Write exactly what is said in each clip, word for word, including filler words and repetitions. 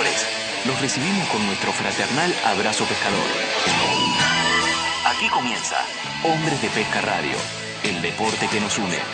pescadores, los recibimos con nuestro fraternal abrazo pescador. Aquí comienza Hombres de Pesca Radio, el deporte que nos une.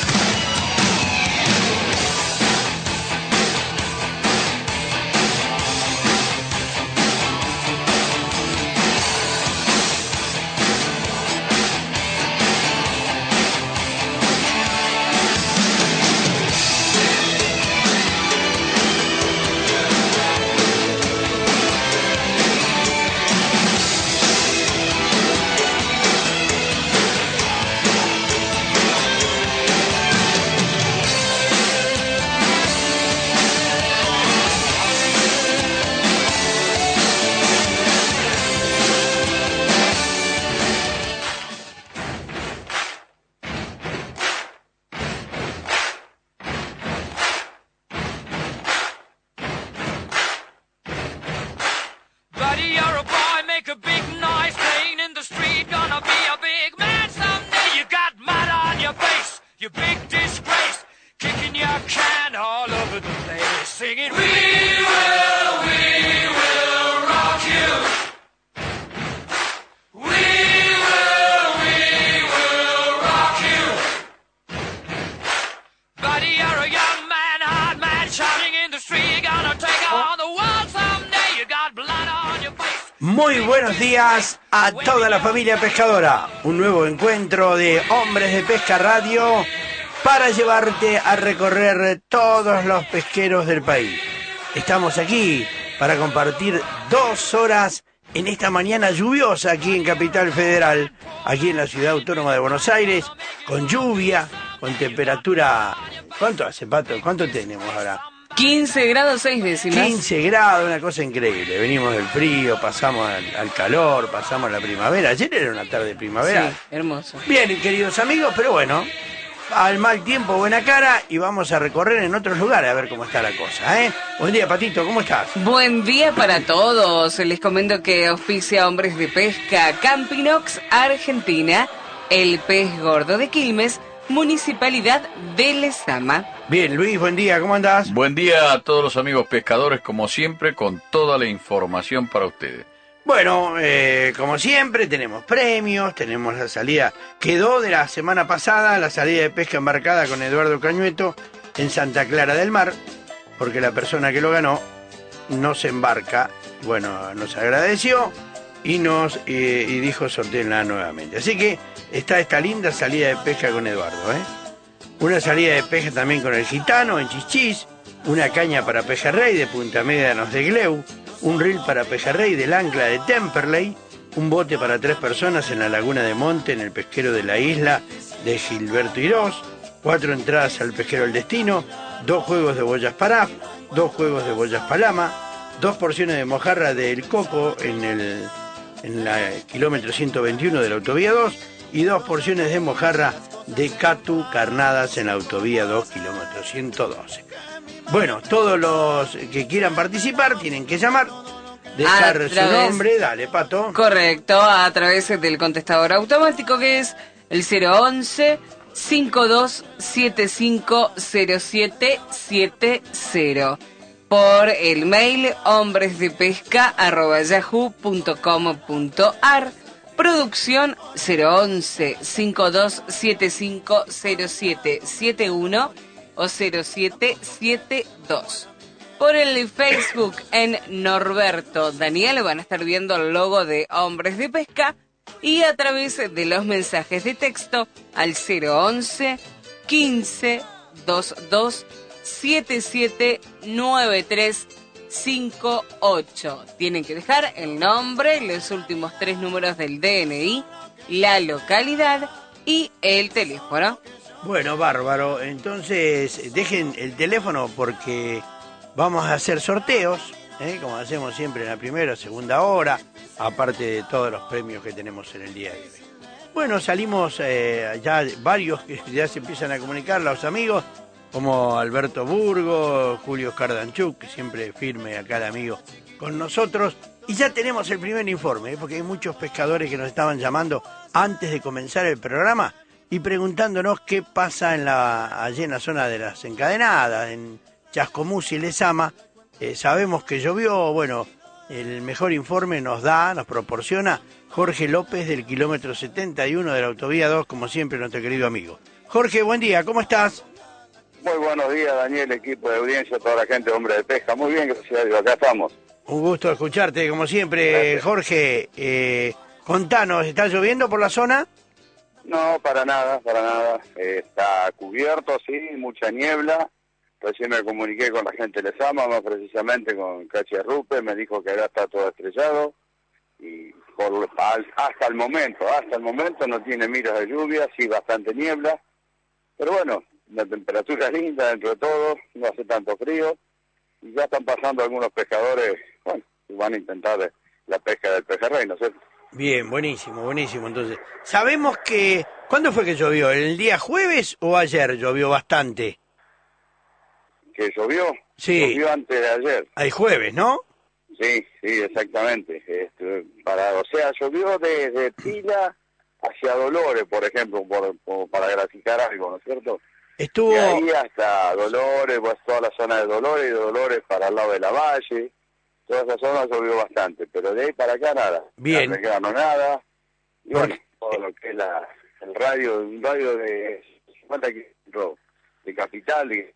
Muy buenos días a toda la familia pescadora. Un nuevo encuentro de Hombres de Pesca Radio para llevarte a recorrer todos los pesqueros del país. Estamos aquí para compartir dos horas en esta mañana lluviosa aquí en Capital Federal, aquí en la ciudad autónoma de Buenos Aires, con lluvia, con temperatura. ¿Cuánto hace, Pato? ¿Cuánto tenemos ahora? quince grados seis décimas. quince grados, una cosa increíble. Venimos del frío, pasamos al, al calor, pasamos a la primavera. Ayer era una tarde de primavera. Sí, hermoso. Bien, queridos amigos, pero bueno, al mal tiempo, buena cara, y vamos a recorrer en otros lugares a ver cómo está la cosa, ¿eh? Buen día, Patito, ¿cómo estás? Buen día para todos. Les comento que oficia Hombres de Pesca Campinox Argentina, el pez gordo de Quilmes, Municipalidad de Lezama. Bien, Luis, buen día, ¿cómo andás? Buen día a todos los amigos pescadores, como siempre, con toda la información para ustedes. Bueno, eh, como siempre, tenemos premios, tenemos la salida, quedó de la semana pasada, la salida de pesca embarcada con Eduardo Cañueto en Santa Clara del Mar, porque la persona que lo ganó no se embarca, bueno, nos agradeció y nos eh, y dijo sorteenla nuevamente. Así que está esta linda salida de pesca con Eduardo, ¿eh? Una salida de pesca también con el Gitano en Chichís, una caña para pejerrey de Punta Médanos de Gleu, un reel para pejerrey del Ancla de Temperley, un bote para tres personas en la Laguna de Monte en el pesquero de la isla de Gilberto Irós, cuatro entradas al pesquero El Destino, dos juegos de boyas Paraf, dos juegos de boyas Palama, dos porciones de mojarra del Coco en el en la kilómetro ciento veintiuno de la autovía dos y dos porciones de mojarra de Catu Carnadas en la autovía dos, kilómetro ciento doce. Bueno, todos los que quieran participar tienen que llamar, dejar su nombre, dale, Pato. Correcto, a través del contestador automático que es el cero once, cincuenta y dos setenta y cinco cero siete setenta. Por el mail hombresdepesca arroba yahoo punto com punto ar. Producción cero once, cincuenta y dos setenta y cinco cero siete setenta y uno o cero siete setenta y dos. Por el Facebook en Norberto Daniel van a estar viendo el logo de Hombres de Pesca y a través de los mensajes de texto al cero once, quince, veintidós, setenta y siete, noventa y tres, cincuenta y ocho. Tienen que dejar el nombre, los últimos tres números del D N I, la localidad y el teléfono. Bueno, bárbaro. Entonces, dejen el teléfono porque vamos a hacer sorteos, ¿eh? Como hacemos siempre en la primera o segunda hora, aparte de todos los premios que tenemos en el día de hoy. Bueno, salimos eh, ya varios que ya se empiezan a comunicar, los amigos, como Alberto Burgo, Julio Cardanchuk, que siempre firme acá el amigo con nosotros. Y ya tenemos el primer informe, ¿eh? Porque hay muchos pescadores que nos estaban llamando antes de comenzar el programa y preguntándonos qué pasa en la, allí en la zona de las Encadenadas, en Chascomús y Lezama, eh, sabemos que llovió, bueno, el mejor informe nos da, nos proporciona Jorge López del kilómetro setenta y uno de la autovía dos, como siempre, nuestro querido amigo. Jorge, buen día, ¿cómo estás? Muy buenos días, Daniel, equipo de audiencia, toda la gente de Hombre de Pesca. Muy bien, gracias a Dios, acá estamos. Un gusto escucharte, como siempre. Gracias. Jorge, eh, contanos, ¿está lloviendo por la zona? No, para nada, para nada. Eh, está cubierto, sí, mucha niebla. Recién me comuniqué con la gente de Lezama, más precisamente con Cachi Rupe, me dijo que acá está todo estrellado. Y por, hasta el momento, hasta el momento no tiene miras de lluvia, sí, bastante niebla. Pero bueno, la temperatura es linda dentro de todo, no hace tanto frío. Y ya están pasando algunos pescadores, bueno, y van a intentar la pesca del pejerrey, ¿no es cierto? Bien, buenísimo, buenísimo. Entonces, sabemos que... ¿Cuándo fue que llovió? ¿El día jueves o ayer llovió bastante? ¿Que llovió? Sí. Llovió antes de ayer. El jueves, ¿no? Sí, sí, exactamente. Este, para, o sea, llovió desde Pila hacia Dolores, por ejemplo, por, por, para graficar algo, ¿no es cierto? Estuvo... De ahí hasta Dolores, pues toda la zona de Dolores, y de Dolores para el lado de la Valle, toda esa zona llovió bastante, pero de ahí para acá nada. Bien. No quedamos nada. Y bueno, todo lo que es la, el radio, un radio de cincuenta kilómetros de capital, de...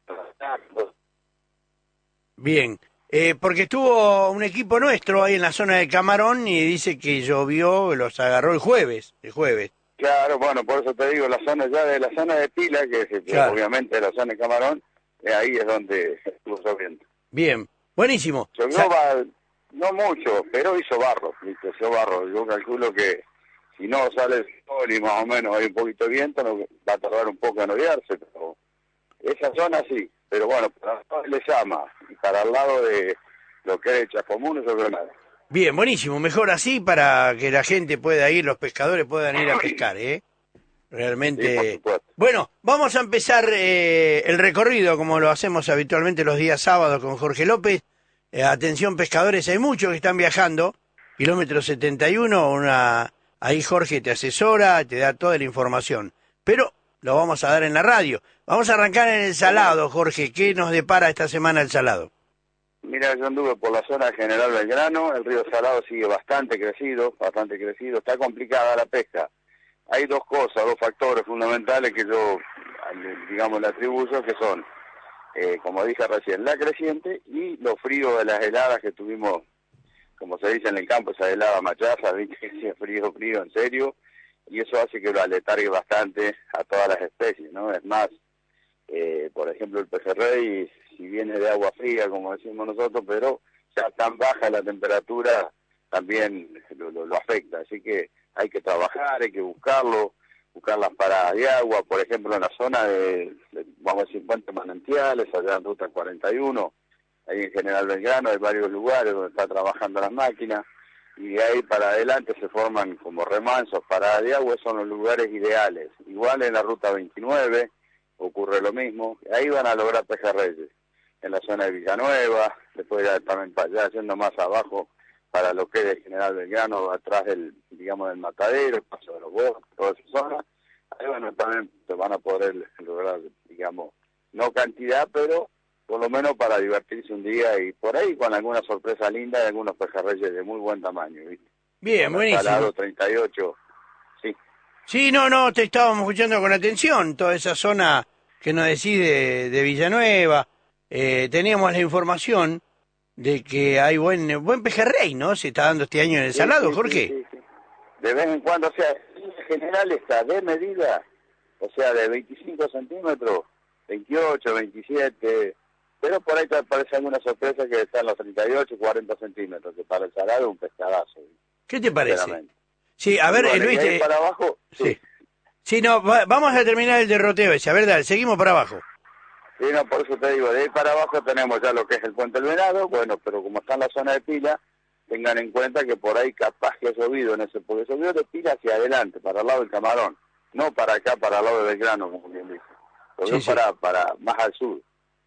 Bien, eh, porque estuvo un equipo nuestro ahí en la zona de Camarón y dice que llovió, los agarró el jueves, el jueves. Claro, bueno, por eso te digo, la zona ya de la zona de Pila, que es Claro. obviamente la zona de Camarón, eh, ahí es donde estuvo lloviendo. Bien, buenísimo. Llovió, Sa- va- no mucho, pero hizo barro, ¿viste? Hizo barro. Yo calculo que si no sale el sol y más o menos hay un poquito de viento, no, va a tardar un poco en odiarse, pero esa zona sí. Pero bueno, para le llama, y para el lado de lo que es Chascomún, no llovió nada. Bien, buenísimo, mejor así para que la gente pueda ir, los pescadores puedan ir a pescar, ¿eh? Sí, por Realmente... supuesto. Bueno, vamos a empezar eh, el recorrido como lo hacemos habitualmente los días sábados con Jorge López. Eh, atención pescadores, hay muchos que están viajando. Kilómetro setenta y uno, una... ahí Jorge te asesora, te da toda la información. Pero lo vamos a dar en la radio. Vamos a arrancar en el Salado, Jorge. ¿Qué nos depara esta semana el Salado? Mira, yo anduve por la zona de General Belgrano, el río Salado sigue bastante crecido, bastante crecido, está complicada la pesca. Hay dos cosas, dos factores fundamentales que yo, digamos, le atribuyo, que son, eh, como dije recién, la creciente y los fríos de las heladas que tuvimos, como se dice en el campo, esa helada machaza, ¿viste? Ese frío, frío, en serio, y eso hace que lo aletargue bastante a todas las especies, ¿no? Es más, eh, por ejemplo, el pejerrey, si viene de agua fría, como decimos nosotros, pero ya tan baja la temperatura, también lo, lo, lo afecta. Así que hay que trabajar, hay que buscarlo, buscar las paradas de agua, por ejemplo, en la zona de, de vamos a decir, Puente Manantiales, allá en Ruta cuarenta y uno, ahí en General Belgrano, hay varios lugares donde está trabajando las máquinas, y de ahí para adelante se forman como remansos, paradas de agua, son los lugares ideales. Igual en la Ruta veintinueve ocurre lo mismo, ahí van a lograr pejerreyes. En la zona de Villanueva, después ya también para allá, yendo más abajo, para lo que es el General Belgrano, atrás del, digamos, del Matadero, el Paso de los Bosques, toda esa zona, ahí bueno, también se van a poder lograr, digamos, no cantidad, pero por lo menos para divertirse un día y por ahí con alguna sorpresa linda y algunos pejerreyes de muy buen tamaño, ¿viste? Bien, buenísimo. Salado treinta y ocho, sí. Sí, no, no, te estábamos escuchando con atención, toda esa zona que nos decís de, de Villanueva. Eh, teníamos la información de que hay buen buen pejerrey, ¿no? Se está dando este año en el Sí, Salado, sí, Jorge. sí, sí, sí. De vez en cuando, o sea, en general está de medida, o sea, de veinticinco centímetros, veintiocho, veintisiete, pero por ahí te aparece alguna sorpresa que están los treinta y ocho, cuarenta centímetros, que para el Salado es un pescadazo. ¿Qué te parece? Sinceramente. Sí, a ver, Bueno, Luis, y ahí te- para abajo, sí. sí. Sí, no, va- vamos a terminar el derroteo ese. A ver, dale, seguimos para abajo. Sí, no, por eso te digo, de ahí para abajo tenemos ya lo que es el Puente del Venado, bueno, pero como está en la zona de Pila, tengan en cuenta que por ahí capaz que ha llovido en ese, porque llovió de Pila hacia adelante, para el lado del Camarón, no para acá, para el lado de Belgrano, como bien dice, llovió Sí, sí. para, para más al sur.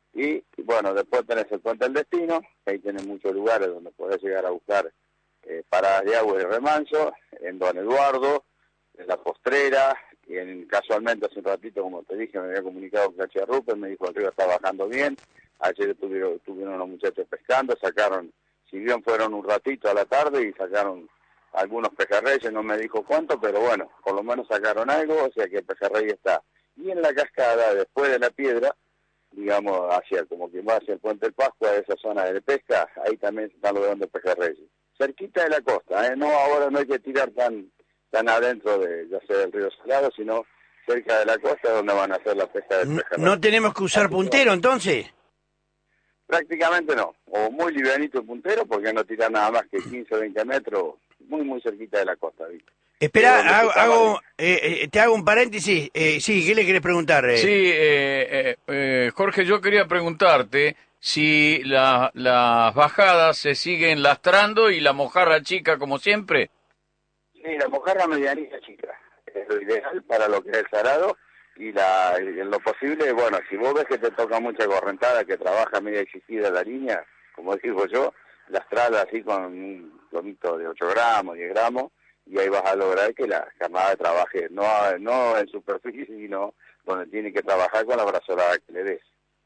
Y bueno, después tenés el Puente del Destino, que ahí tenés muchos lugares donde podés llegar a buscar eh, paradas de agua y remanso, en Don Eduardo, en La Postrera, y en, casualmente hace un ratito, como te dije, me había comunicado con Cachi Rupe, me dijo que el río está bajando bien, ayer tuvieron, tuvieron unos muchachos pescando, sacaron, si bien fueron un ratito a la tarde y sacaron algunos pejerreyes, no me dijo cuánto, pero bueno, por lo menos sacaron algo, o sea que el pejerrey está. Y en la cascada, después de la piedra, digamos, hacia como que va hacia el Puente del Pascua, esa zona de pesca, ahí también están los grandes pejerreyes. Cerquita de la costa, ¿eh? No, ahora no hay que tirar tan tan adentro de, ya sea del río Salado, sino cerca de la costa donde van a hacer la pesca del pejerrey. ¿No tenemos que usar puntero entonces? Prácticamente no, o muy livianito el puntero, porque no tirar nada más que quince o veinte metros, muy muy cerquita de la costa, ¿viste? Espera, hago, hago eh, eh, te hago un paréntesis. Eh, sí, ¿qué le querés preguntar? Eh? Sí, eh, eh, eh, Jorge, yo quería preguntarte si la, las bajadas se siguen lastrando y la mojarra chica como siempre. Sí, la mojarra medianita chica, es lo ideal para lo que es el salado, y la, en lo posible, bueno, si vos ves que te toca mucha correntada, que trabaja media exigida la línea, como digo yo, lastrala así con un lomito de ocho gramos, diez gramos, y ahí vas a lograr que la carnada trabaje, no, no en superficie, sino donde tiene que trabajar con la brazolada que le des.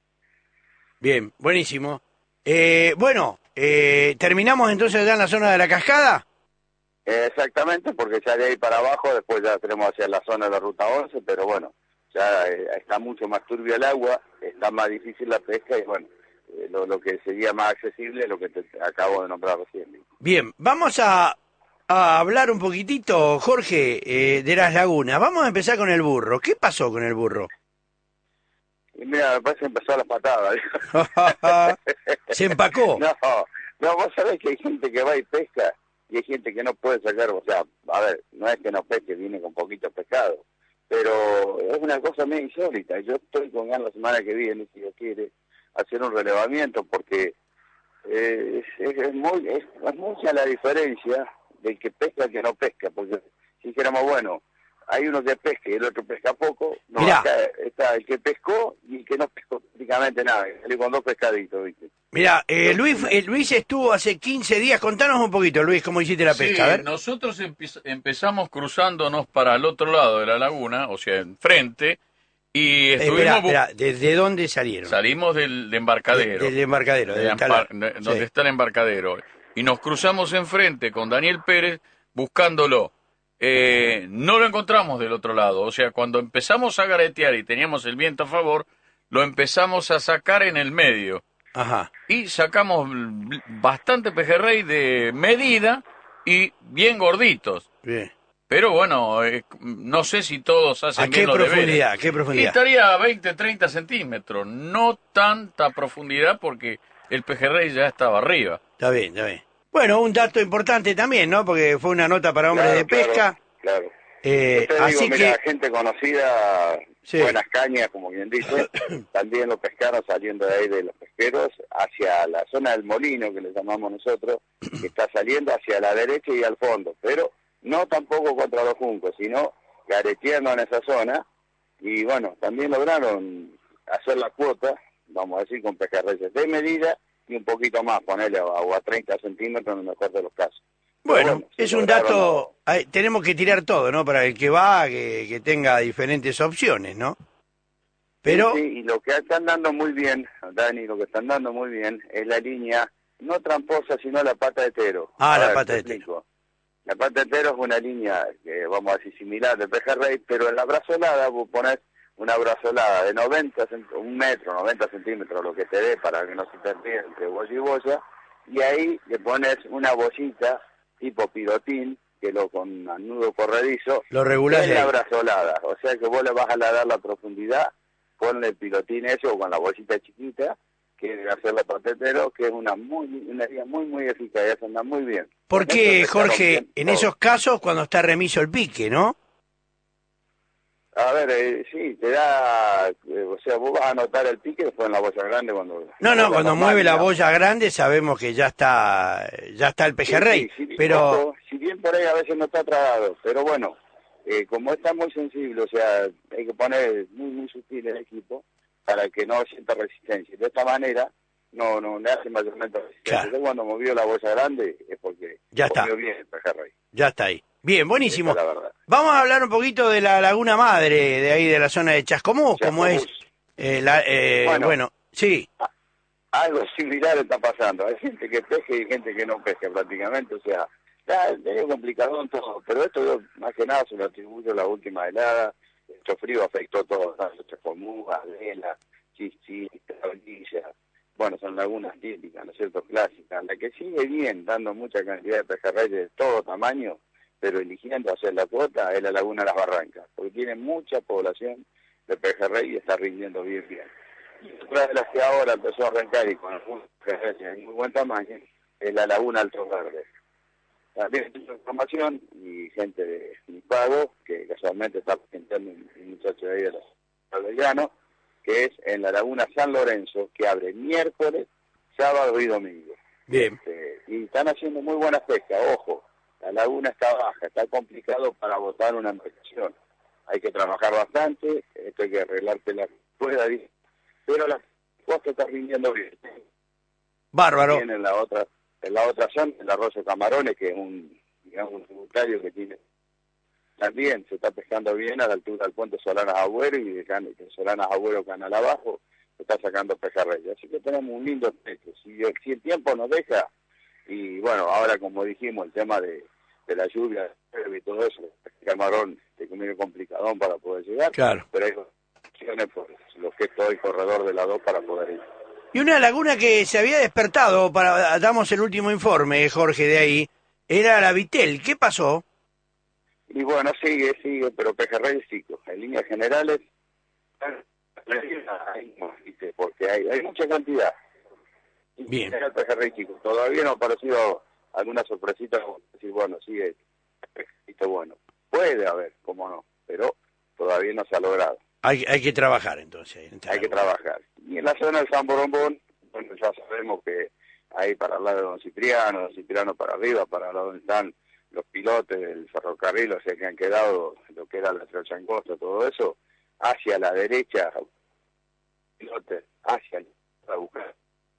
Bien, buenísimo. Eh, bueno, eh, ¿terminamos entonces ya en la zona de la cascada? Eh, exactamente, porque ya de ahí para abajo, después ya tenemos hacia la zona de la ruta once, pero bueno, ya eh, está mucho más turbio el agua, está más difícil la pesca y bueno, eh, lo, lo que sería más accesible es lo que te acabo de nombrar recién. Bien, vamos a, a hablar un poquitito, Jorge, eh, de las lagunas. Vamos a empezar con el burro. ¿Qué pasó con el burro? Y mira, me parece que empezó a las patadas. ¿Se empacó? No, no, vos sabés que hay gente que va y pesca y hay gente que no puede sacar, o sea, a ver, no es que no pesque, viene con poquito pescado, pero es una cosa medio insólita. Yo estoy con ganas la semana que viene, si Dios quiere, hacer un relevamiento, porque eh, es, es, muy, es, es mucha la diferencia del que pesca al que no pesca, porque si dijéramos, bueno, hay uno que pesca y el otro pesca poco, no, Mirá. acá está el que pescó y el que no pescó prácticamente nada, salió con dos pescaditos, ¿viste? Mira, eh, Luis, eh, Luis estuvo hace quince días. Contanos un poquito, Luis, cómo hiciste la pesca. Sí, A ver. nosotros empe- empezamos cruzándonos para el otro lado de la laguna, o sea, enfrente, y Eh, estuvimos... Espera, bu- espera, ¿desde dónde salieron? Salimos del embarcadero. De- del embarcadero, de del empar- talar. de- donde Sí. está el embarcadero. Y nos cruzamos enfrente con Daniel Pérez buscándolo. Eh, no lo encontramos del otro lado. O sea, cuando empezamos a garetear y teníamos el viento a favor, lo empezamos a sacar en el medio. Ajá. Y sacamos l- bastante pejerrey de medida y bien gorditos. Bien. Pero bueno, eh, no sé si todos hacen ¿A bien qué los deberes. profundidad? ¿Qué Y profundidad? estaría a veinte, treinta centímetros. No tanta profundidad porque el pejerrey ya estaba arriba. Está bien, está bien. Bueno, un dato importante también, ¿no? Porque fue una nota para hombres Claro, de pesca. Claro, claro. Eh, Yo te así digo, mira, que, gente conocida, Sí. buenas cañas, como quien dice, también los pescaron saliendo de ahí de los pesqueros hacia la zona del molino, que le llamamos nosotros, que está saliendo hacia la derecha y al fondo, pero no tampoco contra los juncos, sino gareteando en esa zona, y bueno, también lograron hacer la cuota, vamos a decir, con pejerreyes de medida y un poquito más, ponerle a, a treinta centímetros en el mejor de los casos. bueno, Pero es si un lograron, dato, ay, tenemos que tirar todo, ¿no? Para el que va, que, que tenga diferentes opciones, ¿no? Pero, Sí, sí, y lo que están dando muy bien, Dani, lo que están dando muy bien es la línea, no tramposa, sino la pata de tero. Ah, A la ver, pata te de explico. La pata de tero es una línea, que vamos a decir, similar de pejerrey, pero en la brazolada vos ponés una brazolada de noventa, cent- un metro, noventa centímetros, lo que te dé para que no se te ríe entre boya y boya, y ahí le pones una bollita tipo pilotín, que lo con nudo corredizo, lo regulás en de la ahí. brazolada, o sea que vos le vas a dar la profundidad, ponle el pilotín ese o con la bolsita chiquita, que es hacer la patetero, que es una muy una guía muy muy eficaz, y eso anda muy bien. ¿Por Con qué, eso pescaron Jorge, bien en todo. esos casos cuando está remiso el pique, ¿no? A ver, eh, sí, te da, eh, o sea, vos vas a notar el pique después en la boya grande cuando... No, la no, boya cuando normal, mueve la digamos. boya grande sabemos que ya está, ya está el pejerrey, Sí, sí, sí, pero ojo, si bien por ahí a veces no está tragado, pero bueno, eh, como está muy sensible, o sea, hay que poner muy muy sutil el equipo para que no sienta resistencia. De esta manera no no le hace mayormente resistencia. Claro. Entonces, cuando movió la boya grande es porque Ya está. comió bien el pejerrey. ya está ahí. Bien, buenísimo. Esa es la verdad. Vamos a hablar un poquito de la laguna madre, de ahí de la zona de Chascomús, como es, Chascomús. eh, la, eh, Bueno. bueno, sí, algo similar está pasando. Hay gente que pesca y gente que no pesca prácticamente, o sea, está medio complicado en todo, pero esto yo más que nada se lo atribuyo a la última helada. Estos frío afectó todo, ¿no? Chacomuga, Vela, Chichi, Tablilla, bueno, son lagunas típicas, ¿no es cierto?, clásicas. La que sigue bien, dando mucha cantidad de pejerreyes de todo tamaño, pero eligiendo hacer la cuota, es la laguna Las Barrancas, porque tiene mucha población de pejerrey y está rindiendo bien, bien. Y otra de las que ahora empezó a arrancar y con algunos pejerreyes de muy buen tamaño, es la laguna Alto Verde. También tengo información y gente de mi pago, que casualmente está presentando un, un muchacho de ahí de los Belgrano, que es en la laguna San Lorenzo, que abre miércoles, sábado y domingo. Bien. Este, y están haciendo muy buenas pescas, ojo, la laguna está baja, está complicado para botar una embarcación. Hay que trabajar bastante, esto hay que arreglar que la pueda, pero la costa está rindiendo bien. Bárbaro. También en la otra, en la otra zona, el arroyo Camarones, que es un, digamos, un tributario que tiene, también se está pescando bien a la altura del puente Solanas Agüero, y de, Can de Solanas Agüero Canal abajo se está sacando pejerreyes. Así que tenemos un lindo techo. Si, si el tiempo nos deja, y bueno, ahora como dijimos, el tema de, de la lluvia y todo eso, el camarón es medio complicadón para poder llegar, claro, pero hay opciones por lo que es todo el corredor de la dos para poder ir. Y una laguna que se había despertado, para damos el último informe, Jorge, de ahí, era la Vitel. ¿Qué pasó? Y bueno, sigue, sigue, pero pejerreyes chicos. En líneas generales, porque hay, hay mucha cantidad. Bien. El pejerrey chico. Todavía no ha aparecido alguna sorpresita, decir, bueno, sigue, pejerrito bueno. Puede haber, cómo no, pero todavía no se ha logrado. Hay, hay que trabajar, entonces. Hay que trabajar. Y en la zona del San Borombón, bueno, ya sabemos que ahí para el lado de Don Cipriano, Don Cipriano para arriba, para el lado donde están los pilotes del ferrocarril, o sea que han quedado lo que era la Trochancosta, todo eso, hacia la derecha, pilotes, hacia la buscar.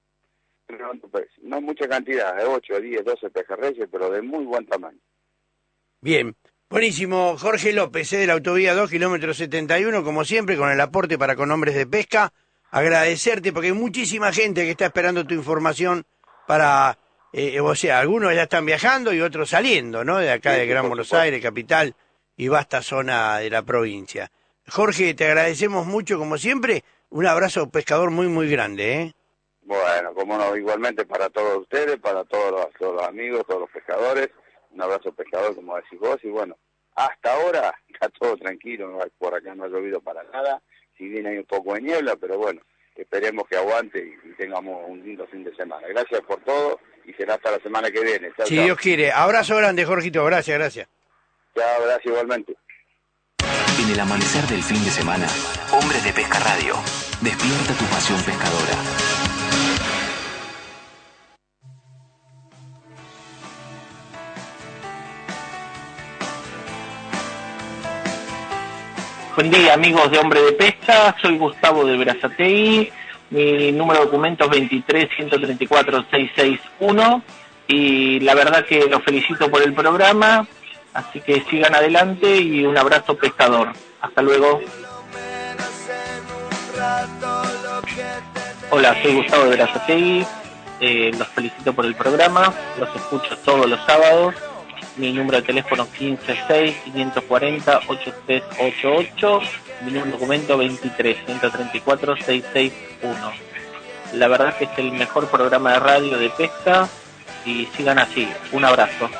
No hay mucha cantidad, de ocho, diez, doce pejerreyes, pero de muy buen tamaño. Bien, buenísimo. Jorge López, ¿eh? De la autovía dos, kilómetro setenta y uno, como siempre, con el aporte para Con Hombres de Pesca. Agradecerte, porque hay muchísima gente que está esperando tu información para... Eh, o sea, algunos ya están viajando y otros saliendo, ¿no? De acá, sí, de Gran sí, Buenos Aires, capital y vasta zona de la provincia. Jorge, te agradecemos mucho, como siempre. Un abrazo pescador muy, muy grande, ¿eh? Bueno, como no, igualmente para todos ustedes, para todos los, todos los amigos, todos los pescadores. Un abrazo pescador, como decís vos. Y bueno, hasta ahora está todo tranquilo, ¿no? Por acá no ha llovido para nada. Si bien hay un poco de niebla, pero bueno, esperemos que aguante y, y tengamos un lindo fin de semana. Gracias por todo. Y será hasta la semana que viene. Chao, si chao. Dios quiere. Abrazo grande, Jorgito. Gracias, gracias. Chao, gracias igualmente. En el amanecer del fin de semana, Hombres de Pesca Radio. Despierta tu pasión pescadora. Buen día, amigos de Hombre de Pesca. Soy Gustavo de Berazategui. Mi número de documento es veintitrés ciento treinta y cuatro seiscientos sesenta y uno y la verdad que los felicito por el programa, así que sigan adelante y un abrazo pescador. Hasta luego. Hola, soy Gustavo de Berazategui, eh, los felicito por el programa, los escucho todos los sábados. Mi número de teléfono quince seis cinco cuatro cero ocho tres ocho ocho, mi número de documento veintitrés ciento treinta y cuatro seiscientos sesenta y uno. La verdad que es el mejor programa de radio de pesca y sigan así. Un abrazo.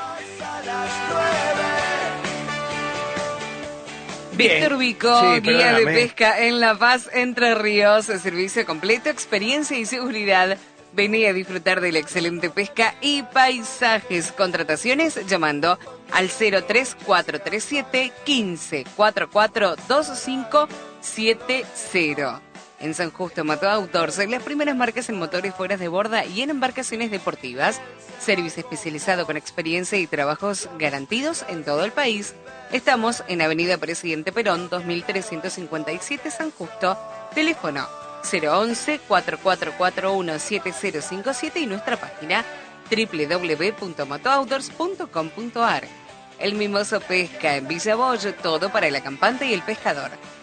Víctor Vico, Sí, guía de perdóname. pesca en La Paz, Entre Ríos, servicio completo, experiencia y seguridad. Vení a disfrutar de la excelente pesca y paisajes. Contrataciones llamando al cero tres cuatro tres siete uno cinco cuatro cuatro dos cinco siete cero. En San Justo Moto Outdoors, las primeras marcas en motores fuera de borda y en embarcaciones deportivas. Servicio especializado con experiencia y trabajos garantidos en todo el país. Estamos en Avenida Presidente Perón, dos mil trescientos cincuenta y siete, San Justo. Teléfono cero once cuatro cuatro cuatro uno siete cero cinco siete y nuestra página doble u doble u doble u punto moto outdoors punto com punto a r. El Mimoso Pesca en Villa Bosch, todo para el acampante y el pescador.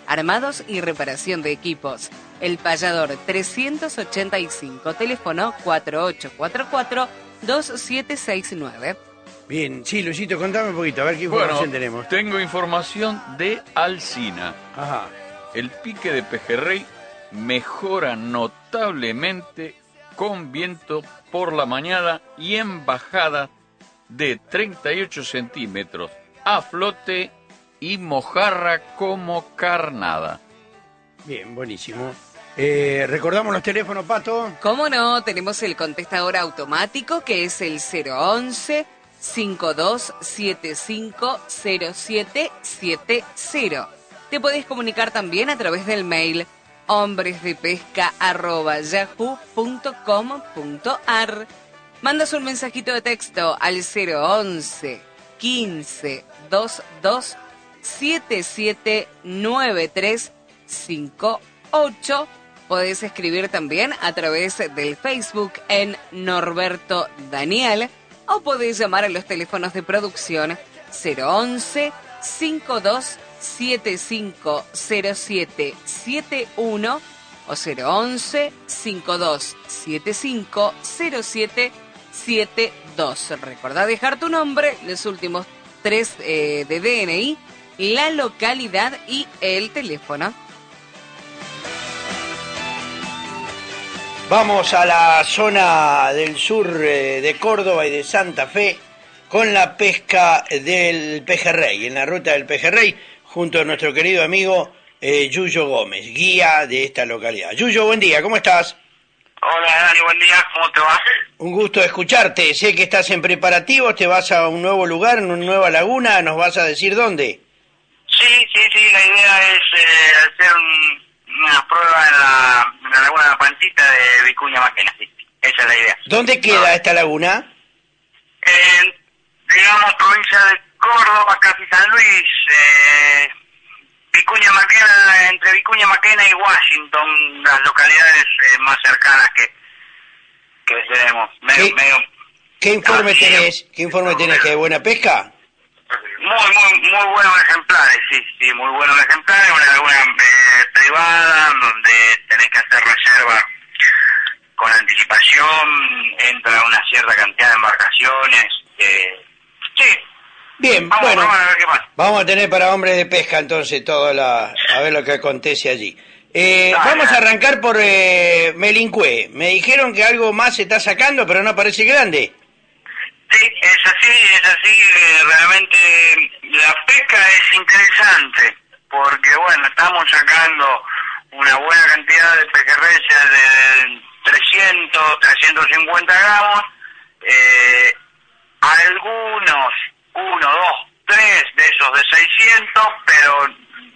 armados y reparación de equipos. El Payador trescientos ochenta y cinco, teléfono cuatro ocho cuatro cuatro, dos siete seis nueve. Bien, sí, Luisito, contame un poquito, a ver qué información Bueno, tenemos. tengo información de Alsina. Ajá. El pique de pejerrey mejora notablemente con viento por la mañana y en bajada de treinta y ocho centímetros a flote y mojarra como carnada. Bien, buenísimo. Eh, ¿Recordamos los teléfonos, Pato? ¿Cómo no? Tenemos el contestador automático que es el cero once, cincuenta y dos setenta y cinco cero siete siete cero. Te podés comunicar también a través del mail hombresdepesca arroba yahoo punto com punto ar. Mandas un mensajito de texto al cero once, quince, veintidós, setenta y siete noventa y tres cincuenta y ocho. Podés escribir también a través del Facebook en Norberto Daniel o podés llamar a los teléfonos de producción cero once, cincuenta y dos setenta y cinco cero siete siete uno o cero once, cincuenta y dos setenta y cinco cero siete siete dos. Recordá dejar tu nombre, los últimos tres eh, de D N I, la localidad y el teléfono. Vamos a la zona del sur eh, de Córdoba y de Santa Fe con la pesca del pejerrey, en la ruta del pejerrey, junto a nuestro querido amigo eh, Yuyo Gómez, guía de esta localidad. Yuyo, buen día, ¿cómo estás? Hola Dani, buen día, ¿cómo te va? Un gusto escucharte, sé que estás en preparativos, te vas a un nuevo lugar, en una nueva laguna, ¿nos vas a decir dónde? Sí, sí, sí, la idea es eh, hacer un, una prueba en la, en la laguna de la Pantita de Vicuña Maquena, sí, esa es la idea. ¿Dónde queda esta laguna? En, digamos, provincia de Córdoba, casi San Luis, eh, Vicuña Maquena, entre Vicuña Maquena y Washington, las localidades eh, más cercanas que, que tenemos. Medio, ¿Qué, medio, ¿qué informe ah, tenés? ¿Qué informe tenés? ¿Que hay buena pesca? Muy, muy, muy buenos ejemplares, sí, sí, muy buenos ejemplares, una laguna eh, privada, donde tenés que hacer reserva con anticipación, entra una cierta cantidad de embarcaciones, eh, sí. Bien, vamos, bueno, vamos a ver qué pasa. Vamos a tener para hombres de pesca entonces todo la, a ver lo que acontece allí. Eh, Dale, vamos a dale. arrancar por eh, Melincue. Me dijeron que algo más se está sacando, pero no parece grande. Sí, es así, es así, eh, realmente la pesca es interesante, porque bueno, estamos sacando una buena cantidad de pejerreyes de trescientos, trescientos cincuenta gramos, eh, algunos, uno, dos, tres de esos de seiscientos, pero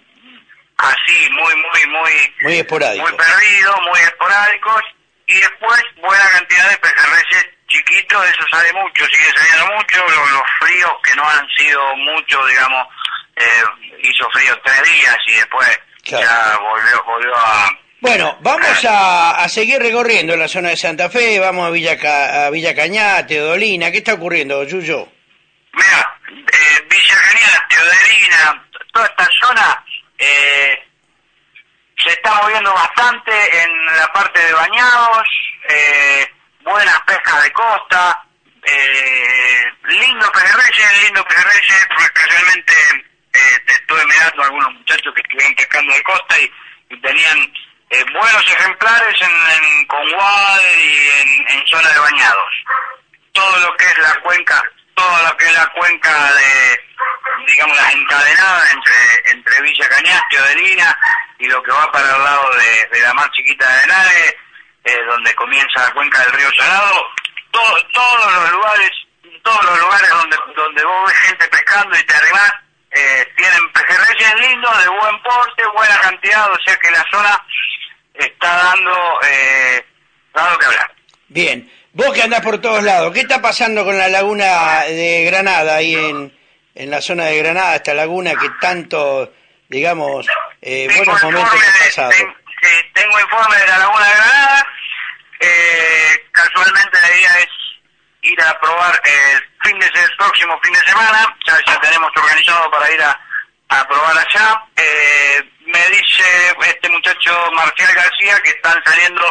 así, muy, muy, muy... Muy esporádico. Muy perdidos, muy esporádicos, y después buena cantidad de pejerreyes chiquitos, eso sale mucho, sigue saliendo mucho, los, los fríos que no han sido mucho, digamos, eh, hizo frío tres días y después Claro. ya volvió, volvió a... Bueno, vamos a, a seguir recorriendo la zona de Santa Fe, vamos a Villa, Ca- a Villa Cañate, Odolina. ¿Qué está ocurriendo, Yuyo? Mira, eh, Villa Cañate, Oderina, toda esta zona eh, se está moviendo bastante en la parte de bañados, eh, buenas pescas de costa, eh, lindo pejerreyes, lindo pejerreyes, porque casualmente eh, te estuve mirando a algunos muchachos que estuvieron pescando de costa y, y tenían eh, buenos ejemplares en, en Conguader y en, en zona de bañados. Todo lo que es la cuenca, todo lo que es la cuenca de, digamos, las encadenadas entre entre Villa Cañaste, Oderina y lo que va para el lado de, de la más chiquita de Henares, eh, donde comienza la cuenca del río Salado, todo, todos los lugares, todos los lugares donde donde vos ves gente pescando y te arrimás, eh, tienen pejerreyes lindos, de buen porte, buena cantidad, o sea que la zona está dando, eh, dando que hablar. Bien, vos que andás por todos lados, ¿qué está pasando con la laguna de Granada, ahí en, en la zona de Granada, esta laguna que tanto, digamos, eh, buenos momentos informe ha de- pasado? ten- sí, tengo informe de la Laguna de Granada, eh, casualmente la idea es ir a probar el fin de el próximo fin de semana, ya, ya tenemos organizado para ir a, a probar allá. Eh, me dice este muchacho Marcial García que están saliendo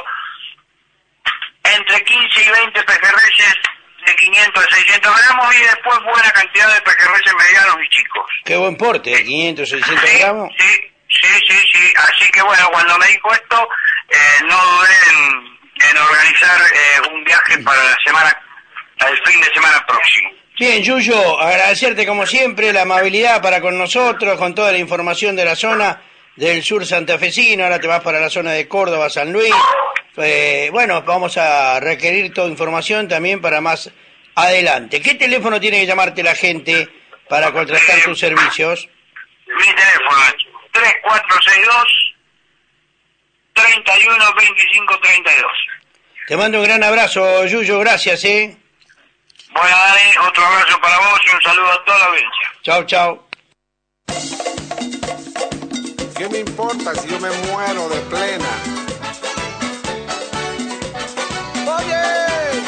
entre quince y veinte pejerreyes de quinientos a seiscientos gramos y después buena cantidad de pejerreyes medianos y chicos. Qué buen porte, de quinientos, seiscientos sí, gramos. Sí, sí, sí, sí. Así que bueno, cuando me dijo esto, eh, no dudé en, en organizar eh, un viaje para la semana, el fin de semana próximo. Bien, Yuyo, agradecerte como siempre la amabilidad para con nosotros, con toda la información de la zona del sur santafesino. Ahora te vas para la zona de Córdoba, San Luis. Eh, bueno, vamos a requerir toda información también para más adelante. ¿Qué teléfono tiene que llamarte la gente para contratar eh, tus servicios? Mi teléfono es tres cuatro seis dos, tres uno, dos cinco tres dos. Te mando un gran abrazo, Yuyo, gracias, ¿eh? Bueno, Dani, otro abrazo para vos y un saludo a toda la audiencia. Chao, chao. ¿Qué me importa si yo me muero de plena? Oye,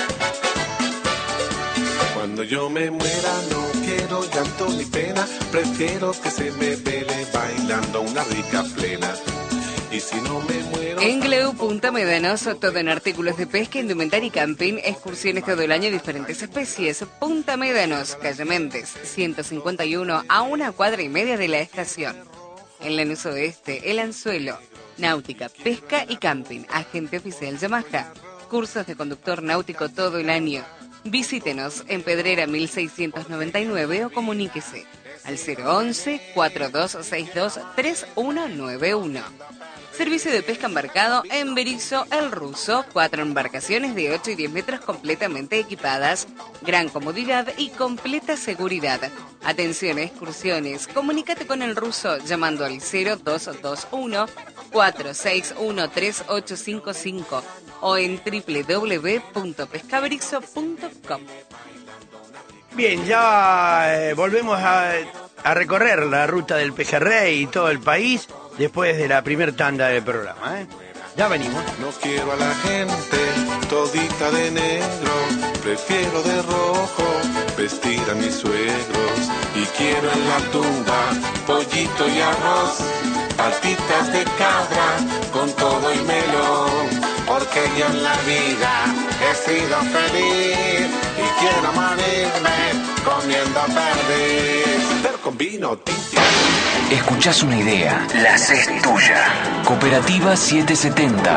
cuando yo me muera no quiero llanto ni pena, prefiero que se me vele bailando una rica plena. Y si no me muero... Engleu, Punta Médanos, todo en artículos de pesca, indumentaria y camping, excursiones todo el año, diferentes especies. Punta Médanos, calle Méndez, ciento cincuenta y uno, a una cuadra y media de la estación. En Lanús Oeste, El Anzuelo, náutica, pesca y camping, agente oficial Yamaha, cursos de conductor náutico todo el año. Visítenos en Pedrera mil seiscientos noventa y nueve o comuníquese al cero once, cuatro dos seis dos, tres uno nueve uno. Servicio de pesca embarcado en Berizo El Ruso, cuatro embarcaciones de ocho y diez metros completamente equipadas, gran comodidad y completa seguridad. Atención a excursiones, comunícate con El Ruso llamando al cero dos dos uno, cuatro seis uno, tres ocho cinco cinco o en doble u doble u doble u punto pescaberizo punto com. Bien, ya eh, volvemos a, a recorrer la ruta del pejerrey y todo el país después de la primer tanda del programa, ¿eh? Ya venimos. No quiero a la gente todita de negro, prefiero de rojo vestir a mis suegros. Y quiero en la tumba pollito y arroz, patitas de cabra con todo y melón, porque yo en la vida he sido feliz y quiero morirme comiendo perdiz, pero con vino tinto. Escuchás una idea, la haces tuya. Cooperativa setecientos setenta.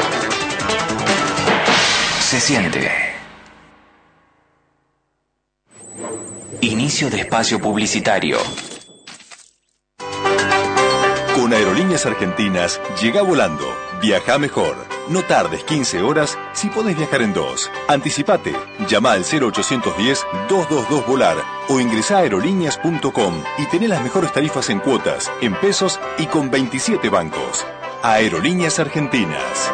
Se siente. Inicio de espacio publicitario. Con Aerolíneas Argentinas, llega volando. Viaja mejor. No tardes quince horas si podés viajar en dos. Anticipate. Llama al cero ochocientos diez, doscientos veintidós Volar o ingresá a aerolíneas punto com y tené las mejores tarifas en cuotas, en pesos y con veintisiete bancos. Aerolíneas Argentinas.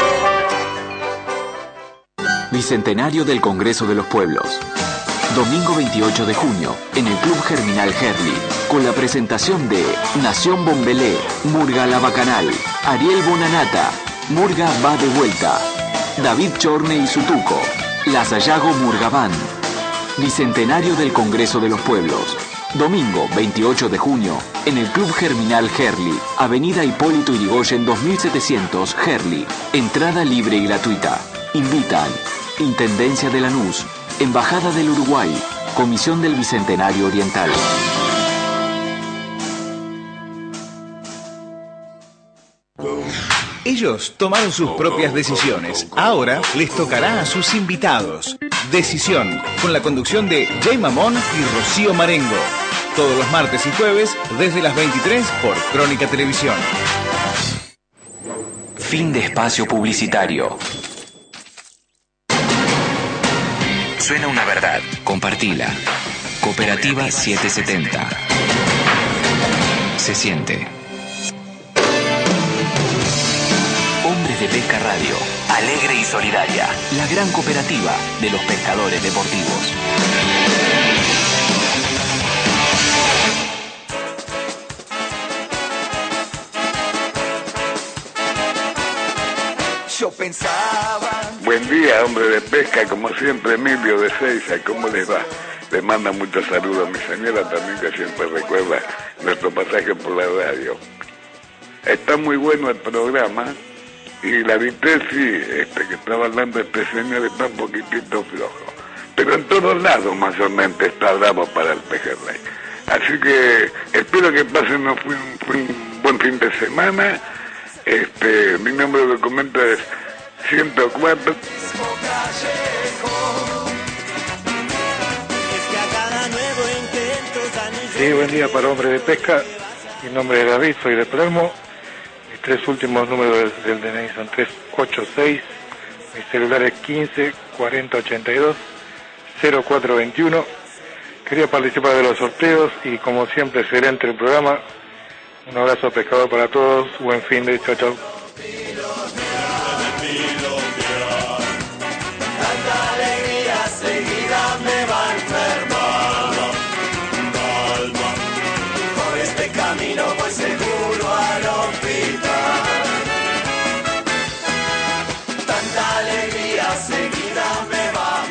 Bicentenario del Congreso de los Pueblos. Domingo veintiocho de junio, en el Club Germinal Herli, con la presentación de Nación Bombelé, Murga La Bacanal, Ariel Bonanata, Murga va de vuelta, David Chorne y Sutuco, La Sayago Murga Band. Bicentenario del Congreso de los Pueblos. Domingo veintiocho de junio, en el Club Germinal Herli, Avenida Hipólito Yrigoyen dos mil setecientos, Herli. Entrada libre y gratuita. Invitan Intendencia de Lanús, Embajada del Uruguay, Comisión del Bicentenario Oriental. Ellos tomaron sus propias decisiones. Ahora les tocará a sus invitados. Decisión, con la conducción de Jay Mamón y Rocío Marengo. Todos los martes y jueves, desde las veintitrés, por Crónica Televisión. Fin de espacio publicitario. Suena una verdad. Compartila. Cooperativa setecientos setenta. Se siente. Hombres de Pesca Radio. Alegre y solidaria. La gran cooperativa de los pescadores deportivos. Yo pensaba... Buen día, hombre de pesca, como siempre, Emilio de Seiza, ¿cómo les va? Les manda muchos saludos a mi señora también, que siempre recuerda nuestro pasaje por la radio. está muy bueno el programa. Y la Vitesi, este, que estaba hablando este señor, está un poquitito flojo. Pero en todos lados más o menos está bravo para el pejerrey. Así que espero que pasen un, un, un buen fin de semana. Este, mi número de documento es ciento cuatro. Sí, buen día para Hombre de Pesca. Mi nombre es David, soy de Palermo. Mis tres últimos números del, del D N I son trescientos ochenta y seis. Mi celular es quince cuarenta ochenta y dos cero cuatro veintiuno. Quería participar de los sorteos y como siempre excelente el programa. Un abrazo pescador para todos. Buen fin de chau chau. Tanta alegría seguida me va a enfermar. Calma, por este camino voy seguro al hospital. Tanta alegría seguida me va a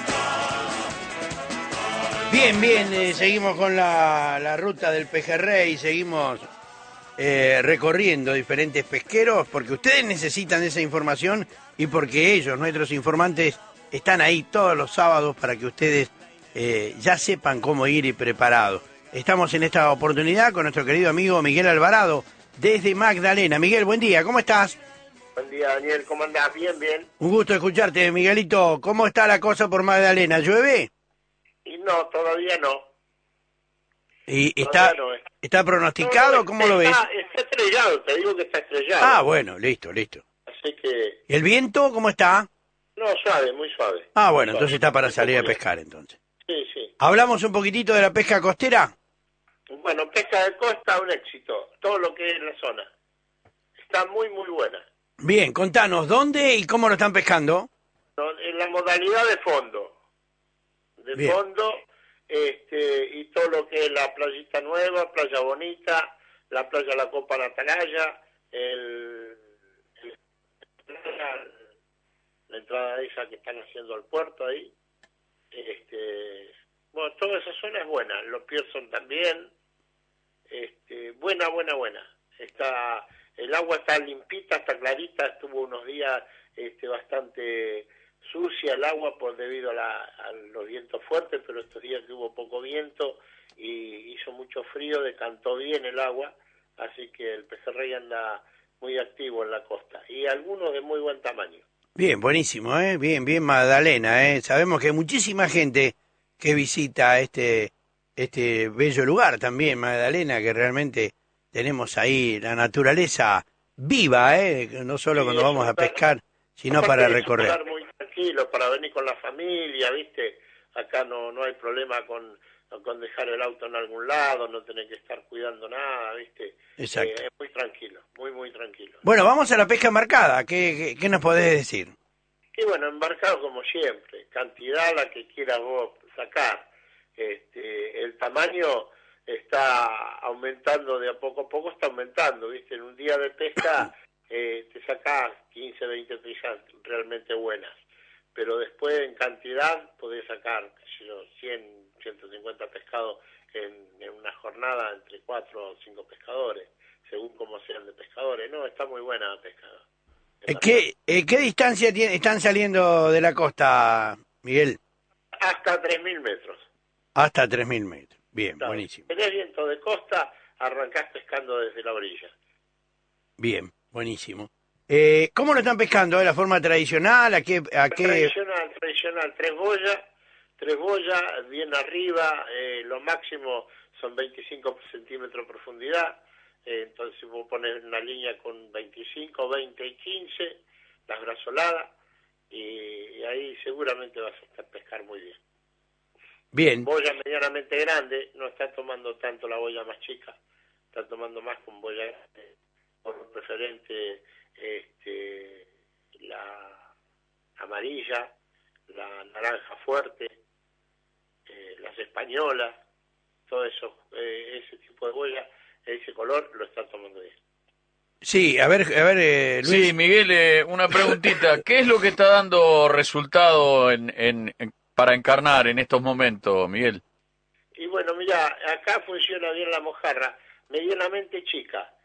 matar. Bien, bien, eh, seguimos con la, la ruta del pejerrey, seguimos eh, recorriendo diferentes pesqueros, porque ustedes necesitan esa información y porque ellos, nuestros informantes, están ahí todos los sábados para que ustedes eh, ya sepan cómo ir y preparados. Estamos en esta oportunidad con nuestro querido amigo Miguel Alvarado, desde Magdalena. Miguel, buen día, ¿cómo estás? Buen día, Daniel, ¿cómo andás? Bien, bien. Un gusto escucharte, Miguelito. ¿Cómo está la cosa por Magdalena? ¿Llueve? Y no, todavía no. ¿Y está, no, eh. está pronosticado? No, no, ¿Cómo lo ves? está, está estrellado, te digo que está estrellado. Ah, bueno, listo, listo. Así que, ¿Y el viento cómo está? no, suave, muy suave. Ah, bueno, Suave. entonces está para salir a pescar entonces. Sí, sí. ¿Hablamos un poquitito de la pesca costera? Bueno, pesca de costa, un éxito. Todo lo que es la zona. Está muy, muy buena. Bien, contanos, ¿dónde y cómo lo están pescando? No, en la modalidad de fondo. De Bien. fondo, este, y todo lo que es la playita nueva, Playa Bonita, la playa La Copa Natalaya, el, el- la entrada esa que están haciendo al puerto ahí. Este, bueno, toda esa zona es buena. Los Pearson también. Este, buena, buena, buena. Está, el agua está limpita, está clarita. Estuvo unos días este, bastante sucia el agua por debido a, la, a los vientos fuertes, pero estos días que hubo poco viento y hizo mucho frío, decantó bien el agua, así que el pejerrey anda muy activo en la costa y algunos de muy buen tamaño. Bien, buenísimo, ¿eh? Bien, bien Magdalena, ¿eh? Sabemos que hay muchísima gente que visita este, este bello lugar también, Magdalena, que realmente tenemos ahí la naturaleza viva, ¿eh? No solo Sí, cuando es vamos un a lugar- pescar, sino Aparte para es un recorrer. lugar muy tranquilo para venir con la familia, ¿viste? Acá no no hay problema con, con dejar el auto en algún lado, no tener que estar cuidando nada, ¿viste? Exacto. Eh, es muy tranquilo, muy, muy tranquilo. Bueno, vamos a la pesca embarcada. ¿Qué, qué, qué nos podés decir? Y bueno, embarcado como siempre, cantidad la que quieras vos sacar. Este, el tamaño está aumentando de a poco a poco, está aumentando, ¿viste? En un día de pesca eh, te sacás quince, veinte presas realmente buenas, pero después en cantidad podés sacar, qué sé yo, cien, ciento cincuenta pescados en, en una jornada entre cuatro o cinco pescadores, según como sean de pescadores. No, está muy buena la pesca. Eh, ¿Qué, eh, ¿Qué distancia tiene, están saliendo de la costa, Miguel? Hasta tres mil metros. Hasta tres mil metros. Bien, Claro. buenísimo. Tenés viento de costa, arrancás pescando desde la orilla. Bien, buenísimo. Eh, ¿Cómo lo están pescando? ¿De la forma tradicional? ¿A qué? A qué? Tradicional, tradicional, tres boyas, tres boyas, bien arriba, eh, lo máximo son veinticinco centímetros de profundidad, eh, entonces vos pones una línea con veinticinco, veinte y quince, las brazoladas, y, y ahí seguramente vas a estar pescar muy bien. Bien. Boya medianamente grande, no está tomando tanto la boya más chica, está tomando más con boya grande, por preferente este, la amarilla, la naranja fuerte, eh, las españolas, todo eso, eh, ese tipo de boya, ese color lo está tomando bien. Sí, a ver, a ver, eh, Luis. Sí, Miguel, eh, una preguntita. ¿Qué es lo que está dando resultado en, en, en- para encarnar en estos momentos, Miguel? Y bueno, mira, acá funciona bien la mojarra, medianamente chica.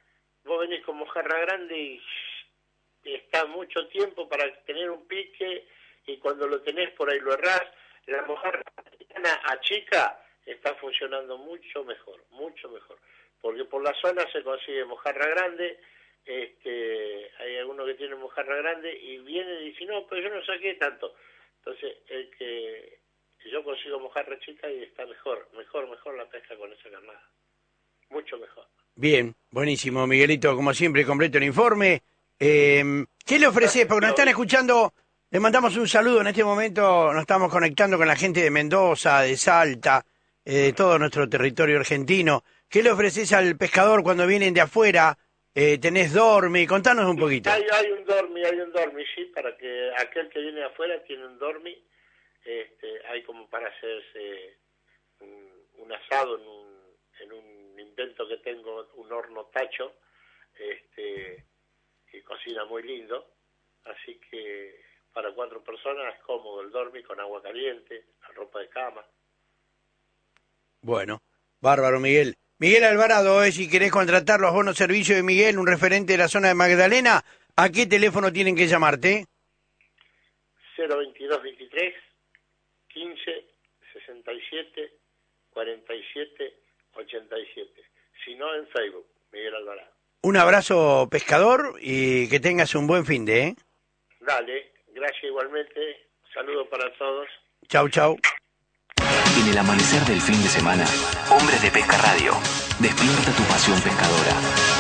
vos venís con mojarra grande y, y está mucho tiempo para tener un pique, y cuando lo tenés por ahí lo errás. La mojarra a chica está funcionando mucho mejor, mucho mejor, porque por la zona se consigue mojarra grande. Este, hay algunos que tienen mojarra grande y vienen y dicen, no, pero yo no saqué tanto. Entonces, el que yo consigo mojarra chica y está mejor, mejor, mejor la pesca con esa carnada. Mucho mejor. Bien, buenísimo, Miguelito, como siempre, completo el informe. Eh, ¿Qué le ofreces? Porque nos están escuchando, le mandamos un saludo en este momento, nos estamos conectando con la gente de Mendoza, de Salta, eh, de todo nuestro territorio argentino. ¿Qué le ofreces al pescador cuando vienen de afuera? Eh, ¿Tenés dormi? Contanos un poquito. Hay, hay un dormi, hay un dormi, sí, para que aquel que viene de afuera tiene un dormi. Este, hay como para hacerse un, un asado en un, en un invento que tengo, un horno tacho, este, que cocina muy lindo. Así que para cuatro personas es cómodo el dormi con agua caliente, la ropa de cama. Bueno, bárbaro, Miguel. Miguel Alvarado, eh, si querés contratar los bonos servicios de Miguel, un referente de la zona de Magdalena, ¿a qué teléfono tienen que llamarte? cero veintidós veintitrés quince sesenta y siete cuarenta y siete ochenta y siete. Si no, en Facebook, Miguel Alvarado. Un abrazo, pescador, y que tengas un buen fin de, ¿eh? Dale, gracias igualmente. Saludos para todos. Chau, chau. En el amanecer del fin de semana, Hombres de Pesca Radio. Despierta tu pasión pescadora.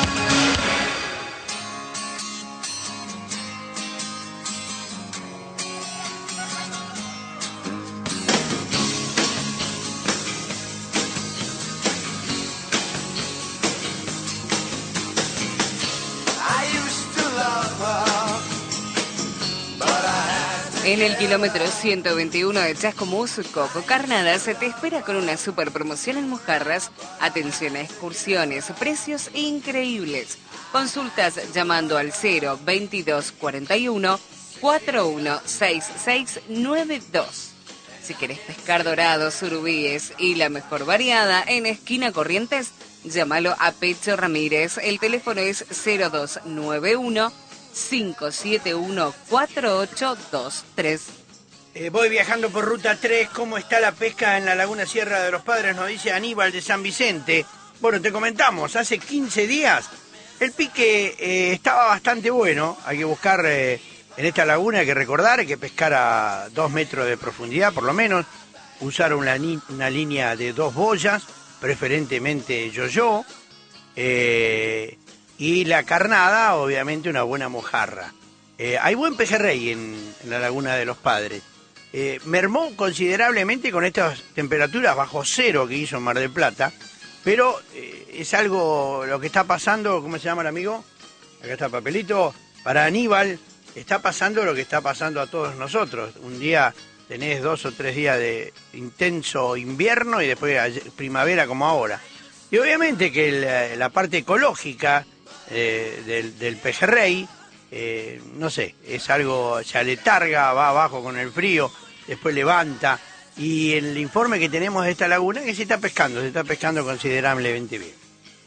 En el kilómetro ciento veintiuno de Chascomús, Coco Carnadas te espera con una super promoción en mojarras. Atención a excursiones, precios increíbles. Consultas llamando al cero veintidós cuarenta y uno cuarenta y uno sesenta y seis noventa y dos. Si querés pescar dorados, surubíes y la mejor variada en Esquina Corrientes, llámalo a Pecho Ramírez. El teléfono es cero dos nueve uno cinco siete uno cuatro ocho dos tres. Eh, voy viajando por ruta tres. ¿Cómo está la pesca en la laguna Sierra de los Padres? Nos dice Aníbal de San Vicente. Bueno, te comentamos, hace quince días el pique eh, estaba bastante bueno. Hay que buscar eh, en esta laguna, hay que recordar, hay que pescar a dos metros de profundidad por lo menos, usar una, ni- una línea de dos boyas, preferentemente yo-yo, eh, y la carnada, obviamente, una buena mojarra. Eh, hay buen pejerrey en, en la Laguna de los Padres. Eh, mermó considerablemente con estas temperaturas bajo cero que hizo en Mar del Plata, pero eh, es algo, lo que está pasando, ¿cómo se llama el amigo? Acá está el papelito. Para Aníbal, está pasando lo que está pasando a todos nosotros. Un día tenés dos o tres días de intenso invierno y después primavera como ahora. Y obviamente que la, la parte ecológica Eh, del, del pejerrey, eh, no sé, es algo, se aletarga, va abajo con el frío, después levanta, y el informe que tenemos de esta laguna es que se está pescando, se está pescando considerablemente bien.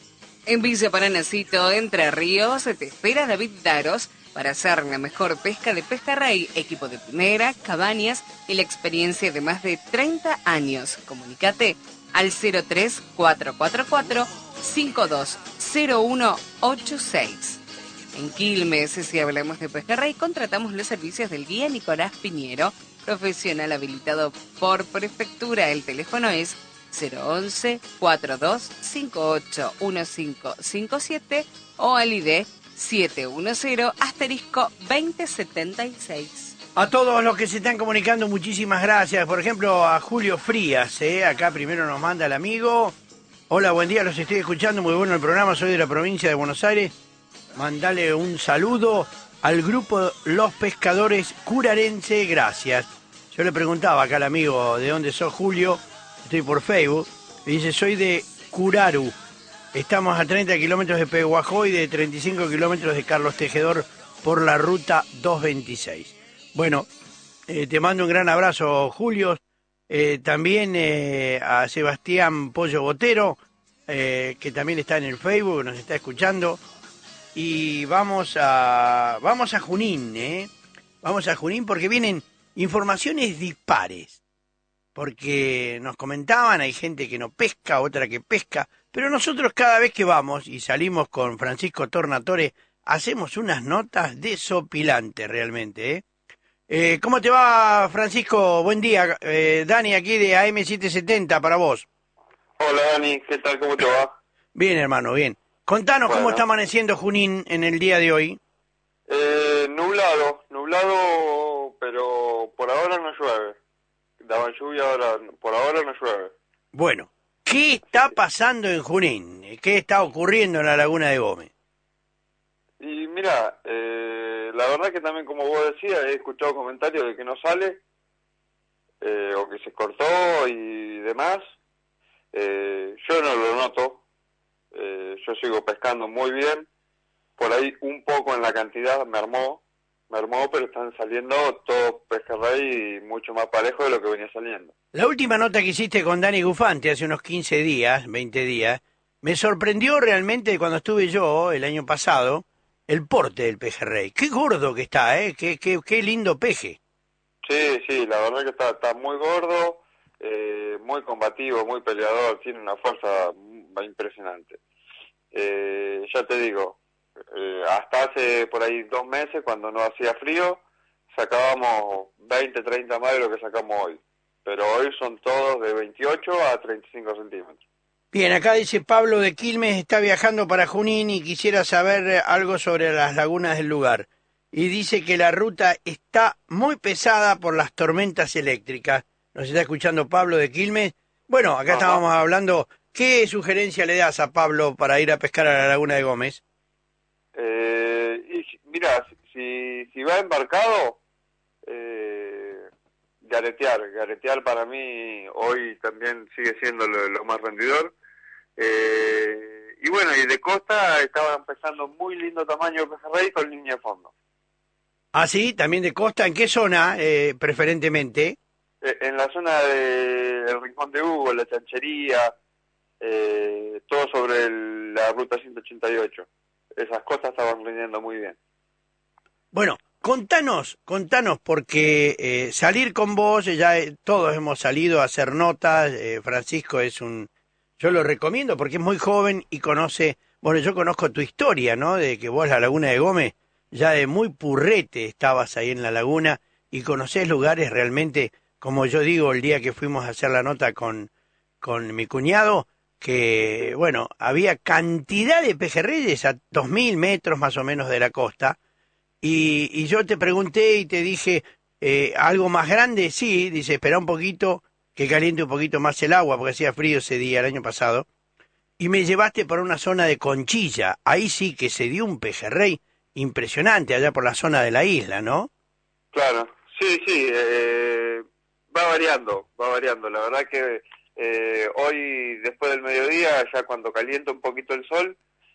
En Villa Paranacito, Entre Ríos, te espera David Daros para hacer la mejor pesca de pejerrey, equipo de primera, cabañas y la experiencia de más de treinta años. Comunícate al cero tres cuatro cuatro cuatro cinco dos cero uno ocho seis. En Quilmes, si hablamos de pejerrey, contratamos los servicios del guía Nicolás Piñero, profesional habilitado por prefectura. El teléfono es cero once cuarenta y dos cincuenta y ocho quince cincuenta y siete o al I D siete uno cero asterisco veinte setenta y seis. A todos los que se están comunicando, muchísimas gracias. Por ejemplo, a Julio Frías, ¿eh? Acá primero nos manda el amigo. Hola, buen día, los estoy escuchando, muy bueno el programa, soy de la provincia de Buenos Aires. Mandale un saludo al grupo Los Pescadores Curarense, gracias. Yo le preguntaba acá al amigo, ¿de dónde sos, Julio? Estoy por Facebook. Me dice, soy de Curaru. Estamos a treinta kilómetros de Pehuajó y de treinta y cinco kilómetros de Carlos Tejedor por la ruta doscientos veintiséis. Bueno, eh, te mando un gran abrazo, Julio. Eh, también eh, a Sebastián Pollo Botero, eh, que también está en el Facebook, nos está escuchando. y vamos a vamos a Junín, ¿eh? Vamos a Junín porque vienen informaciones dispares. Porque nos comentaban, hay gente que no pesca, otra que pesca, pero nosotros cada vez que vamos y salimos con Francisco Tornatore, hacemos unas notas desopilantes realmente, ¿eh? Eh, ¿Cómo te va, Francisco? Buen día. Eh, Dani, aquí de A M setecientos setenta para vos. Hola, Dani. ¿Qué tal? ¿Cómo te va? Bien, hermano, bien. Contanos Bueno. cómo está amaneciendo Junín en el día de hoy. Eh, nublado, nublado, pero por ahora no llueve. Daban lluvia, ahora, por ahora no llueve. Bueno, ¿qué está pasando en Junín? ¿Qué está ocurriendo en la Laguna de Gómez? Y mira, eh, la verdad que también, como vos decías, he escuchado comentarios de que no sale, eh, o que se cortó y demás. Eh, yo no lo noto. Eh, yo sigo pescando muy bien. Por ahí un poco en la cantidad me armó, me armó, pero están saliendo todos pejerrey mucho más parejo de lo que venía saliendo. La última nota que hiciste con Dani Gufante hace unos quince días, veinte días, me sorprendió realmente cuando estuve yo el año pasado, el porte del pejerrey. Qué gordo que está, ¿eh? Qué, qué, qué lindo peje. Sí, sí, la verdad que está, está muy gordo, eh, muy combativo, muy peleador, tiene una fuerza impresionante. Eh, ya te digo, eh, hasta hace por ahí dos meses, cuando no hacía frío, sacábamos veinte, treinta más de lo que sacamos hoy. Pero hoy son todos de veintiocho a treinta y cinco centímetros. Bien, acá dice Pablo de Quilmes, está viajando para Junín y quisiera saber algo sobre las lagunas del lugar. Y dice que la ruta está muy pesada por las tormentas eléctricas. ¿Nos está escuchando Pablo de Quilmes? Bueno, acá Ajá. estábamos hablando. ¿Qué sugerencia le das a Pablo para ir a pescar a la Laguna de Gómez? Eh, y mira, si, si va embarcado, eh, garetear, garetear para mí hoy también sigue siendo lo, lo más rendidor. Eh, y bueno, y de costa estaba empezando muy lindo tamaño de pejerrey con línea de fondo. Ah, sí, también de costa. ¿En qué zona, eh, preferentemente? Eh, en la zona de, del Rincón de Hugo, la Chanchería, eh, todo sobre el- la ruta ciento ochenta y ocho. Esas costas estaban rindiendo muy bien. Bueno, contanos, contanos, porque eh, salir con vos, ya eh, todos hemos salido a hacer notas, eh, Francisco es un... Yo lo recomiendo porque es muy joven y conoce... Bueno, yo conozco tu historia, ¿no? De que vos, la Laguna de Gómez, ya de muy purrete estabas ahí en la laguna y conocés lugares realmente, como yo digo, el día que fuimos a hacer la nota con, con mi cuñado, que, bueno, había cantidad de pejerreyes a dos mil metros más o menos de la costa, y, y yo te pregunté y te dije, eh, ¿algo más grande? Sí, dice, espera un poquito, que caliente un poquito más el agua, porque hacía frío ese día, el año pasado, y me llevaste por una zona de Conchilla, ahí sí que se dio un pejerrey impresionante, allá por la zona de la isla, ¿no? Claro, sí, sí, eh, va variando, va variando. La verdad que eh, hoy, después del mediodía, ya cuando calienta un poquito el sol,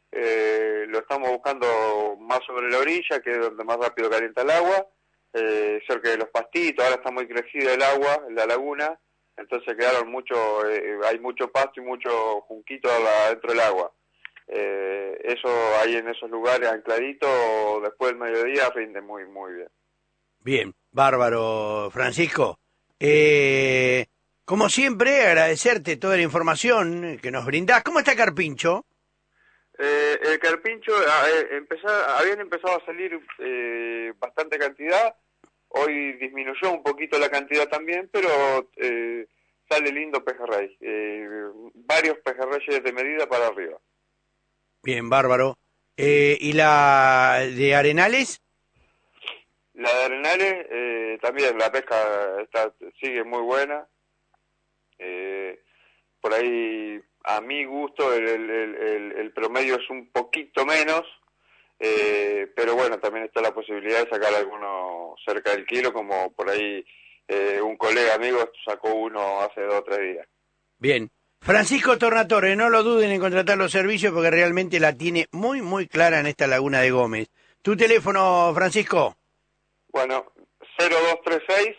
eh, lo estamos buscando más sobre la orilla, que es donde más rápido calienta el agua, eh, cerca de los pastitos. Ahora está muy crecido el agua en la laguna, entonces quedaron mucho, eh, hay mucho pasto y mucho junquito dentro del agua. Eh, eso ahí en esos lugares ancladitos, después del mediodía, rinde muy, muy bien. Bien, bárbaro, Francisco. Eh, como siempre, agradecerte toda la información que nos brindás. ¿Cómo está Carpincho? Eh, el carpincho, ah, eh, empezar, habían empezado a salir eh, bastante cantidad, hoy disminuyó un poquito la cantidad también, pero eh, sale lindo pejerrey, eh, varios pejerreyes de medida para arriba. Bien, bárbaro. Eh, ¿Y la de Arenales? La de Arenales, eh, también la pesca está, sigue muy buena, eh, por ahí a mi gusto el, el, el, el promedio es un poquito menos, eh, pero bueno, también está la posibilidad de sacar alguno cerca del kilo, como por ahí eh, un colega amigo sacó uno hace dos o tres días. Bien. Francisco Tornatore, no lo duden en contratar los servicios porque realmente la tiene muy, muy clara en esta Laguna de Gómez. ¿Tu teléfono, Francisco? Bueno, cero dos tres seis,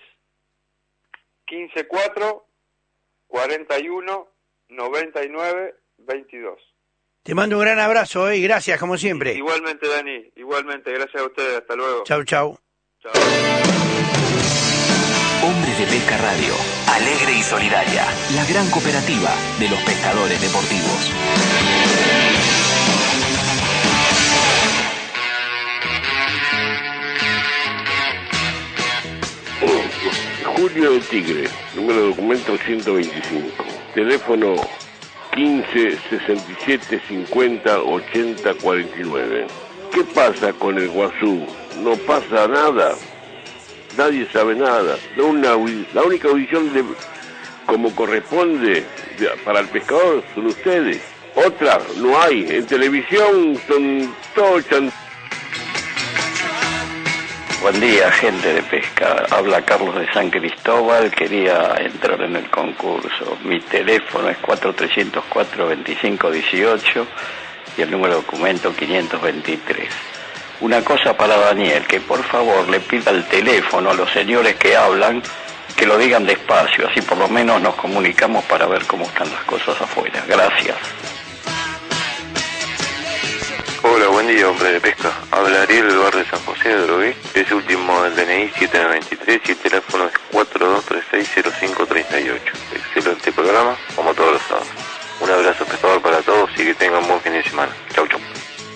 quince cuatro, cuarenta y uno, noventa y nueve, veintidós. Te mando un gran abrazo eh, y gracias como siempre. Igualmente, Dani, igualmente, gracias a ustedes, hasta luego. Chau, chau. Chau. Hombres de Pesca Radio, alegre y solidaria, la gran cooperativa de los pescadores deportivos. Julio de Tigre, número de documento ciento veinticinco, teléfono quince, sesenta y siete, cincuenta, ochenta, cuarenta y nueve. ¿Qué pasa con el Guazú? No pasa nada, nadie sabe nada. La, una, la única audición de, como corresponde de, para el pescador son ustedes. Otra no hay, en televisión son todos chan... Buen día, gente de pesca. Habla Carlos de San Cristóbal. Quería entrar en el concurso. Mi teléfono es cuatro tres cero cuatro, veinticinco dieciocho y el número de documento quinientos veintitrés. Una cosa para Daniel, que por favor le pida el teléfono a los señores que hablan, que lo digan despacio, así por lo menos nos comunicamos para ver cómo están las cosas afuera. Gracias. Hola, buen día, hombre de pesca. Habla Ariel del barrio de San José de Drogué. Es último del D N I siete nueve tres y el teléfono es cuatro dos tres seis cero cinco tres ocho. Excelente programa, como todos los sábados. Un abrazo pescador para todos y que tengan un buen fin de semana. Chau, chau.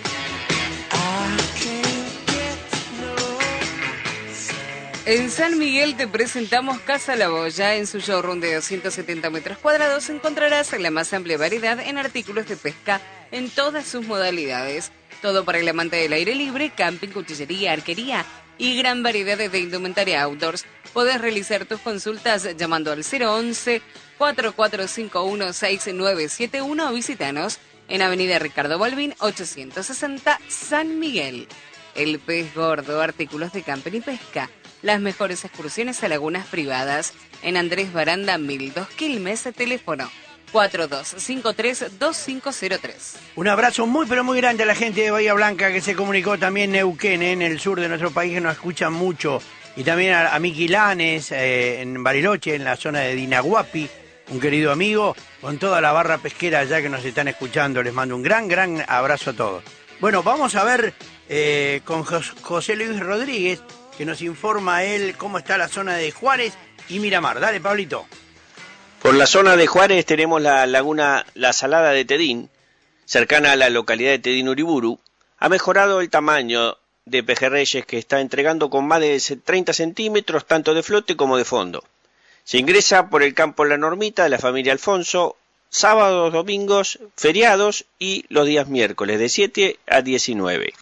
En San Miguel te presentamos Casa La Boya. En su showroom de doscientos setenta metros cuadrados encontrarás la más amplia variedad en artículos de pesca en todas sus modalidades. Todo para el amante del aire libre, camping, cuchillería, arquería y gran variedad de indumentaria outdoors. Podés realizar tus consultas llamando al cero once, cuatro cuatro cinco uno, seis nueve siete uno o visítanos en Avenida Ricardo Balbín, ochocientos sesenta, San Miguel. El Pez Gordo, artículos de camping y pesca. Las mejores excursiones a lagunas privadas. En Andrés Baranda, mil dos Quilmes, teléfono cuatro dos cinco tres, dos cinco cero tres. Un abrazo muy pero muy grande a la gente de Bahía Blanca que se comunicó también Neuquén, eh, en el sur de nuestro país, que nos escuchan mucho. Y también a, a Miki Lanes, eh, en Bariloche, en la zona de Dinaguapi, un querido amigo, con toda la barra pesquera allá que nos están escuchando. Les mando un gran, gran abrazo a todos. Bueno, vamos a ver eh, con Jos- José Luis Rodríguez, que nos informa él cómo está la zona de Juárez y Miramar. Dale, Pablito. Por la zona de Juárez tenemos la laguna La Salada de Tedín, cercana a la localidad de Tedín Uriburu. Ha mejorado el tamaño de pejerreyes, que está entregando con más de treinta centímetros, tanto de flote como de fondo. Se ingresa por el campo La Normita de la familia Alfonso, sábados, domingos, feriados y los días miércoles de siete a diecinueve.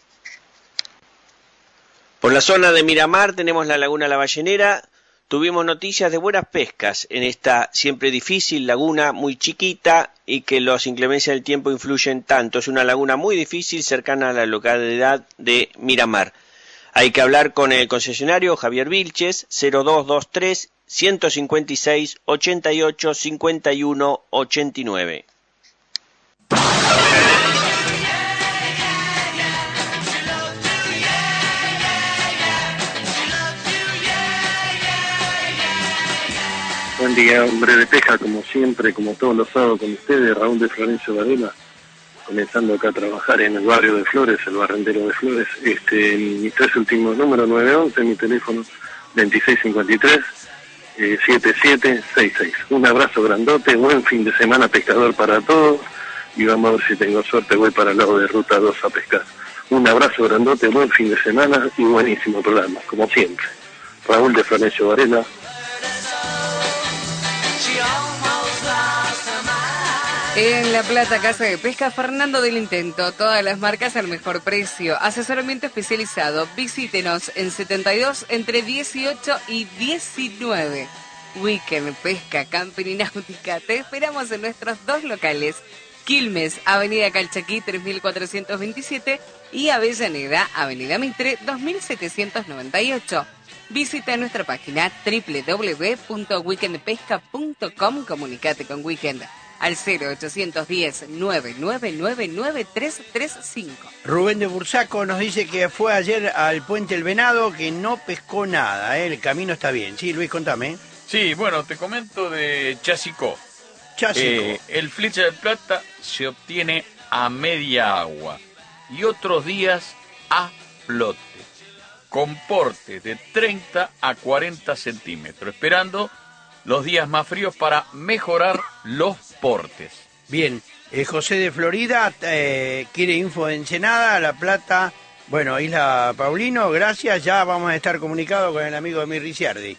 Por la zona de Miramar tenemos la laguna La Ballenera. Tuvimos noticias de buenas pescas en esta siempre difícil laguna, muy chiquita, y que las inclemencias del tiempo influyen tanto. Es una laguna muy difícil, cercana a la localidad de Miramar. Hay que hablar con el concesionario Javier Vilches, cero dos dos tres, ciento cincuenta y seis, ochenta y ocho, cincuenta y uno, ochenta y nueve. Buen día, hombre de pesca, como siempre, como todos los sábados con ustedes, Raúl de Florencio Varela, comenzando acá a trabajar en el barrio de Flores, el barrendero de Flores. Este, mis tres últimos números, nueve once, mi teléfono veintiséis cincuenta y tres, eh, setenta y siete sesenta y seis. Un abrazo grandote, buen fin de semana pescador para todos, y vamos a ver si tengo suerte, voy para el lado de Ruta dos a pescar. Un abrazo grandote, buen fin de semana y buenísimo programa, como siempre. Raúl de Florencio Varela. En La Plata, Casa de Pesca, Fernando del Intento. Todas las marcas al mejor precio. Asesoramiento especializado. Visítenos en setenta y dos entre dieciocho y diecinueve. Weekend, pesca, camping y náutica. Te esperamos en nuestros dos locales. Quilmes, Avenida Calchaquí tres mil cuatrocientos veintisiete y Avellaneda, Avenida Mitre dos mil setecientos noventa y ocho. Visita nuestra página doble u doble u doble u punto weekend pesca punto com. Comunicate con Weekend al cero ochocientos diez, nueve nueve nueve, nueve tres tres cinco. Rubén de Bursaco nos dice que fue ayer al Puente El Venado, que no pescó nada, ¿eh? El camino está bien. Sí, Luis, contame. Sí, bueno, te comento de Chasicó. Chasicó. Eh, el Flecha de Plata se obtiene a media agua y otros días a flote, con portes de treinta a cuarenta centímetros, esperando los días más fríos para mejorar los portes. Bien, eh, José de Florida eh, quiere info de Ensenada, La Plata, bueno, Isla Paulino, gracias, ya vamos a estar comunicados con el amigo Emir Ricciardi.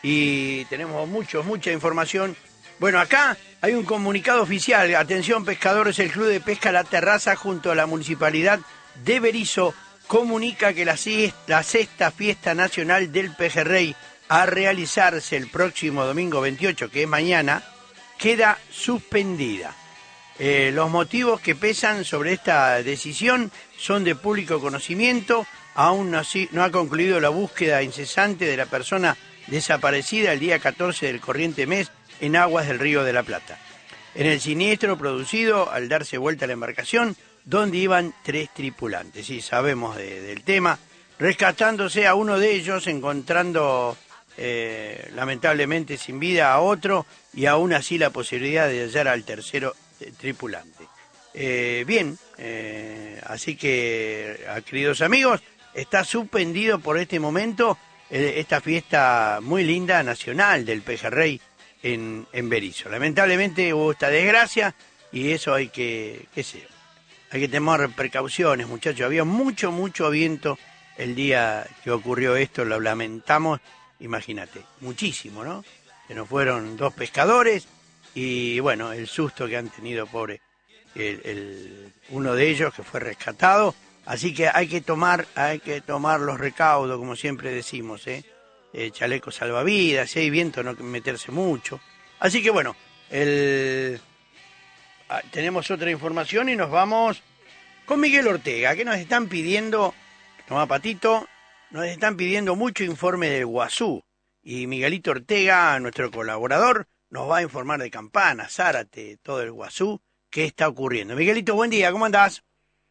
Y tenemos mucho, mucha información. Bueno, acá hay un comunicado oficial, atención pescadores, el Club de Pesca La Terraza junto a la Municipalidad de Berisso comunica que la, la sexta fiesta nacional del pejerrey a realizarse el próximo domingo veintiocho, que es mañana, queda suspendida. Eh, los motivos que pesan sobre esta decisión son de público conocimiento. Aún no, no ha concluido la búsqueda incesante de la persona desaparecida el día catorce del corriente mes en aguas del Río de la Plata. En el siniestro producido al darse vuelta la embarcación, donde iban tres tripulantes. Sí, sabemos de, del tema. Rescatándose a uno de ellos, encontrando eh, lamentablemente sin vida a otro y aún así la posibilidad de hallar al tercero eh, tripulante. Eh, bien, eh, así que, queridos amigos, está suspendido por este momento eh, esta fiesta muy linda nacional del pejerrey en, en Berisso. Lamentablemente hubo esta desgracia y eso hay que, qué sé yo, hay que tomar precauciones, muchachos. Había mucho, mucho viento el día que ocurrió esto, lo lamentamos, imagínate, muchísimo, ¿no? Se nos fueron dos pescadores y, bueno, el susto que han tenido, pobre, el, el, uno de ellos que fue rescatado. Así que hay que tomar, hay que tomar los recaudos, como siempre decimos, ¿eh? Eh, chalecos salvavidas, si hay viento no meterse mucho. Así que, bueno, el... Ah, tenemos otra información y nos vamos con Miguel Ortega, que nos están pidiendo, toma Patito, nos están pidiendo mucho informe del Guazú. Y Miguelito Ortega, nuestro colaborador, nos va a informar de Campana, Zárate, todo el Guazú, qué está ocurriendo. Miguelito, buen día, ¿cómo andás?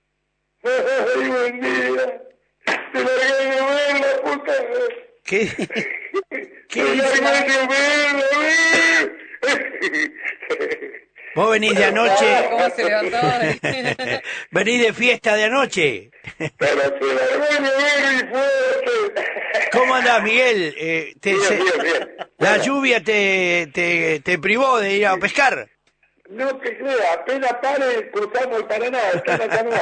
¡Ay, buen día! ¡Te largué de ver la puta! ¿Qué? ¿Qué dice? Vos venís de anoche. ¿Cómo se levantó? Venís de fiesta de anoche. Pero se largué de ver y fuerte. ¿Cómo andás, Miguel? Eh, te, bien, se... bien, bien. ¿La Bueno. lluvia te, te, te privó de ir a pescar? No te creas, apenas pare, cruzamos el Paraná, están acá no,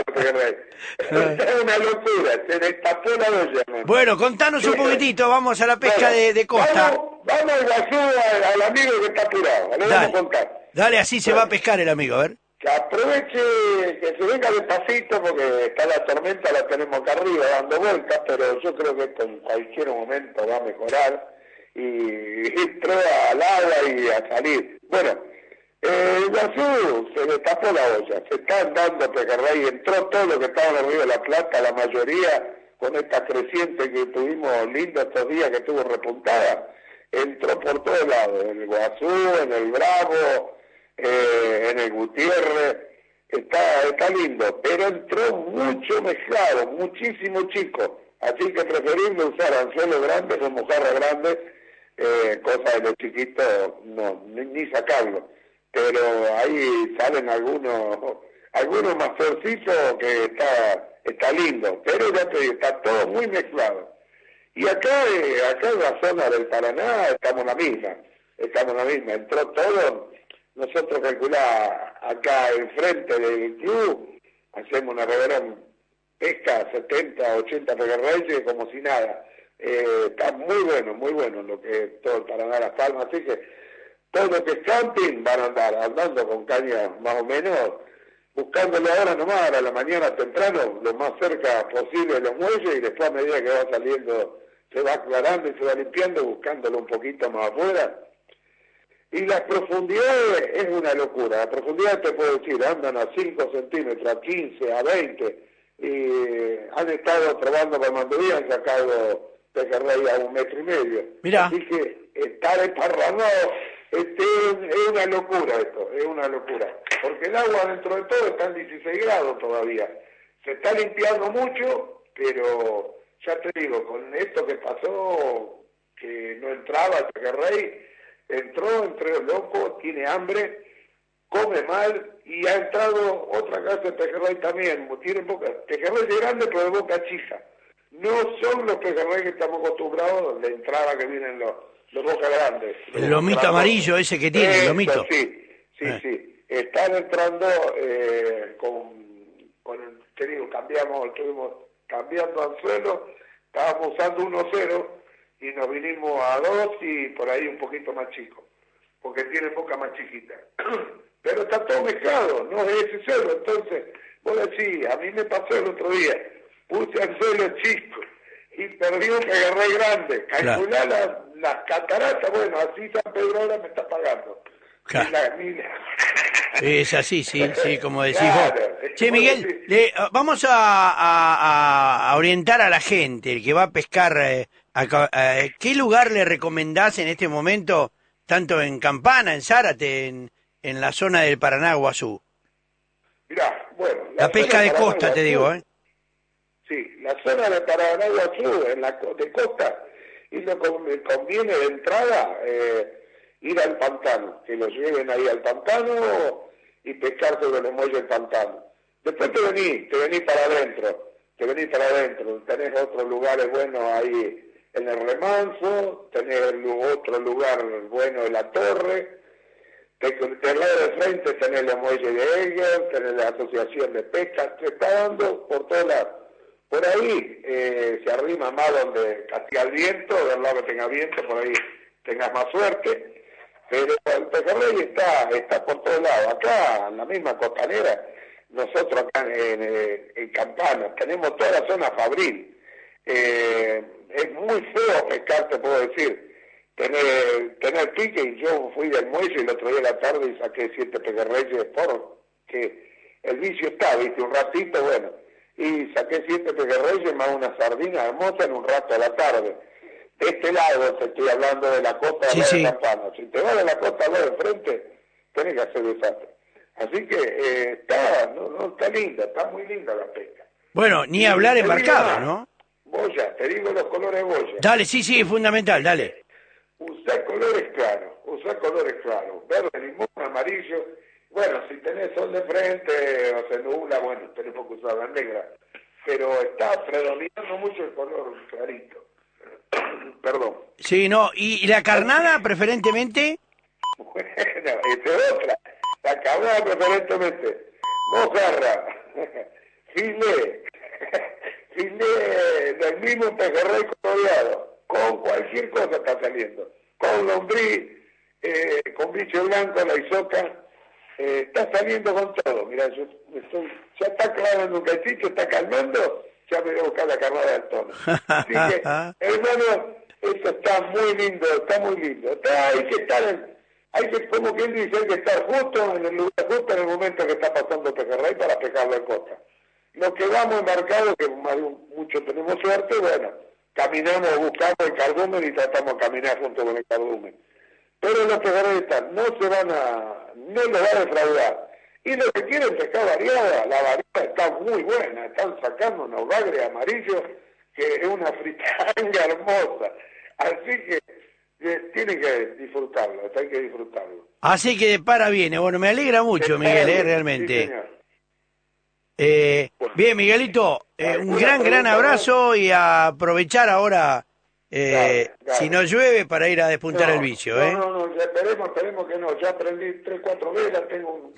es una locura, se destapó la olla, hermano. Bueno, contanos un poquitito, vamos a la pesca Bueno, de, de costa. Vamos, vamos al Guazú, al, al amigo que está apurado, le Dale. vamos a contar. Dale, así se va a pescar el amigo, a ver. Que aproveche, que se venga despacito, porque está la tormenta, la tenemos acá arriba dando vueltas, pero yo creo que esto en cualquier momento va a mejorar, y entró al agua y a salir. Bueno, Eh, el Guazú se destapó la olla, se están dando pejerrey, entró todo lo que estaba en el Río de la Plata, la mayoría con esta creciente que tuvimos linda estos días que tuvo repuntada, entró por todos lados, en el Guazú, en el Bravo, eh, en el Gutiérrez, está, está lindo, pero entró mucho mezclado, muchísimo chico, así que preferible usar anzuelos grandes o mojarras grandes, eh, cosa de los chiquitos no, ni, ni sacarlo. Pero ahí salen algunos algunos más florcitos que está está lindo, pero ya te digo, está todo muy mezclado. Y acá, eh, acá en la zona del Paraná estamos en la misma, estamos en la misma, entró todo, nosotros calculamos acá enfrente del club, hacemos una reverenda pesca, setenta, ochenta pejerreyes como si nada, eh, está muy bueno, muy bueno lo que es todo el Paraná, Las Palmas, así que todo lo que es camping van a andar andando con cañas más o menos, buscándole ahora nomás a la mañana temprano, lo más cerca posible de los muelles, y después a medida que va saliendo se va aclarando y se va limpiando, buscándolo un poquito más afuera. Y las profundidades es una locura, la profundidad te puedo decir, andan a cinco centímetros, a quince, a veinte, y han estado probando con mandudí, han sacado pejerrey a un metro y medio. Mirá. Así que está desparramado. Este, es, es una locura esto, es una locura, porque el agua dentro de todo está en dieciséis grados todavía, se está limpiando mucho, pero ya te digo, con esto que pasó, que no entraba el pejerrey, entró, entró loco, tiene hambre, come mal y ha entrado otra clase de pejerrey también, tienen boca, pejerrey grande pero de boca chica. No son los pejerrey que estamos acostumbrados de entrada que vienen los, los bocas grandes. El lomito grandes. Amarillo ese que tiene, Eso, el lomito. Sí, sí, eh. sí. Están entrando eh, con, con, te digo, cambiamos, estuvimos cambiando anzuelo, estábamos usando uno cero y nos vinimos a dos y por ahí un poquito más chico, porque tienen boca más chiquita. Pero está todo mezclado, no es ese cero. Entonces, vos decís, a mí me pasó el otro día, puse anzuelo chico y perdí un pejerrey grande. Calculá claro. las, las cataratas, bueno, así San Pedro ahora me está pagando. Claro. La, la... Es así, sí, sí, como decís claro, vos. Che, Miguel, le, vamos a, a, a orientar a la gente, el que va a pescar, eh, a, a, ¿qué lugar le recomendás en este momento, tanto en Campana, en Zárate, en, en la zona del Paraná, Guazú? Mirá, bueno... La, la pesca de costa, te digo, ¿eh? Sí, la zona de Paraná, Guazú, en la de costa, y lo que conviene de entrada... Eh, ir al pantano, que los lleven ahí al pantano y pescar sobre los muelles del pantano. Después te venís, te venís para adentro, te venís para adentro, tenés otros lugares buenos ahí en el Remanso, tenés otro lugar bueno en la Torre, del lado de frente tenés los muelles de Eger, tenés la Asociación de Pesca, te está dando por todas las... Por ahí eh, se arrima más donde castiga el viento, del lado que tenga viento, por ahí tengas más suerte. Pero el pejerrey está, está por todos lados. Acá, en la misma costanera, nosotros acá en, en, en Campana, tenemos toda la zona fabril. Eh, es muy feo pescar, te puedo decir. Tener, tener pique, y yo fui del muelle el otro día a la tarde y saqué siete pejerreyes por que el vicio está, viste, un ratito, bueno. Y saqué siete pejerreyes más una sardina hermosa en un rato a la tarde. De este lado te estoy hablando de la costa sí, de sí. Campana. Si te vas de la costa al lado de frente, tenés que hacer desastre. Así que eh, está, no, no, está linda, está muy linda la pesca. Bueno, ni y hablar embarcado, ¿no? Boya, te digo los colores boya. Dale, sí, sí, es fundamental, dale. Usá colores claros, usá colores claros, verde, limón, amarillo. Bueno, si tenés sol de frente o se nubla, bueno, tenemos que usar la negra. Pero está predominando mucho el color clarito. Perdón. Sí, no, ¿y, y la carnada preferentemente? Bueno, esa es otra. La carnada preferentemente. Mojarra, filé, filé del mismo pejerrey coloreado, con cualquier cosa está saliendo. Con lombriz, eh, con bicho blanco, la isoca, eh, está saliendo con todo. Mira, yo estoy, ya está clavando un cachito, está calmando. Ya me voy a buscar la carnada del tono. Así que, hermano, eso está muy lindo, está muy lindo. Está, hay que estar, en, hay que, como quien dice, hay que estar justo en el lugar, justo en el momento que está pasando el pejerrey para pescarlo en costa. Los que vamos embarcados, que muchos tenemos suerte, bueno, caminamos, buscamos el cardumen y tratamos de caminar junto con el cardumen. Pero los pejerreyes están, no se van a, no los va a defraudar. Y los que quieren pescar variada, la variada está muy buena, están sacando unos bagres amarillos que es una fritanga hermosa. Así que eh, tienen que disfrutarlo, hay que disfrutarlo. Así que de para viene, bueno, me alegra mucho, Miguel, eh, realmente. Sí, eh, bueno. Bien, Miguelito, eh, un gran, gran abrazo y a aprovechar ahora, eh, dale, dale. Si no llueve, para ir a despuntar no, el vicio. No, ¿eh? no, no, no, esperemos, esperemos que no, ya prendí tres, cuatro velas, tengo un...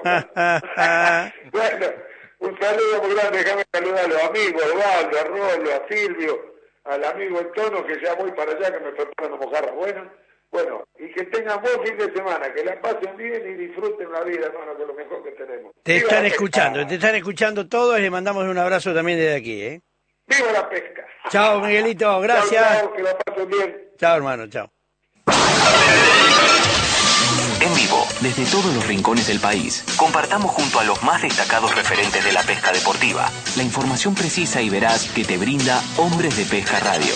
Bueno, un saludo muy grande, déjame saludar a los amigos, a Osvaldo, a Rolo, a Silvio, al amigo Antonio, que ya voy para allá, que me preparan una mojarra buena. Bueno, y que tengan buen fin de semana, que la pasen bien y disfruten la vida, hermano, que es lo mejor que tenemos. Te ¡Viva están la escuchando, pesca! te están escuchando todos y les mandamos un abrazo también desde aquí, ¿eh? ¡Viva la pesca! Chao, Miguelito, gracias. Chao, chao, que la pasen bien. Chao, hermano, chao. En vivo, desde todos los rincones del país, compartamos junto a los más destacados referentes de la pesca deportiva la información precisa y veraz que te brinda Hombres de Pesca Radio.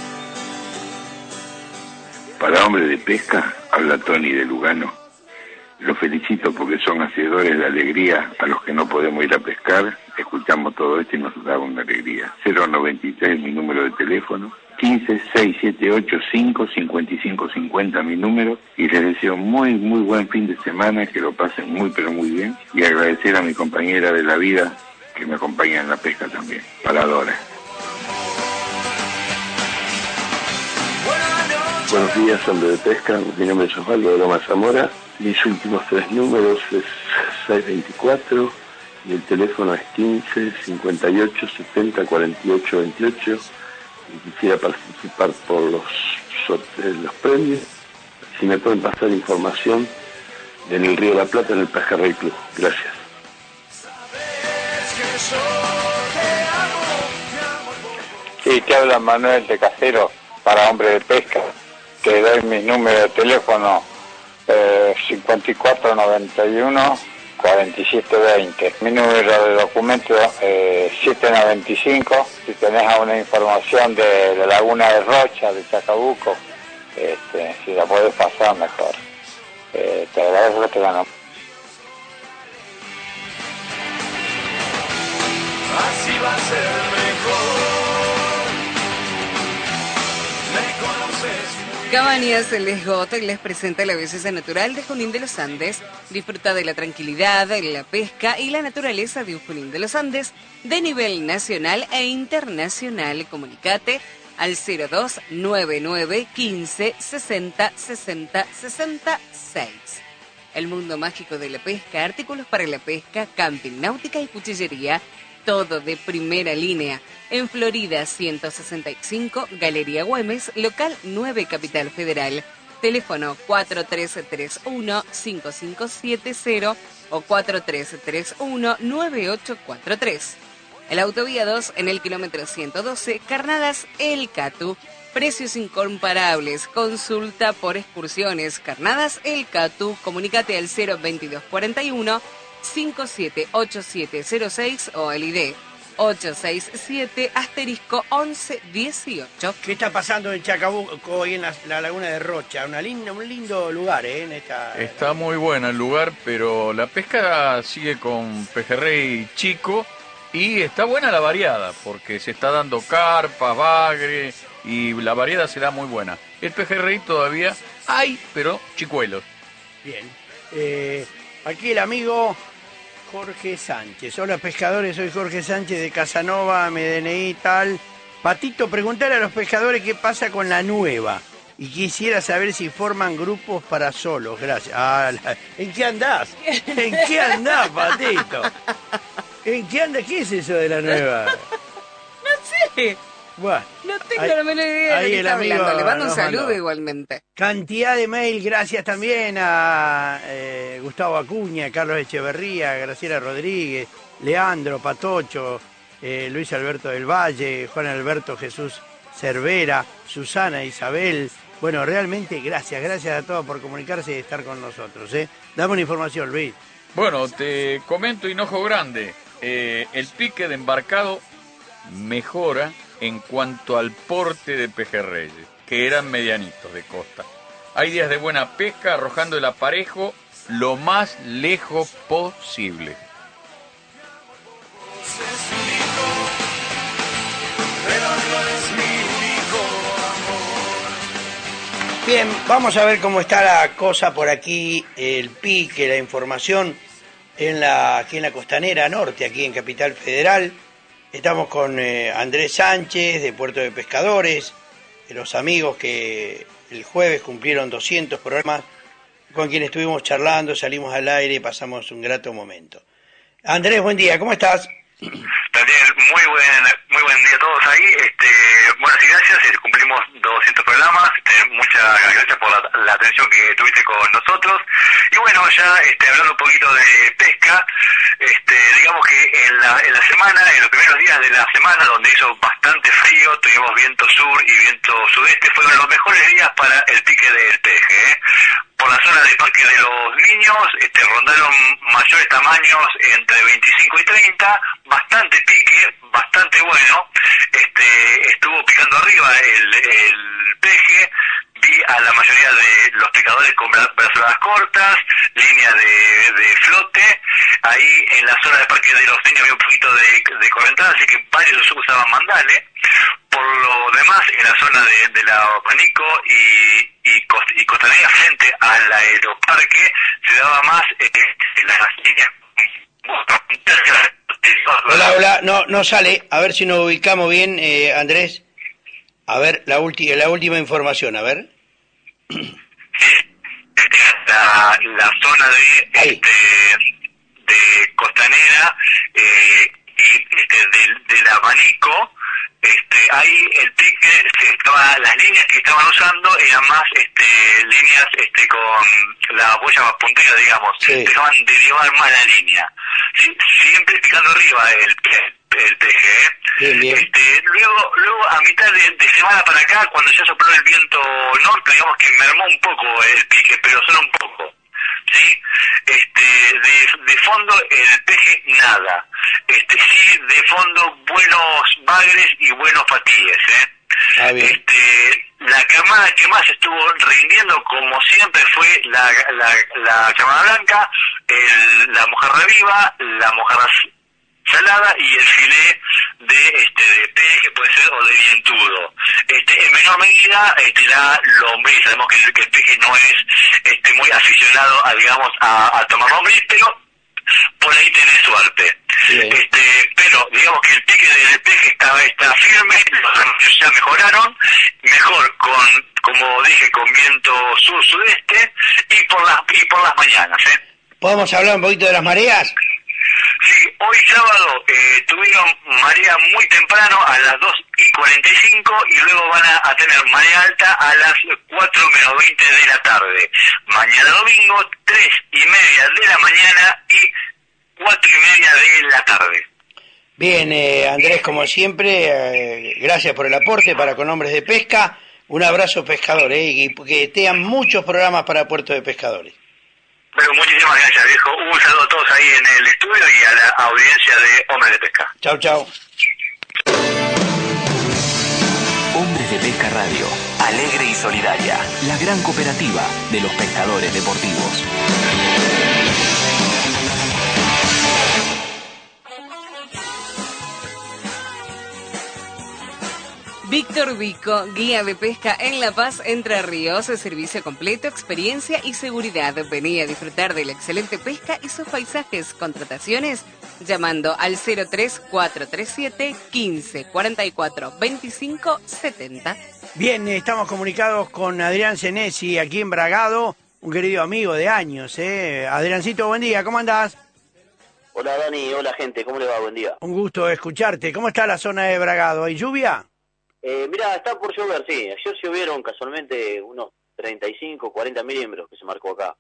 Para Hombres de Pesca, habla Tony de Lugano. Los felicito porque son hacedores de alegría a los que no podemos ir a pescar. Escuchamos todo esto y nos da una alegría. cero noventa y tres mi número de teléfono, quince, seis, siete, ocho, cinco, cincuenta y cinco, cincuenta mi número, y les deseo muy, muy buen fin de semana, que lo pasen muy, pero muy bien, y agradecer a mi compañera de la vida que me acompaña en la pesca también, Paradora. Buenos días, hombre de pesca. Mi nombre es Osvaldo de Loma Zamora. Mis últimos tres números es seiscientos veinticuatro y el teléfono es quince, cincuenta y ocho, setenta, cuarenta y ocho, veintiocho. Y quisiera participar por los, los premios. Si me pueden pasar información en el Río de la Plata, en el Pejerrey Club. Gracias. Sí, te habla Manuel de Casero para Hombre de Pesca. Te doy mi número de teléfono eh, cincuenta y cuatro noventa y uno cuarenta y siete veinte. Mi número de documento eh, siete noventa y cinco. Si tenés alguna información de la Laguna de Rocha, de Chacabuco, este, si la podés pasar mejor. Eh, te agradezco que te ganó. Así va a ser mejor. Me conoces. Cabañas Les Got les presenta la belleza natural de Junín de los Andes. Disfruta de la tranquilidad, la pesca y la naturaleza de un Junín de los Andes de nivel nacional e internacional. Comunicate al cero dos nueve nueve quince sesenta sesenta sesenta seis. El mundo mágico de la pesca, artículos para la pesca, camping, náutica y cuchillería. Todo de primera línea. En Florida ciento sesenta y cinco, Galería Güemes, local nueve, Capital Federal. Teléfono cuatro tres tres uno cinco cinco siete cero o cuatro tres tres uno nueve ocho cuatro tres. El Autovía dos en el kilómetro ciento doce, Carnadas El Catu. Precios incomparables. Consulta por excursiones. Carnadas El Catu. Comunícate al cero veintidós cuarenta y uno cinco siete ocho siete cero seis o el I D ocho seis siete asterisco once dieciocho. ¿Qué está pasando en Chacabuco y en la, la Laguna de Rocha? Una linda, un lindo lugar, ¿eh? En esta... Está muy buena el lugar, pero la pesca sigue con pejerrey chico y está buena la variada, porque se está dando carpa, bagre y la variada será muy buena. El pejerrey todavía hay, pero chicuelos. Bien. Eh, aquí el amigo Jorge Sánchez. Hola pescadores, soy Jorge Sánchez de Casanova, mi D N I tal. Patito, preguntar a los pescadores qué pasa con la nueva. Y quisiera saber si forman grupos para solos. Gracias. Ah, la... ¿En qué andás? ¿En qué andás, Patito? ¿En qué andás? ¿Qué es eso de la nueva? No sé. Bueno, no tengo ahí, la menor idea de ahí qué el está amigo hablando. Le mando un nos saludo mandó. igualmente. Cantidad de mail, gracias también a eh, Gustavo Acuña, Carlos Echeverría, Graciela Rodríguez, Leandro Patocho, eh, Luis Alberto del Valle, Juan Alberto Jesús Cervera, Susana Isabel. Bueno, realmente gracias, gracias a todos por comunicarse y estar con nosotros. ¿eh? Dame una información, Luis. Bueno, te comento, Hinojo Grande, eh, el pique de embarcado mejora en cuanto al porte de pejerreyes, que eran medianitos de costa. Hay días de buena pesca arrojando el aparejo lo más lejos posible. Bien, vamos a ver cómo está la cosa por aquí, el pique, la información en la, aquí en la Costanera Norte, aquí en Capital Federal. Estamos con eh, Andrés Sánchez, de Puerto de Pescadores, de los amigos que el jueves cumplieron doscientos programas, con quienes estuvimos charlando, salimos al aire y pasamos un grato momento. Andrés, buen día, ¿cómo estás? Daniel, muy buen, muy buen día a todos ahí. Este, buenas y gracias, este, cumplimos doscientos programas. Este, muchas gracias por la, la atención que tuviste con nosotros. Y bueno, ya este, hablando un poquito de pesca, este, digamos que en la, en la semana, en los primeros días de la semana, donde hizo bastante frío, tuvimos viento sur y viento sudeste, fueron los mejores días para el pique del peje, ¿eh? Por la la zona del Parque de los Niños este, rondaron mayores tamaños entre veinticinco y treinta, bastante pique, bastante bueno. Este, estuvo picando arriba el, el peje. Vi a la mayoría de los pescadores con bra- brazadas cortas, línea de, de flote. Ahí en la zona del Parque de los Niños había un poquito de, de correntada, así que varios usaban mandales. Por lo demás, en la zona de, de la Abanico y, y, cost, y Costanera, frente al aeroparque, se daba más eh, las líneas. Hola, hola, no, no sale, a ver si nos ubicamos bien, eh, Andrés. A ver, la, ulti la última información, a ver. La, la zona de, este, de Costanera eh, y este, del, del Abanico, este, ahí el pique se estaba, las líneas que estaban usando eran más este, líneas este, con la boya más puntera, digamos, Sí. dejaban derivar más la línea, ¿sí? Siempre picando arriba el, el peje, ¿eh? Bien, bien. Este, luego, luego a mitad de, de semana para acá, cuando ya sopló el viento norte, digamos que mermó un poco el pique, pero solo un poco, ¿sí? Este, de, de fondo el peje nada, este, sí de fondo buenos bagres y buenos patíes, ¿eh? Ah, bien. Este, la camada que más estuvo rindiendo, como siempre, fue la, la, la camada blanca, el, la mojarra viva, la mojarra salada y el filé de este de peje, puede ser, o de dientudo. Este, en menor medida, este, la lombriz. Sabemos que el, que el peje no es este, muy aficionado a, digamos, a, a tomar lombriz, pero por ahí tenés suerte. Bien. Este, pero digamos que el pique del peje está, está firme, los arroyos ya mejoraron, mejor con, como dije, con viento sur-sudeste y por las y por las mañanas, ¿eh? ¿Podemos hablar un poquito de las mareas? Sí, hoy sábado eh, tuvieron marea muy temprano a las dos y cuarenta y cinco y luego van a, a tener marea alta a las cuatro menos veinte de la tarde. Mañana domingo, tres y media de la mañana y cuatro y media de la tarde. Bien, eh, Andrés, como siempre, eh, gracias por el aporte para Con Hombres de Pesca. Un abrazo, pescador, eh, y que tengan muchos programas para Puerto de Pescadores. Bueno, muchísimas gracias, viejo. Un saludo a todos ahí en el estudio y a la audiencia de Hombres de Pesca. Chau, chau. Hombres de Pesca Radio, alegre y solidaria, la gran cooperativa de los pescadores deportivos. Víctor Vico, guía de pesca en La Paz, Entre Ríos, servicio completo, experiencia y seguridad. Vení a disfrutar de la excelente pesca y sus paisajes. Contrataciones llamando al cero tres cuatro tres siete, quince, cuarenta y cuatro, veinticinco, setenta. Bien, eh, estamos comunicados con Adrián Senesi, aquí en Bragado, un querido amigo de años, ¿eh? Adriancito, buen día, ¿cómo andás? Hola Dani, hola gente, ¿cómo le va? Buen día. Un gusto escucharte. ¿Cómo está la zona de Bragado? ¿Hay lluvia? Eh, mira, está por llover, sí. Ayer llovieron casualmente unos treinta y cinco, cuarenta milímetros que se marcó acá.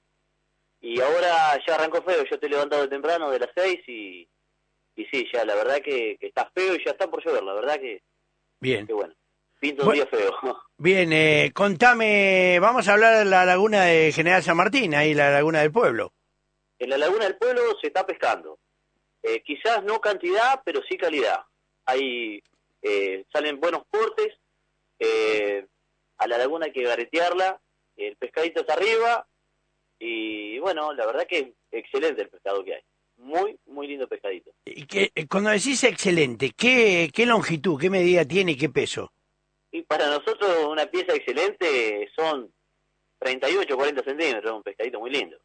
Y ahora ya arrancó feo. Yo estoy levantado de temprano de las seis y, y sí, ya la verdad que, que está feo y ya está por llover. La verdad que, Bien. que bueno. Pinta un Bueno, día feo. Bien, eh, contame, vamos a hablar de la laguna de General San Martín, ahí la laguna del pueblo. En la laguna del pueblo se está pescando. Eh, quizás no cantidad, pero sí calidad. Hay... Eh, salen buenos portes, eh, a la laguna hay que garetearla, el pescadito está arriba y bueno, la verdad que es excelente el pescado que hay, muy, muy lindo pescadito. Y que, eh, cuando decís excelente, ¿qué, ¿qué longitud, qué medida tiene y qué peso? Y para nosotros una pieza excelente son treinta y ocho, cuarenta centímetros, es un pescadito muy lindo.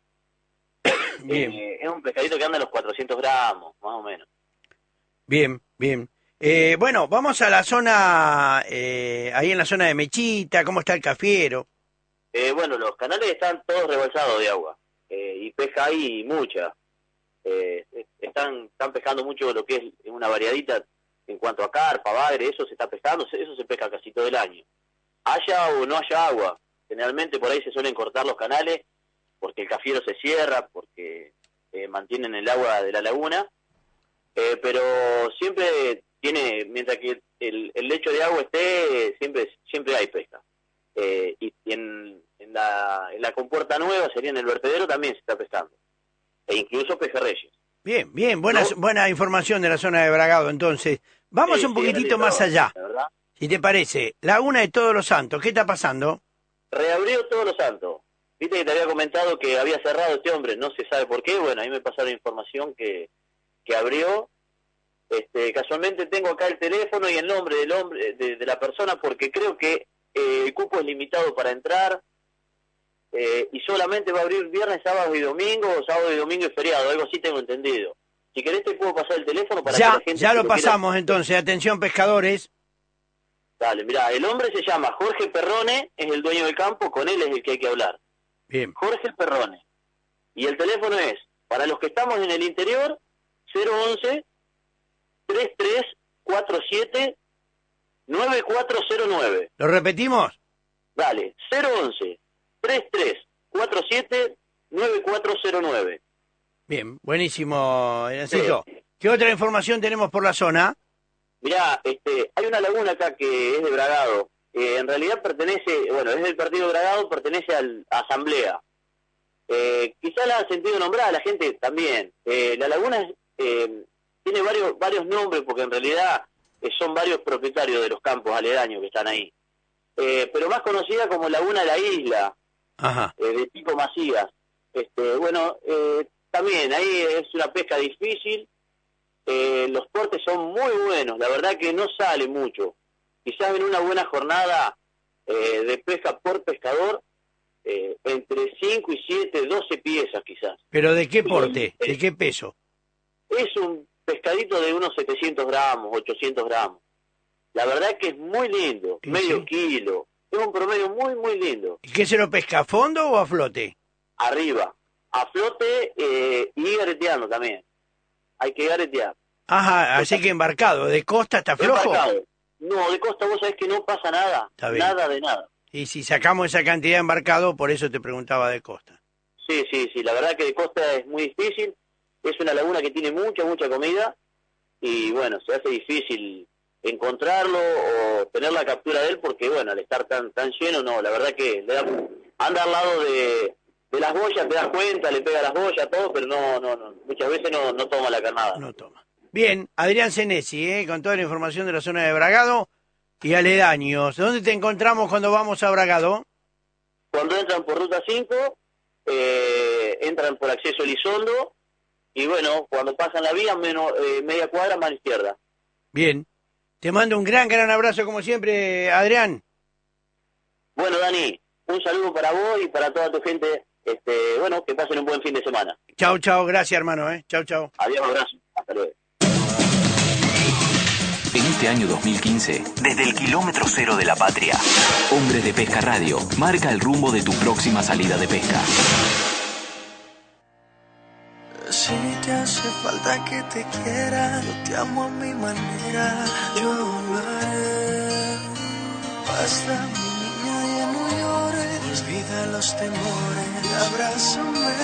Bien. Eh, es un pescadito que anda a los cuatrocientos gramos, más o menos. Bien, bien. Eh, bueno, vamos a la zona, eh, ahí en la zona de Mechita, ¿cómo está el Cafiero? Eh, bueno, los canales están todos rebalsados de agua eh, y pesca hay mucha. Eh, están, están pescando mucho lo que es una variadita en cuanto a carpa, bagre, eso se está pescando, eso se pesca casi todo el año. Haya o no haya agua, generalmente por ahí se suelen cortar los canales porque el Cafiero se cierra, porque eh, mantienen el agua de la laguna, eh, pero siempre tiene, mientras que el, el lecho de agua esté, siempre siempre hay pesca. Eh, y en, en la, en la compuerta nueva, sería en el vertedero, también se está pescando. E incluso pejerreyes. Bien, bien, buena, ¿no? Buena información de la zona de Bragado, entonces. Vamos sí, un poquitito sí, más allá, si te parece. Laguna de Todos los Santos, ¿qué está pasando? Reabrió Todos los Santos. Viste que te había comentado que había cerrado este hombre, no se sabe por qué. Bueno, a mí me pasaron información que, que abrió. Este, casualmente tengo acá el teléfono y el nombre del hombre, de, de la persona, porque creo que eh, el cupo es limitado para entrar. Eh, y solamente va a abrir viernes, sábado y domingo, o sábado y domingo y feriado, algo así tengo entendido. Si querés te puedo pasar el teléfono para ya, que la gente... Ya lo, lo pasamos quiera... entonces, atención pescadores. Dale, mirá, el hombre se llama Jorge Perrone, es el dueño del campo, con él es el que hay que hablar. Bien. Jorge Perrone. Y el teléfono es, para los que estamos en el interior, cero once, treinta y tres cuarenta y siete, noventa y cuatro cero nueve. ¿Lo repetimos? Dale, cero once, treinta y tres cuarenta y siete, noventa y cuatro cero nueve. Bien, buenísimo, Inancito. Sí. ¿Qué otra información tenemos por la zona? Mirá, este, hay una laguna acá que es de Bragado. Eh, en realidad pertenece, bueno, es del partido Bragado, pertenece al, a Asamblea. Eh, quizá la han sentido nombrar, la gente también. Eh, la laguna es, eh, tiene varios varios nombres porque en realidad eh, son varios propietarios de los campos aledaños que están ahí. Eh, pero más conocida como Laguna de la Isla, Ajá. Eh, de Pico Macías. Este, bueno, eh, también ahí es una pesca difícil. Eh, los portes son muy buenos, la verdad que no sale mucho. Quizás en una buena jornada eh, de pesca por pescador, eh, entre cinco y siete, doce piezas quizás. ¿Pero de qué porte? ¿De qué peso? Es un pescadito de unos setecientos gramos, ochocientos gramos. La verdad que es muy lindo, ¿Sí, medio sí? kilo. Es un promedio muy, muy lindo. ¿Y qué se lo pesca, a fondo o a flote? Arriba, a flote eh, y gareteando también. Hay que garetear. Ajá, así que embarcado. ¿De costa está flojo? Embarcado. No, de costa vos sabés que no pasa nada. Está bien. Nada de nada. Y si sacamos esa cantidad de embarcado, por eso te preguntaba de costa. Sí, sí, sí. La verdad que de costa es muy difícil. Es una laguna que tiene mucha, mucha comida. Y bueno, se hace difícil encontrarlo o tener la captura de él porque, bueno, al estar tan tan lleno, no. La verdad que le da, anda al lado de, de las boyas, te das cuenta, le pega a las boyas, todo, pero no, no, no. Muchas veces no, no toma la carnada. No toma. Bien, Adrián Senesi, ¿eh? Con toda la información de la zona de Bragado y aledaños. ¿Dónde te encontramos cuando vamos a Bragado? Cuando entran por Ruta cinco, eh, entran por acceso Elizondo, y bueno, cuando pasan la vía, menos, eh, media cuadra más a la izquierda. Bien. Te mando un gran, gran abrazo como siempre, Adrián. Bueno, Dani, un saludo para vos y para toda tu gente. Este, bueno, que pasen un buen fin de semana. Chau, chau, gracias hermano, ¿eh? Chau, chau. Adiós, abrazo. Hasta luego. En este año dos mil quince, desde el kilómetro cero de la patria, Hombres de Pesca Radio marca el rumbo de tu próxima salida de pesca. Si te hace falta que te quiera, yo te amo a mi manera, yo lo haré. Basta, mi niña, ya no llores, olvida los temores, abrázame.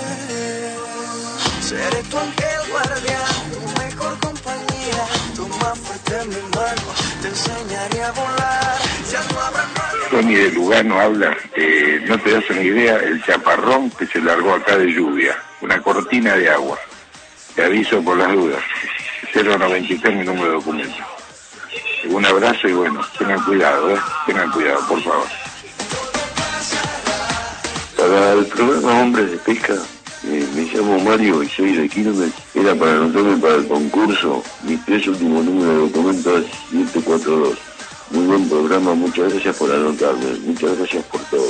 Seré tu ángel guardián, tu mejor compañía, toma fuerte mi mano, te enseñaré a volar, ya no habrá nadie. Tony de Lugano habla, eh, no te das una idea el chaparrón que se largó acá de lluvia, una cortina de agua. Te aviso por las dudas, cero noventa y tres mi número de documento. Un abrazo y bueno, tengan cuidado, ¿eh? Tengan cuidado, por favor. Para el programa Hombres de Pesca, eh, me llamo Mario y soy de Quilmes. Era para anotarme para el concurso. Mis tres últimos números de documento es siete cuatro dos. Muy buen programa, muchas gracias por anotarme, muchas gracias por todo.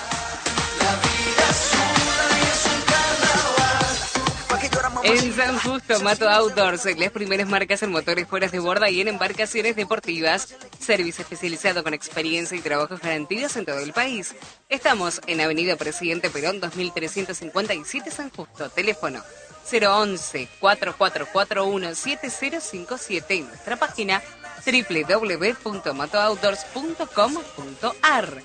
En San Justo, Mato Outdoors, las primeras marcas en motores fuera de borda y en embarcaciones deportivas. Servicio especializado con experiencia y trabajos garantidos en todo el país. Estamos en Avenida Presidente Perón, dos mil trescientos cincuenta y siete, San Justo. Teléfono cero once, cuatro cuatro cuatro uno, siete cero cinco siete y nuestra página doble u doble u doble u punto mato outdoors punto com punto a r.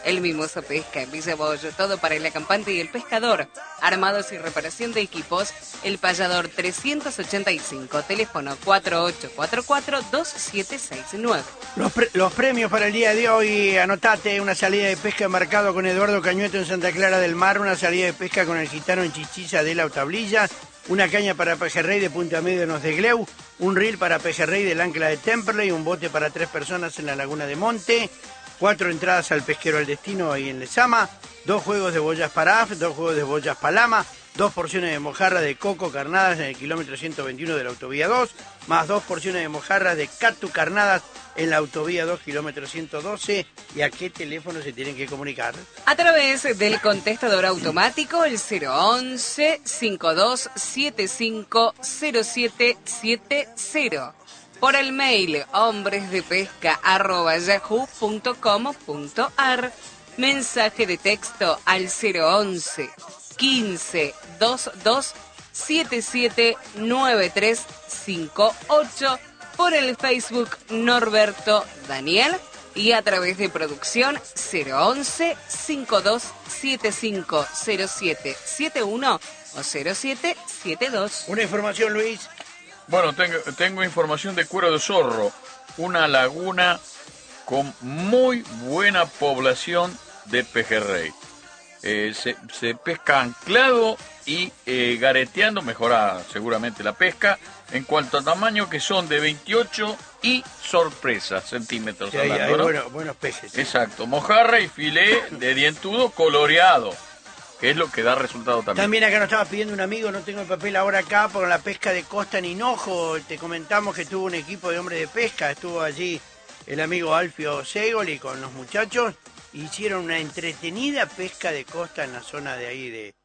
El Mimoso Pesca en Villa Bollo, todo para el acampante y el pescador. Armados y reparación de equipos, El Payador trescientos ochenta y cinco, teléfono cuatro ocho cuatro cuatro, dos siete seis nueve. Los, pre los premios para el día de hoy, anotate: una salida de pesca embarcado con Eduardo Cañueto en Santa Clara del Mar, una salida de pesca con el Gitano en Chichilla de la Tablilla, una caña para pejerrey de Punta Médanos de Gleu, un reel para pejerrey del Ancla de Temperley, un bote para tres personas en la Laguna de Monte, cuatro entradas al Pesquero al Destino ahí en Lezama, dos juegos de boyas para A F, dos juegos de boyas Palama, dos porciones de mojarra de coco carnadas en el kilómetro ciento veintiuno de la autovía dos, más dos porciones de mojarra de catu carnadas en la autovía dos, kilómetro ciento doce. ¿Y a qué teléfono se tienen que comunicar? A través del contestador automático, el cero once, cincuenta y dos setenta y cinco, cero siete siete cero. Por el mail hombresdepesca arroba yahoo punto com punto ar. Mensaje de texto al cero once, quince, veintidós, setenta y siete, noventa y tres cincuenta y ocho. Por el Facebook Norberto Daniel y a través de producción cero once, cincuenta y dos setenta y cinco, cero siete siete uno o cero siete siete dos. Una información, Luis. Bueno, tengo, tengo información de Cuero de Zorro, una laguna con muy buena población de pejerrey. Eh, se, se pesca anclado y eh, gareteando, mejora seguramente la pesca, en cuanto a tamaño, que son de veintiocho y sorpresa centímetros. Sí, hay, hablando, hay ¿no? bueno, buenos peces. Sí. Exacto, mojarra y filé de dientudo coloreado, que es lo que da resultado también. También acá nos estaba pidiendo un amigo, no tengo el papel ahora acá, por la pesca de costa en Hinojo. Te comentamos que tuvo un equipo de hombres de pesca, estuvo allí el amigo Alfio Segoli con los muchachos, hicieron una entretenida pesca de costa en la zona de ahí de,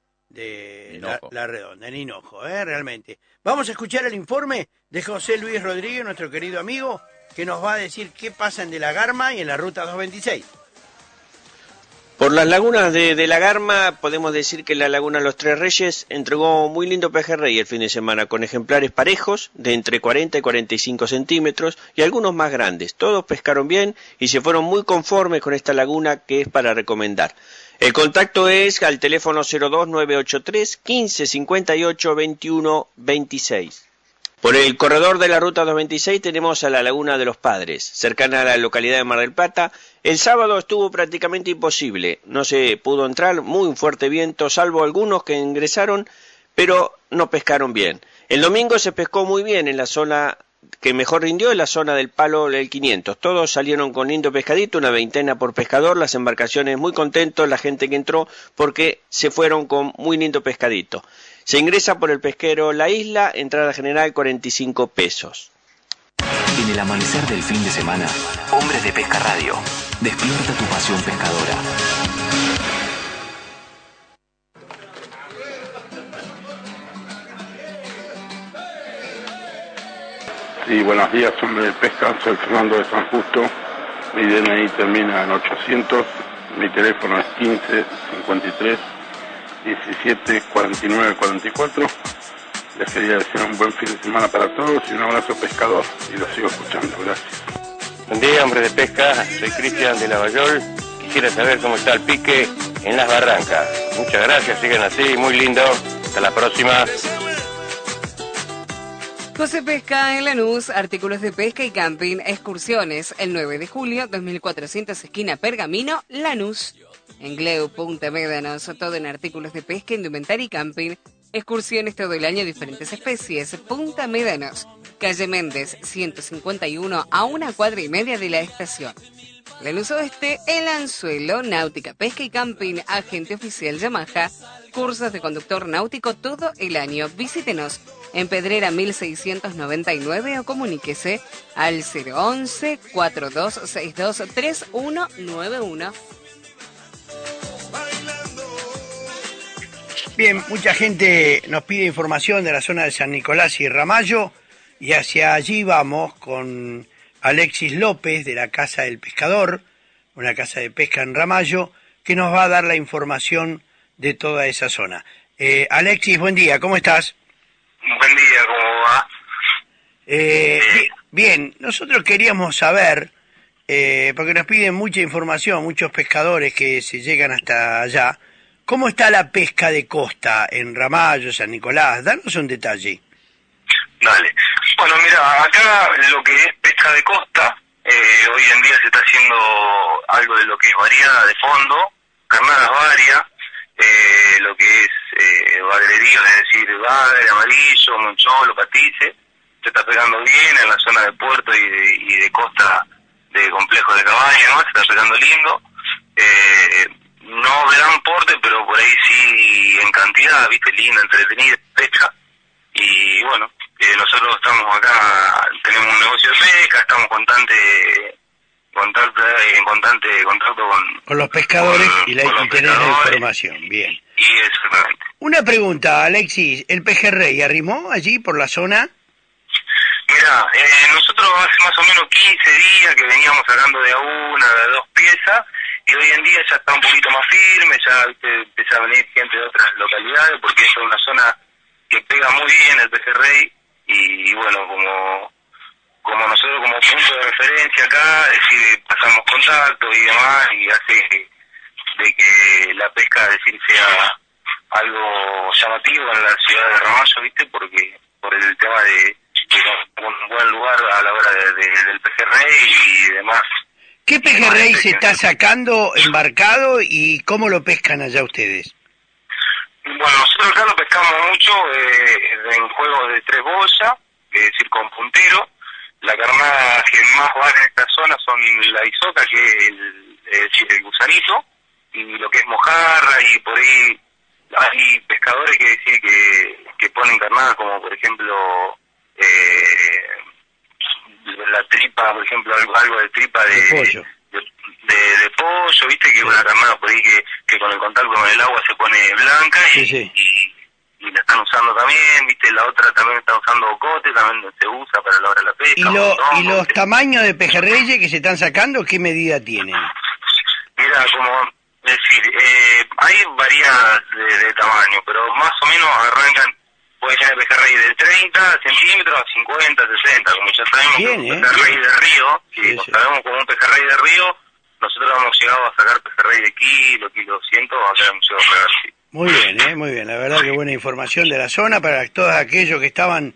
de la, la Redonda, en Hinojo, ¿eh? Realmente. Vamos a escuchar el informe de José Luis Rodríguez, nuestro querido amigo, que nos va a decir qué pasa en De la Garma y en la ruta doscientos veintiséis. Por las lagunas de, de la Garma, podemos decir que la laguna Los Tres Reyes entregó muy lindo pejerrey el fin de semana, con ejemplares parejos de entre cuarenta y cuarenta y cinco centímetros y algunos más grandes. Todos pescaron bien y se fueron muy conformes con esta laguna, que es para recomendar. El contacto es al teléfono cero dos nueve ocho tres, quince, cincuenta y ocho, veintiuno, veintiséis. Por el corredor de la ruta doscientos veintiséis tenemos a la Laguna de los Padres, cercana a la localidad de Mar del Plata. El sábado estuvo prácticamente imposible, no se pudo entrar, muy fuerte viento, salvo algunos que ingresaron, pero no pescaron bien. El domingo se pescó muy bien en la zona que mejor rindió, en la zona del Palo del quinientos. Todos salieron con lindo pescadito, una veintena por pescador, las embarcaciones muy contentos, la gente que entró, porque se fueron con muy lindo pescadito. Se ingresa por el pesquero La Isla, entrada general cuarenta y cinco pesos. En el amanecer del fin de semana, Hombres de Pesca Radio, despierta tu pasión pescadora. Sí, buenos días, Hombres de Pesca, soy Fernando de San Justo, mi D N I termina en ochocientos, mi teléfono es quince, cincuenta y tres, diecisiete, cuarenta y nueve, cuarenta y cuatro. Les quería desear un buen fin de semana para todos y un abrazo pescador, y lo sigo escuchando, gracias. Buen día, Hombre de Pesca, soy Cristian de Lavallol. Quisiera saber cómo está el pique en las barrancas. Muchas gracias, sigan así, muy lindo. Hasta la próxima. José Pesca en Lanús, artículos de pesca y camping, excursiones, el nueve de julio, dos mil cuatrocientos, esquina Pergamino, Lanús. En Gleu, Punta Médanos, todo en artículos de pesca, indumentaria y camping. Excursiones todo el año, diferentes especies. Punta Médanos, calle Méndez, ciento cincuenta y uno, a una cuadra y media de la estación. Lanús Oeste, El Anzuelo, náutica, pesca y camping, agente oficial Yamaha, cursos de conductor náutico todo el año. Visítenos en Pedrera mil seiscientos noventa y nueve o comuníquese al cero once, cuarenta y dos sesenta y dos, treinta y uno noventa y uno. Bien, mucha gente nos pide información de la zona de San Nicolás y Ramallo, y hacia allí vamos con Alexis López de la Casa del Pescador, una casa de pesca en Ramallo, que nos va a dar la información de toda esa zona. Eh, Alexis, buen día, ¿cómo estás? Buen día, ¿cómo va? Eh, bien, nosotros queríamos saber eh, porque nos piden mucha información, muchos pescadores que se llegan hasta allá. ¿Cómo está la pesca de costa en Ramallo, San Nicolás? Danos un detalle. Dale. Bueno, mira, acá lo que es pesca de costa, eh, hoy en día se está haciendo algo de lo que es variada de fondo, carnadas varias, eh, lo que es eh, bagrerío, es decir, bagre, amarillo, moncholo, patice, se está pegando bien en la zona de puerto y de, y de costa de complejo de cabaña, ¿no? Se está pegando lindo. Eh, no gran porte, pero por ahí sí en cantidad, viste, linda, entretenida, pesca. Y bueno, eh, nosotros estamos acá, tenemos un negocio de pesca, estamos constante, constante, en constante contacto con, con los pescadores con, y, la, con y tenés la información, bien. Y exactamente. Una pregunta, Alexis, ¿el pejerrey arrimó allí por la zona? Mira, eh, nosotros hace más o menos quince días que veníamos sacando de a una, de a dos piezas, y hoy en día ya está un poquito más firme, ya ¿viste? Empieza a venir gente de otras localidades, porque esta es una zona que pega muy bien el pejerrey, y, y bueno, como como nosotros como punto de referencia acá, es decir, pasamos contacto y demás, y hace que, de que la pesca, es decir, sea algo llamativo en la ciudad de Ramallo, ¿viste? Porque por el tema de, de un buen lugar a la hora de, de, del pejerrey y demás. ¿Qué pejerrey se está sacando embarcado y cómo lo pescan allá ustedes? Bueno, nosotros acá lo pescamos mucho eh, en juegos de tres bolsas, es decir, con puntero. La carnada que más va en esta zona son la isoca, que es el, es decir, el gusanito, y lo que es mojarra, y por ahí hay pescadores que decir que, que ponen carnada, como por ejemplo eh, la tripa, por ejemplo, algo, algo de tripa de, de pollo. De, de, de pollo, viste, que es una carnada por ahí que, que con el contacto con el agua se pone blanca, y, sí, sí. y y la están usando también, viste, la otra también está usando bocote, también se usa para la hora de la pesca. ¿Y, lo, montón, ¿y los bote. tamaños de pejerreyes que se están sacando, qué medida tienen? Mira, como decir, eh, hay variedad de, de tamaño, pero más o menos arrancan, puede ser pejerrey de treinta centímetros a cincuenta, sesenta, como ya sabemos. Bien, que un ¿eh? pejerrey de río, si Sí, lo sí. sabemos como un pejerrey de río, nosotros hemos llegado a sacar pejerrey de kilo, kilo doscientos, acá hemos llegado a pegar, sí. Muy bien, ¿eh? Muy bien. La verdad que buena información de la zona para todos aquellos que estaban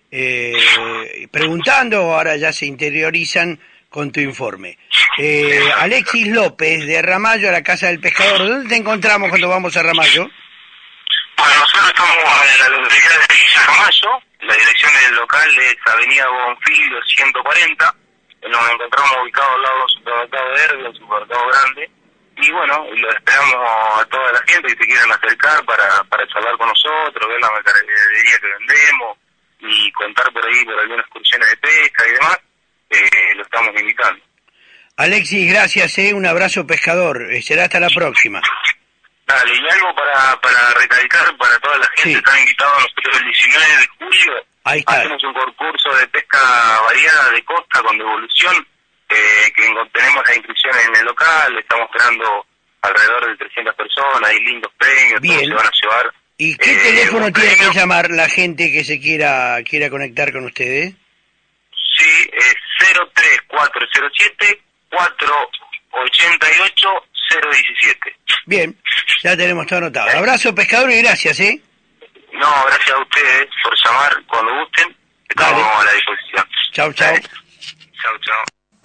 eh, preguntando, ahora ya se interiorizan con tu informe. Eh, Alexis López, de Ramallo, a la Casa del Pescador. ¿Dónde te encontramos cuando vamos a Ramallo? Bueno, nosotros estamos en la localidad de Villa Ramallo, la dirección del local es Avenida Bonfilio ciento cuarenta, nos encontramos ubicados al lado de un supermercado verde, un supermercado grande, y bueno, lo esperamos a toda la gente que se quieran acercar para, para charlar con nosotros, ver la mercadería que vendemos y contar por ahí por algunas excursiones de pesca y demás, eh, lo estamos invitando. Alexis, gracias, ¿eh? Un abrazo pescador. Eh, será hasta la próxima. Dale, y algo para, para recalcar para toda la gente, Sí. están invitados nosotros el diecinueve de julio, Ahí está. hacemos un concurso de pesca variada de costa con devolución, eh, que en- tenemos las inscripciones en el local, estamos esperando alrededor de trescientas personas, hay lindos premios, Bien. todos se van a llevar. ¿Y qué eh, teléfono un tiene premio. que llamar la gente que se quiera quiera conectar con ustedes? Sí, es cero tres cuatro cero siete cuatro ocho ocho cero uno siete. Bien, ya tenemos todo anotado. Abrazo pescador y gracias, ¿eh? No, gracias a ustedes por llamar cuando gusten, estamos Dale. a la disposición. Chau, chau. Chau, chau.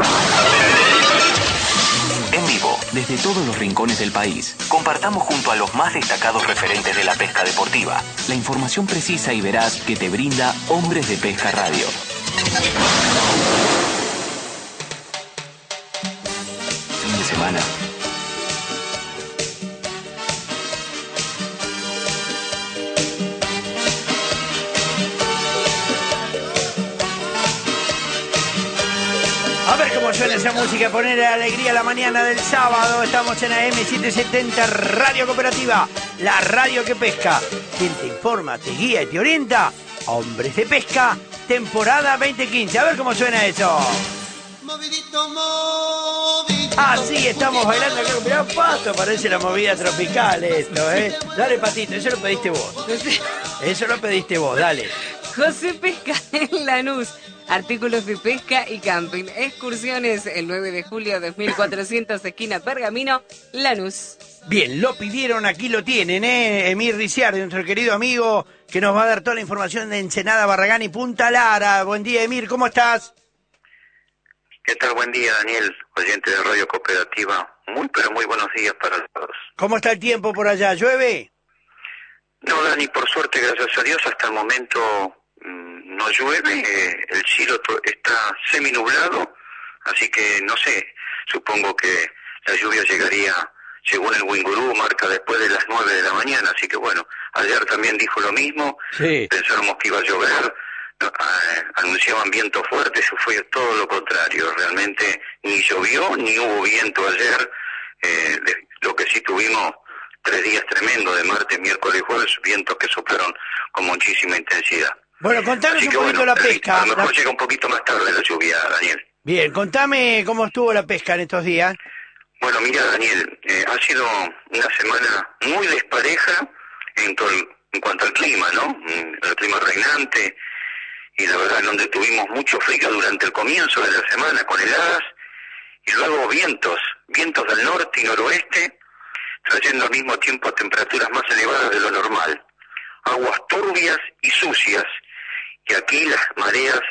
En vivo, desde todos los rincones del país, compartamos junto a los más destacados referentes de la pesca deportiva la información precisa y veraz que te brinda Hombres de Pesca Radio. Fin de semana. A ver cómo suena esa música, poner alegría a la mañana del sábado. Estamos en A M setecientos setenta Radio Cooperativa, la radio que pesca. Quien te informa, te guía y te orienta. Hombres de Pesca, temporada veinte quince. A ver cómo suena eso. Así estamos bailando acá. Mirá, Pato, parece la movida tropical esto, ¿eh? Dale, Patito, eso lo pediste vos. Eso lo pediste vos, dale. José Pesca en Lanús. Artículos de pesca y camping. Excursiones el nueve de julio dos mil cuatrocientos, esquina Pergamino, Lanús. Bien, lo pidieron, aquí lo tienen, ¿eh? Emir Ricciardi, nuestro querido amigo, que nos va a dar toda la información de Ensenada, Barragán y Punta Lara. Buen día, Emir, ¿cómo estás? ¿Qué tal? Buen día, Daniel, oyente de Radio Cooperativa. Muy, pero muy buenos días para todos. ¿Cómo está el tiempo por allá? ¿Llueve? No, Dani, por suerte, gracias a Dios, hasta el momento mmm, no llueve. Eh, el cielo está seminublado, así que no sé, supongo que la lluvia llegaría, según el Wingurú, marca después de las nueve de la mañana. Así que bueno, ayer también dijo lo mismo. Sí. Pensábamos que iba a llover. Uh, anunciaban viento fuerte, eso fue todo lo contrario, realmente ni llovió ni hubo viento ayer. Eh, de, lo que sí tuvimos tres días tremendos, de martes, miércoles y jueves, vientos que soplaron con muchísima intensidad. Bueno, contanos Así un que, poquito bueno, la pesca. A lo mejor la... llega un poquito más tarde la lluvia, Daniel. Bien, contame cómo estuvo la pesca en estos días. Bueno, mira, Daniel, eh, ha sido una semana muy despareja en, todo el, en cuanto al clima, ¿no? El clima reinante. Y la verdad, donde tuvimos mucho frío durante el comienzo de la semana con heladas, y luego vientos, vientos del norte y noroeste, trayendo al mismo tiempo temperaturas más elevadas de lo normal. Aguas turbias y sucias, y aquí las mareas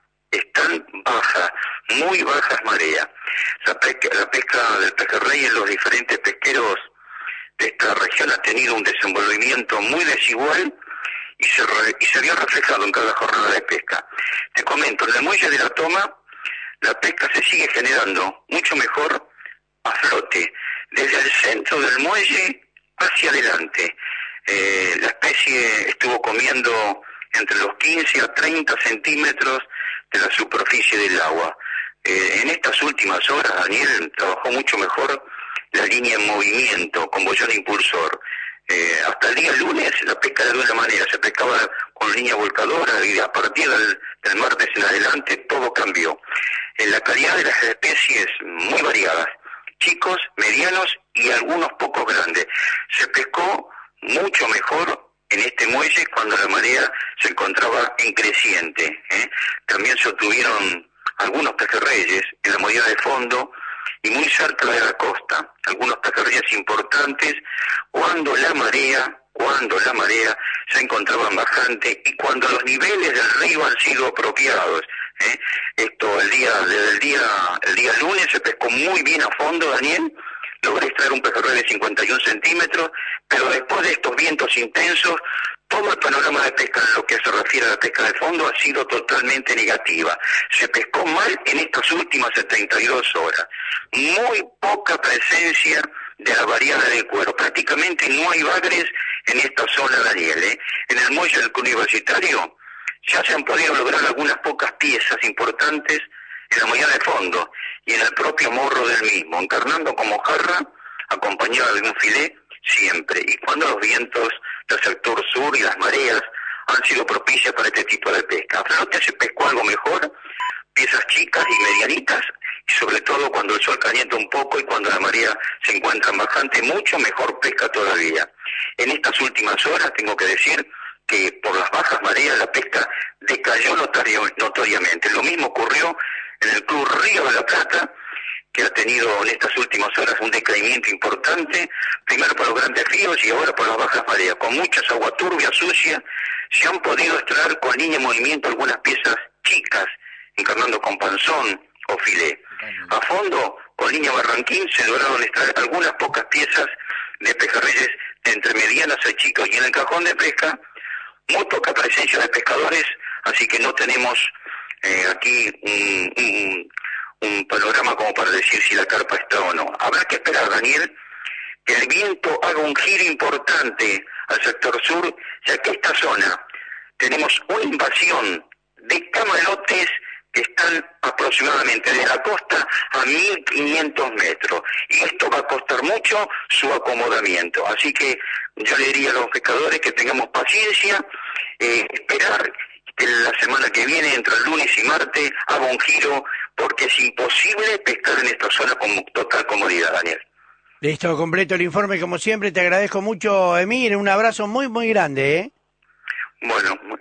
están bajas, muy bajas mareas. La pesca, la pesca del pejerrey en los diferentes pesqueros de esta región ha tenido un desenvolvimiento muy desigual, y se, re, y se vio reflejado en cada jornada de pesca. Te comento, en el muelle de la Toma, la pesca se sigue generando mucho mejor a flote, desde el centro del muelle hacia adelante. Eh, la especie estuvo comiendo entre los quince a treinta centímetros de la superficie del agua. Eh, en estas últimas horas, Daniel, trabajó mucho mejor la línea en movimiento, con boyón impulsor. Eh, hasta el día lunes la pesca de una manera, se pescaba con línea volcadora, y a partir del, del martes en adelante todo cambió. En la calidad de las especies muy variadas, chicos, medianos y algunos pocos grandes. Se pescó mucho mejor en este muelle cuando la marea se encontraba en creciente. ¿eh? También se obtuvieron algunos pejerreyes en la modalidad de fondo, y muy cerca de la costa, algunos pejerreyes importantes, cuando la marea, cuando la marea se encontraba bajante y cuando los niveles del río han sido apropiados. ¿eh? Esto el día, desde el día, el día lunes se pescó muy bien a fondo, Daniel, logré extraer un pejerrey de cincuenta y un centímetros, pero después de estos vientos intensos, todo el panorama de pesca en lo que se refiere a la pesca de fondo ha sido totalmente negativa. Se pescó mal en estas últimas setenta y dos horas. Muy poca presencia de la variada del cuero. Prácticamente no hay bagres en esta zona, Daniel. ¿eh? En el muelle del Universitario ya se han podido lograr algunas pocas piezas importantes en la modalidad de fondo y en el propio morro del mismo, encarnando como jarra, acompañada de un filé, siempre. Y cuando los vientos del sector sur y las mareas han sido propicias para este tipo de pesca. A flote se pescó algo mejor, piezas chicas y medianitas, y sobre todo cuando el sol calienta un poco y cuando la marea se encuentra bajante, mucho mejor pesca todavía. En estas últimas horas tengo que decir que por las bajas mareas la pesca decayó notorio, notoriamente. Lo mismo ocurrió en el Club Río de la Plata, que ha tenido en estas últimas horas un decaimiento importante, primero por los grandes ríos y ahora por las bajas mareas. Con muchas aguas turbias, sucias, se han podido extraer con línea de movimiento algunas piezas chicas, encarnando con panzón o filé. A fondo, con línea barranquín, se lograron extraer algunas pocas piezas de pejerreyes entre medianas y chicos. Y en el cajón de pesca, muy poca presencia de pescadores, así que no tenemos eh, aquí un... un un panorama como para decir si la carpa está o no. Habrá que esperar, Daniel, que el viento haga un giro importante al sector sur, ya que esta zona tenemos una invasión de camalotes que están aproximadamente de la costa a mil quinientos metros, y esto va a costar mucho su acomodamiento. Así que yo le diría a los pescadores que tengamos paciencia, eh, esperar que la semana que viene, entre el lunes y martes, haga un giro, porque es imposible pescar en esta zona con total comodidad, Daniel. Listo, completo el informe como siempre. Te agradezco mucho, Emir. Un abrazo muy, muy grande, ¿eh? Bueno,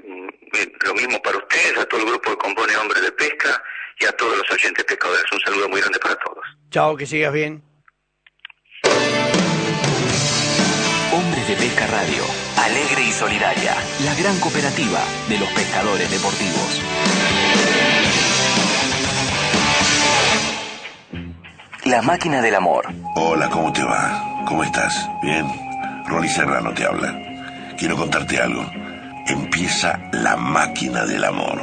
eh, lo mismo para ustedes, a todo el grupo que compone Hombres de Pesca y a todos los oyentes pescadores. Un saludo muy grande para todos. Chao, que sigas bien. Hombres de Pesca Radio, alegre y solidaria, la gran cooperativa de los pescadores deportivos. La máquina del amor. Hola, ¿cómo te va? ¿Cómo estás? ¿Bien? Ronnie Serrano te habla. Quiero contarte algo. Empieza la máquina del amor.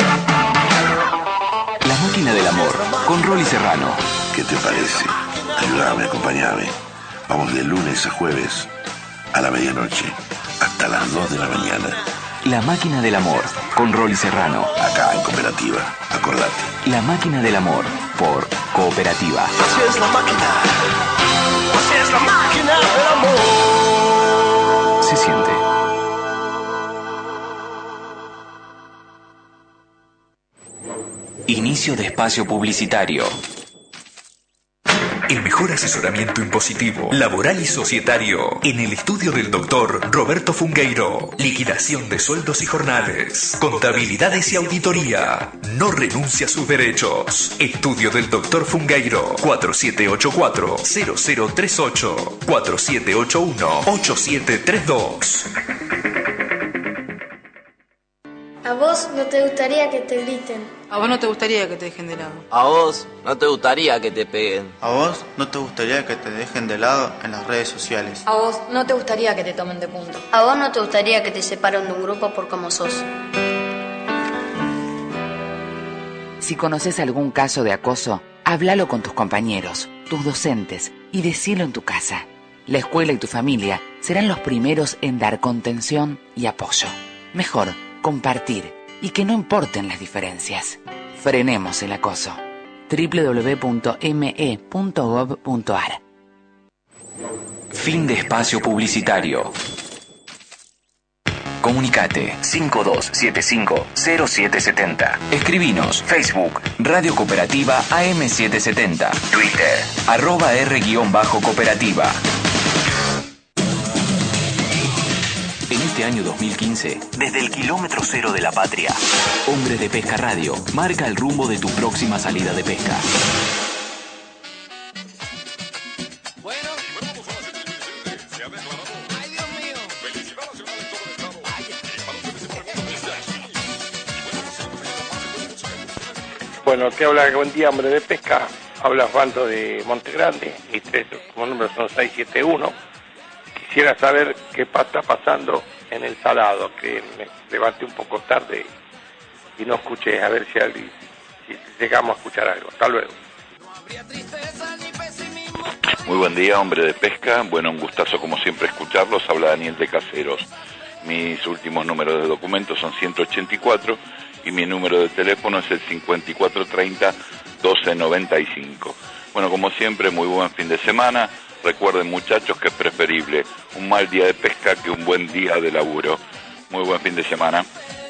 La máquina del amor, con Rolly Serrano. ¿Qué te parece? Ayúdame, acompáñame. Vamos de lunes a jueves, a la medianoche, hasta las dos de la mañana. La máquina del amor, con Rolly Serrano. Acá en Cooperativa, acordate. La máquina del amor, por Cooperativa. Así es la máquina. Así es la máquina del amor. Se siente. Inicio de espacio publicitario. El mejor asesoramiento impositivo, laboral y societario en el estudio del doctor Roberto Fungueiro. Liquidación de sueldos y jornales, contabilidades y auditoría. No renuncia a sus derechos. Estudio del doctor Fungueiro. cuatro siete ocho cuatro cero cero tres ocho, cuatro siete ocho uno ocho siete tres dos. ¿A vos no te gustaría que te griten? ¿A vos no te gustaría que te dejen de lado? ¿A vos no te gustaría que te peguen? ¿A vos no te gustaría que te dejen de lado en las redes sociales? ¿A vos no te gustaría que te tomen de punto? ¿A vos no te gustaría que te separen de un grupo por cómo sos? Si conoces algún caso de acoso, háblalo con tus compañeros, tus docentes y decilo en tu casa. La escuela y tu familia serán los primeros en dar contención y apoyo. Mejor compartir y que no importen las diferencias. Frenemos el acoso. doble u doble u doble u punto eme e punto gob punto ar. Fin de espacio publicitario. Comunicate cinco dos siete cinco cero siete siete cero. Escribinos Facebook Radio Cooperativa A M setecientos setenta. Twitter arroba R-cooperativa. En este año dos mil quince, desde el kilómetro cero de la patria, Hombres de Pesca Radio marca el rumbo de tu próxima salida de pesca. Bueno, te habla buen día, Hombre de Pesca. Habla Osvaldo de Monte Grande. Mis tres como números son seis siete uno. Quisiera saber qué está pasando en el salado, que me levanté un poco tarde y no escuché, a ver si, alguien, si llegamos a escuchar algo. Hasta luego. Muy buen día, Hombre de Pesca. Bueno, un gustazo como siempre escucharlos. Habla Daniel de Caseros. Mis últimos números de documentos son ciento ochenta y cuatro y mi número de teléfono es el cincuenta y cuatro treinta doce noventa y cinco. Bueno, como siempre, muy buen fin de semana. Recuerden, muchachos, que es preferible un mal día de pesca que un buen día de laburo. Muy buen fin de semana.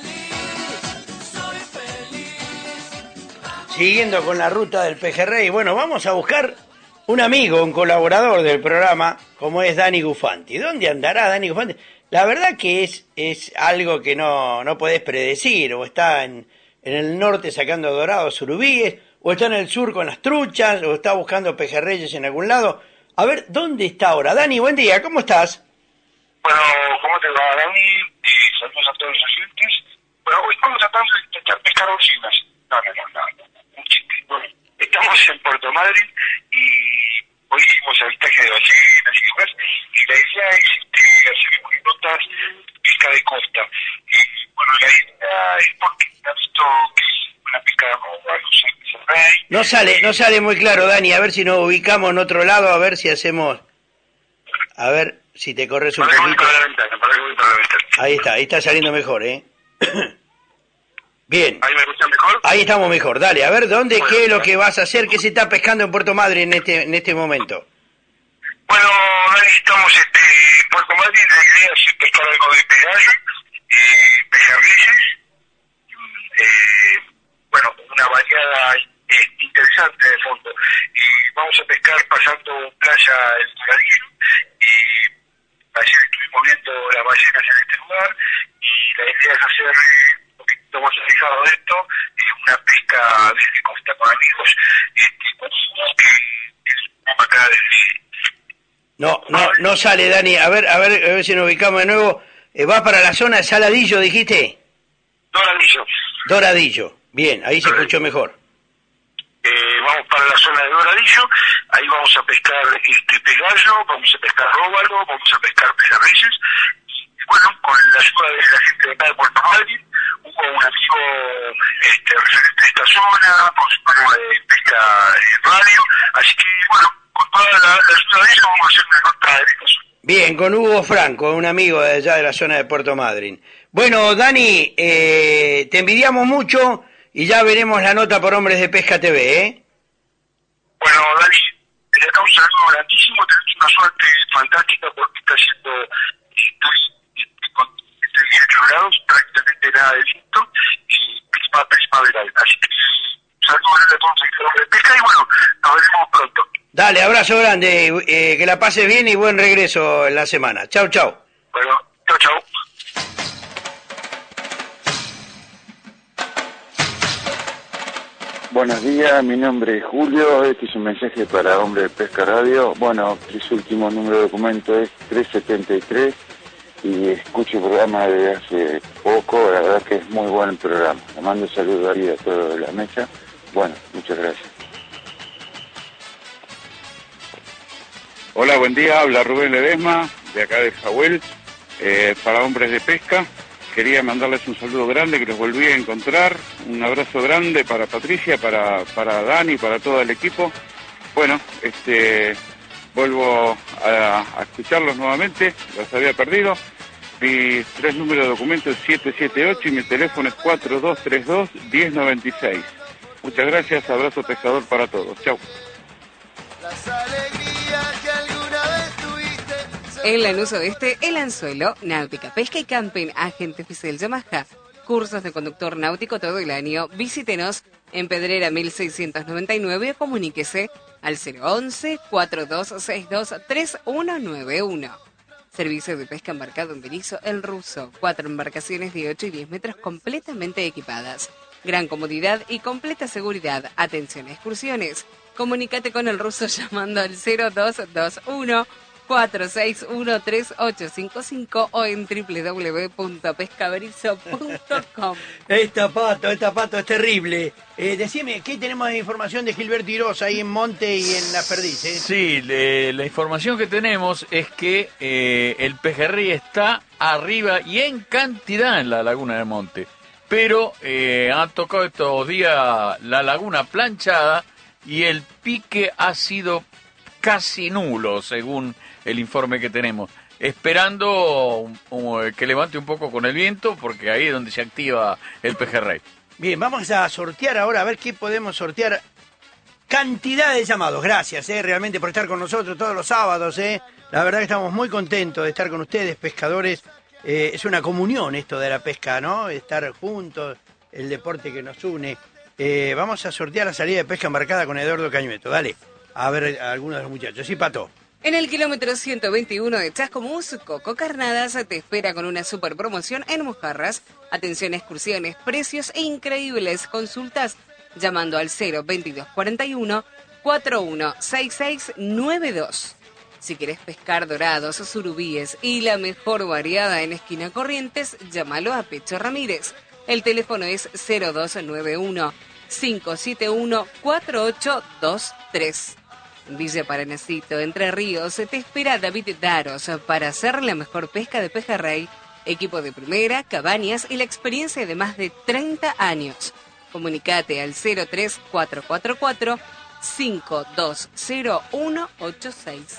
Siguiendo con la ruta del pejerrey, bueno, vamos a buscar un amigo, un colaborador del programa, como es Dani Gufanti. ¿Dónde andará Dani Gufanti? La verdad que es, es algo que no, no podés predecir, o está en, en el norte sacando dorados surubíes, o está en el sur con las truchas, o está buscando pejerreyes en algún lado. A ver, ¿dónde está ahora? Dani, buen día, ¿cómo estás? Bueno, ¿cómo te va, Dani? Y saludos a todos los oyentes. Bueno, hoy estamos tratando de intentar pescar bocinas. No, no, no, no, un chiste. Bueno, estamos en Puerto Madryn y hoy hicimos avistaje de ballenas y demás, y la idea es este, hacer rutas pesca de costa. Y bueno, la idea es porque ha visto que es una pesca de No sale, no sale muy claro, Dani, a ver si nos ubicamos en otro lado, a ver si hacemos, a ver si te corres un poquito. Ahí está, ahí está saliendo mejor, ¿eh? Bien. ¿Ahí me escuchan mejor? Ahí estamos mejor, dale, a ver, ¿dónde, bueno, qué es lo que vas a hacer, qué se está pescando en Puerto Madryn en este, en este momento? Bueno, Dani, estamos este, en Puerto Madryn, la idea es pescar algo de pegallo, eh, pejerreyes, eh, bueno, una variada eh, interesante de fondo. Y vamos a pescar pasando playa El Doradillo, y ayer estuvimos viendo las ballenas en este lugar, y la idea es hacer estamos alejados de esto, eh, una pesca desde costa con amigos, este, que es acá desde... No, no, no sale, Dani. A ver, a ver, a ver si nos ubicamos de nuevo. Eh, ¿Va para la zona de Saladillo, dijiste? Doradillo. Doradillo. Bien, ahí se escuchó mejor. Eh, vamos para la zona de Doradillo, ahí vamos a pescar este pegallo, vamos a pescar róbalo, vamos a pescar pejerreyes. Y bueno, con la ayuda de la gente de acá de Puerto Madryn, hubo un amigo este, referente de esta zona, con su programa de pesca en radio, así que bueno, con toda la, la ayuda de ellos vamos a hacer una nota de esta zona. Bien, con Hugo Franco, un amigo de allá de la zona de Puerto Madryn. Bueno, Dani, eh, te envidiamos mucho y ya veremos la nota por Hombres de Pesca T V, ¿eh? Bueno, Dani, te le causa algo grandísimo, tenés una suerte fantástica porque está haciendo estoy con dieciocho grados, prácticamente nada de viento y prisma, primaveral. Así que saludos grande a todos los Hombres de Pesca y bueno, nos veremos pronto. Dale, abrazo grande, eh, que la pases bien y buen regreso en la semana. Chau, chau. Bueno, chau, chau. Buenos días, mi nombre es Julio, este es un mensaje para Hombre de Pesca Radio. Bueno, su último número de documento es trescientos setenta y tres y escucho el programa desde hace poco, la verdad que es muy buen el programa. Le mando saludos ahí a todos de la mesa. Bueno, muchas gracias. Hola, buen día, habla Rubén Ledesma, de acá de Jahuel, eh, para Hombres de Pesca. Quería mandarles un saludo grande, que los volví a encontrar. Un abrazo grande para Patricia, para, para Dani, para todo el equipo. Bueno, este vuelvo a, a escucharlos nuevamente, los había perdido. Mis tres números de documento es siete siete ocho y mi teléfono es cuatro dos tres dos, uno cero nueve seis. Muchas gracias, abrazo pescador para todos. Chau. En Lanús Oeste, El Anzuelo, Náutica, Pesca y Camping, agente oficial Yamaha, cursos de conductor náutico todo el año. Visítenos en Pedrera mil seiscientos noventa y nueve o comuníquese al cero once, cuatro dos seis dos, tres uno nueve uno. Servicio de pesca embarcado en Berizo, El Ruso, cuatro embarcaciones de ocho y diez metros completamente equipadas. Gran comodidad y completa seguridad. Atención a excursiones. Comunícate con El Ruso llamando al cero dos dos uno, cuatro seis uno, tres ocho cinco cinco o en doble u doble u doble u punto pescaberizo punto com. Esta pato, esta pato es terrible. Eh, decime, ¿qué tenemos de información de Gilberto Irosa ahí en Monte y en La Perdiz? Eh? Sí, le, la información que tenemos es que eh, el pejerrey está arriba y en cantidad en la laguna de Monte. Pero eh, ha tocado estos días la laguna planchada y el pique ha sido casi nulo, según el informe que tenemos, esperando um, um, que levante un poco con el viento, porque ahí es donde se activa el pejerrey. Bien, vamos a sortear ahora, a ver qué podemos sortear. Cantidad de llamados, gracias eh, realmente por estar con nosotros todos los sábados. Eh. La verdad que estamos muy contentos de estar con ustedes, pescadores. Eh, es una comunión esto de la pesca, ¿no? Estar juntos, el deporte que nos une. Eh, vamos a sortear la salida de pesca embarcada con Eduardo Cañueto. Dale, a ver a algunos de los muchachos. Sí, Pato. En el kilómetro ciento veintiuno de Chascomús, Coco Carnadas te espera con una super promoción en mojarras. Atención a excursiones, precios increíbles. Consultas llamando al cero veintidós cuarenta y uno, cuarenta y uno sesenta y seis noventa y dos. Si querés pescar dorados, surubíes y la mejor variada en Esquina Corrientes, llámalo a Pecho Ramírez. El teléfono es cero dos nueve uno, cinco siete uno, cuatro ocho dos tres. En Villa Paranacito, Entre Ríos, te espera David Daros para hacer la mejor pesca de pejerrey. Equipo de primera, cabañas y la experiencia de más de treinta años. Comunicate al cero tres cuatro cuatro cuatro, cinco dos cero uno ocho seis.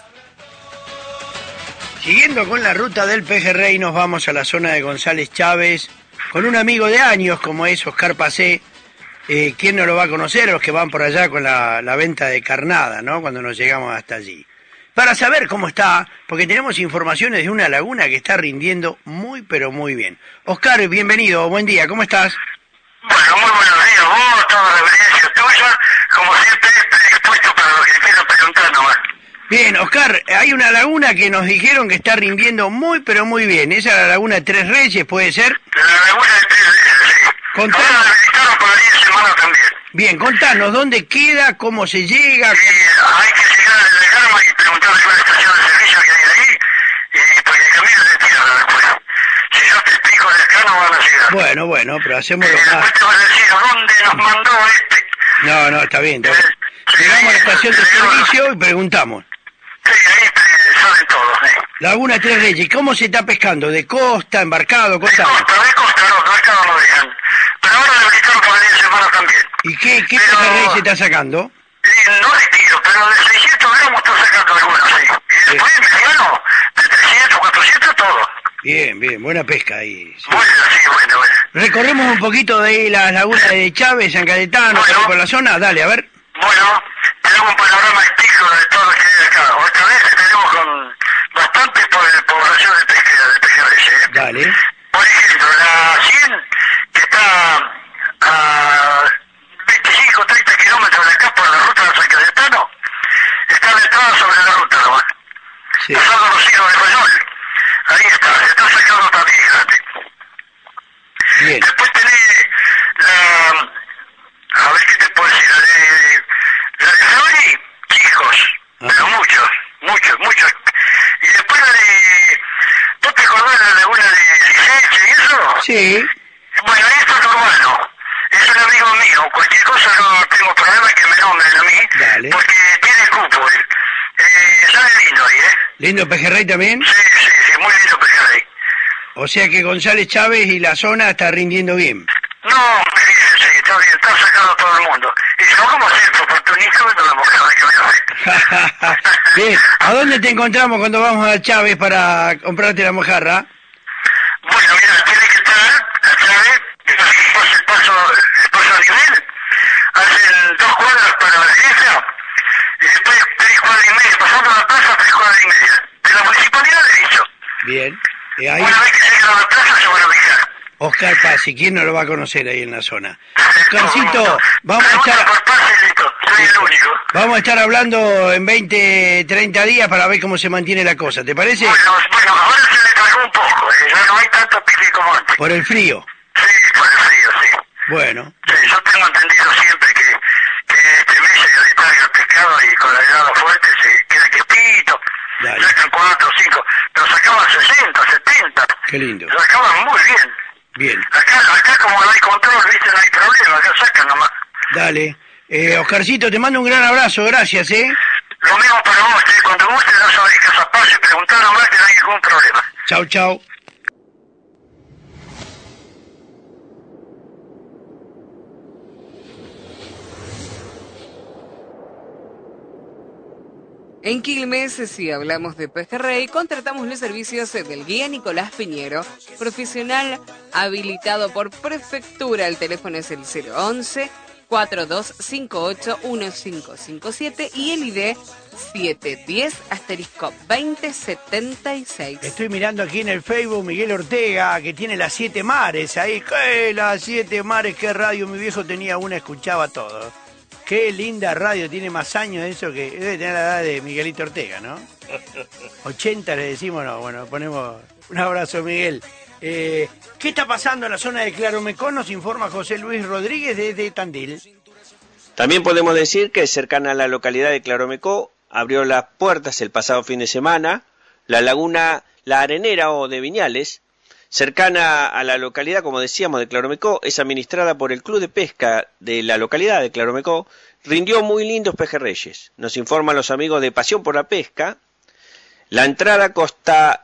Siguiendo con la ruta del pejerrey, nos vamos a la zona de González Chávez con un amigo de años como es Oscar Pacé. Eh, ¿Quién no lo va a conocer? Los que van por allá con la, la venta de carnada, ¿no? Cuando nos llegamos hasta allí. Para saber cómo está, porque tenemos informaciones de una laguna que está rindiendo muy, pero muy bien. Oscar, bienvenido, buen día, ¿cómo estás? Bueno, muy buenos días, vos, toda la experiencia tuya, como siempre, predispuesto para lo que quieras preguntar nomás. Bien, Oscar, hay una laguna que nos dijeron que está rindiendo muy, pero muy bien. ¿Esa es la laguna de Tres Reyes, puede ser? La laguna de Tres Reyes, sí. contanos. Ahora la habilitaron para diez semanas también. Bien, contanos, ¿dónde queda? ¿Cómo se llega? Y hay que llegar al Legarma y preguntarle cuál estación de servicio que hay ahí, y porque el camino es de tierra después. Si yo te explico de acá no van a llegar. Bueno, bueno, pero hacemos Y lo más. después te van a decir, ¿a dónde nos mandó este? No, no, está bien. Está bien. Llegamos a la estación de servicio y preguntamos. Sí, ahí te saben todos, ¿eh? Laguna Tres Reyes, ¿cómo se está pescando? ¿De costa, embarcado? Contanos. De costa, de costa, no, de mercado no dejan. Pero ahora le habilitaron para diez semanas también. ¿Y qué, qué Pero- pejerrey se está sacando? Y no de kilo, pero de seiscientos gramos está sacando algunos, sí. Y después mediano, de trescientos, cuatrocientos, todo. Bien, bien, buena pesca ahí. Sí. Bueno, sí, bueno, bueno. Recorremos un poquito de ahí las lagunas de Chávez, San Cayetano, por ahí por la zona. Dale, a ver. Bueno, tenemos un panorama extenso de todo lo que hay acá. Otra vez tenemos con bastante po- población de pesquera, de pejerreyes, ¿eh? Dale. Por ejemplo, la cien, que está a veinticinco, treinta kilómetros de acá por la ruta de San Cayetano, está la entrada sobre la ruta nomás. Sí. Pasando los hijos de Royol. Ahí está, se está sacando también grande. Bien. Después tenés la... A ver qué te puedo decir, la de... La de Flori, chicos, pero muchos, muchos, muchos. Y después la de... ¿Tú te acordás de la laguna de Liceche y eso? Sí. Bueno, esto es urbano. Es un amigo mío. Cualquier cosa no tengo problema que me nombren a mí. Dale. Porque tiene cupo él. Eh, sale lindo ahí, ¿eh? ¿Lindo pejerrey también? Sí, sí, sí, muy lindo pejerrey. O sea que González Chávez y la zona está rindiendo bien. No, sí, sí, está bien, está sacando todo el mundo. Y yo como siempre, oportunista, me la mojada que voy a hacer. Bien, ¿a dónde te encontramos cuando vamos a Chávez para comprarte la mojarra? Bueno, mira, tiene que estar a Chávez, después el paso, el paso a nivel, hacen dos cuadras para la iglesia, y después tres cuadras y media, pasando la plaza, tres cuadras y media. De la municipalidad de Viso. Bien. Y ahí, Una vez que lleguen a la plaza se van a ubicar. Oscar Pazzi, ¿quién no lo va a conocer ahí en la zona? Oscarcito, vamos a estar... Soy el único. Vamos a estar hablando en veinte, treinta días para ver cómo se mantiene la cosa, ¿te parece? Bueno, bueno, ahora se le tragó un poco, eh, ya no hay tanto pique como antes. Por el frío. Sí, por el frío, sí. Bueno. Sí, yo tengo entendido siempre que, que este mes se descarga el pescado y con la helada fuerte se queda quietito, Dale. sacan cuatro o cinco, pero sacaban sesenta, setenta, Qué lindo. sacaban muy bien. Bien. Acá, acá como no hay control, viste, no hay problema, acá sacan nomás. Dale. Eh, Oscarcito, te mando un gran abrazo, gracias, ¿eh? Lo mismo para vos, eh, cuando vos te das sobre Casa Paz y preguntar nomás que no hay ningún problema. Chau, chau. En Quilmes, si hablamos de pejerrey, contratamos los servicios del guía Nicolás Piñero, profesional habilitado por prefectura. El teléfono es el cero once, cuatro dos cinco ocho, uno cinco cinco siete y el I D siete diez asterisco veinte setenta y seis. Estoy mirando aquí en el Facebook Miguel Ortega, que tiene las siete mares ahí. ¿Qué? Las siete mares, qué radio. Mi viejo tenía una, escuchaba todo. Qué linda radio, tiene más años de eso que... Debe tener la edad de Miguelito Ortega, ¿no? ochenta le decimos, no, bueno, ponemos... Un abrazo, Miguel. Eh, ¿Qué está pasando en la zona de Claromecó? Nos informa José Luis Rodríguez desde Tandil. También podemos decir que cercana a la localidad de Claromecó abrió las puertas el pasado fin de semana la laguna La Arenera o de Viñales, cercana a la localidad, como decíamos, de Claromecó, es administrada por el Club de Pesca de la localidad de Claromecó, rindió muy lindos pejerreyes. Nos informan los amigos de Pasión por la Pesca. La entrada costa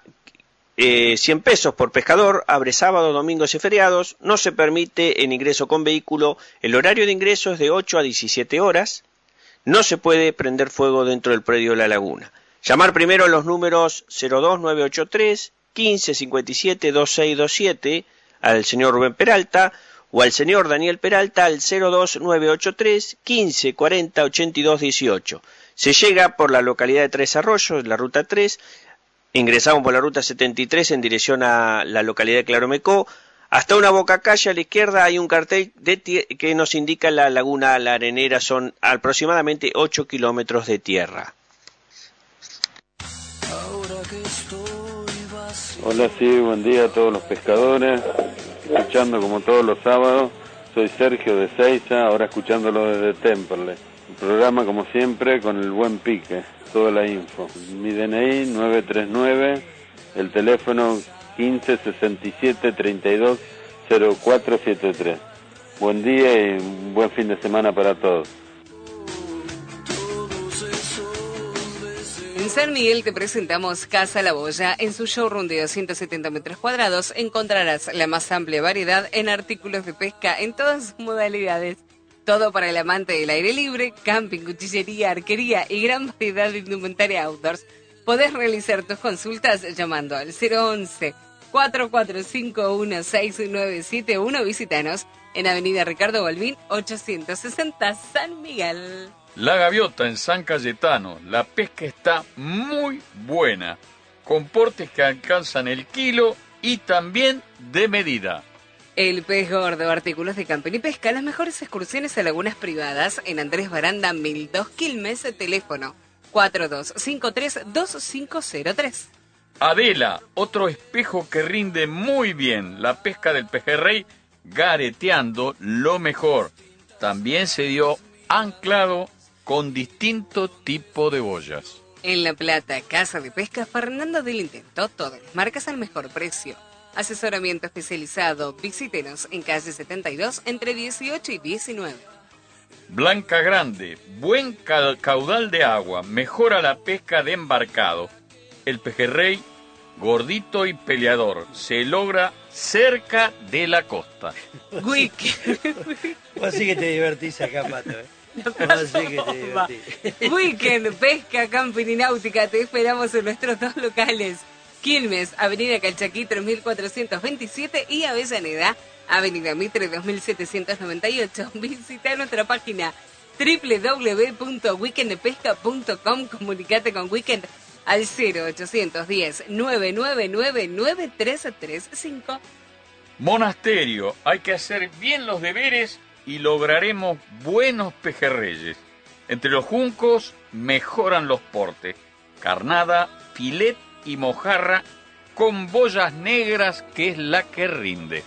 eh, cien pesos por pescador, abre sábado, domingos y feriados, no se permite el ingreso con vehículo, el horario de ingreso es de ocho a diecisiete horas, no se puede prender fuego dentro del predio de la laguna. Llamar primero a los números cero dos nueve ocho tres, quince cincuenta y siete, veintiséis veintisiete al señor Rubén Peralta o al señor Daniel Peralta al cero dos nueve ocho tres, quince cuarenta, ochenta y dos dieciocho. Se llega por la localidad de Tres Arroyos, la ruta tres, ingresamos por la ruta setenta y tres en dirección a la localidad de Claromecó. Hasta una bocacalle a la izquierda hay un cartel de que nos indica la laguna La Arenera, son aproximadamente ocho kilómetros de tierra. Hola, sí, buen día a todos los pescadores, escuchando como todos los sábados soy Sergio de Seiza, ahora escuchándolo desde Temperley. El programa, como siempre, con el buen pique, toda la info. Mi D N I nueve tres nueve, el teléfono quince sesenta y siete treinta y dos cero cuatro setenta y tres. Buen día y un buen fin de semana para todos. En San Miguel te presentamos Casa La Boya. En su showroom de doscientos setenta metros cuadrados encontrarás la más amplia variedad en artículos de pesca en todas sus modalidades. Todo para el amante del aire libre, camping, cuchillería, arquería y gran variedad de indumentaria outdoors. Podés realizar tus consultas llamando al cero once, cuatro cuatro cinco uno, seis nueve siete uno. Visítanos en Avenida Ricardo Balbín, ochocientos sesenta, San Miguel. La Gaviota en San Cayetano. La pesca está muy buena, con portes que alcanzan el kilo y también de medida. El Pez Gordo, artículos de camping y pesca, las mejores excursiones a lagunas privadas en Andrés Baranda mil dos Quilmes, teléfono cuatro dos cinco tres, dos cinco cero tres. Adela, otro espejo que rinde muy bien. La pesca del pejerrey gareteando lo mejor. También se dio anclado con distinto tipo de boyas. En La Plata, Casa de Pesca Fernando del Intento, todas las marcas al mejor precio. Asesoramiento especializado. Visítenos en calle setenta y dos entre dieciocho y diecinueve. Blanca Grande, buen caudal de agua, mejora la pesca de embarcado. El pejerrey, gordito y peleador, se logra cerca de la costa. Weekend. Así que te divertís acá, Pato, ¿eh? Así que te divertís. Weekend, pesca, camping y náutica. Te esperamos en nuestros dos locales. Quilmes, Avenida Calchaquí tres mil cuatrocientos veintisiete y Avellaneda, Avenida Mitre dos mil setecientos noventa y ocho. Visita nuestra página doble u doble u doble u punto weekend pesca punto com. Comunicate con Weekend al cero ochocientos diez, nueve nueve nueve, nueve tres tres cinco. Monasterio, hay que hacer bien los deberes y lograremos buenos pejerreyes. Entre los juncos mejoran los portes. Carnada, filet y mojarra con boyas negras, que es la que rinde.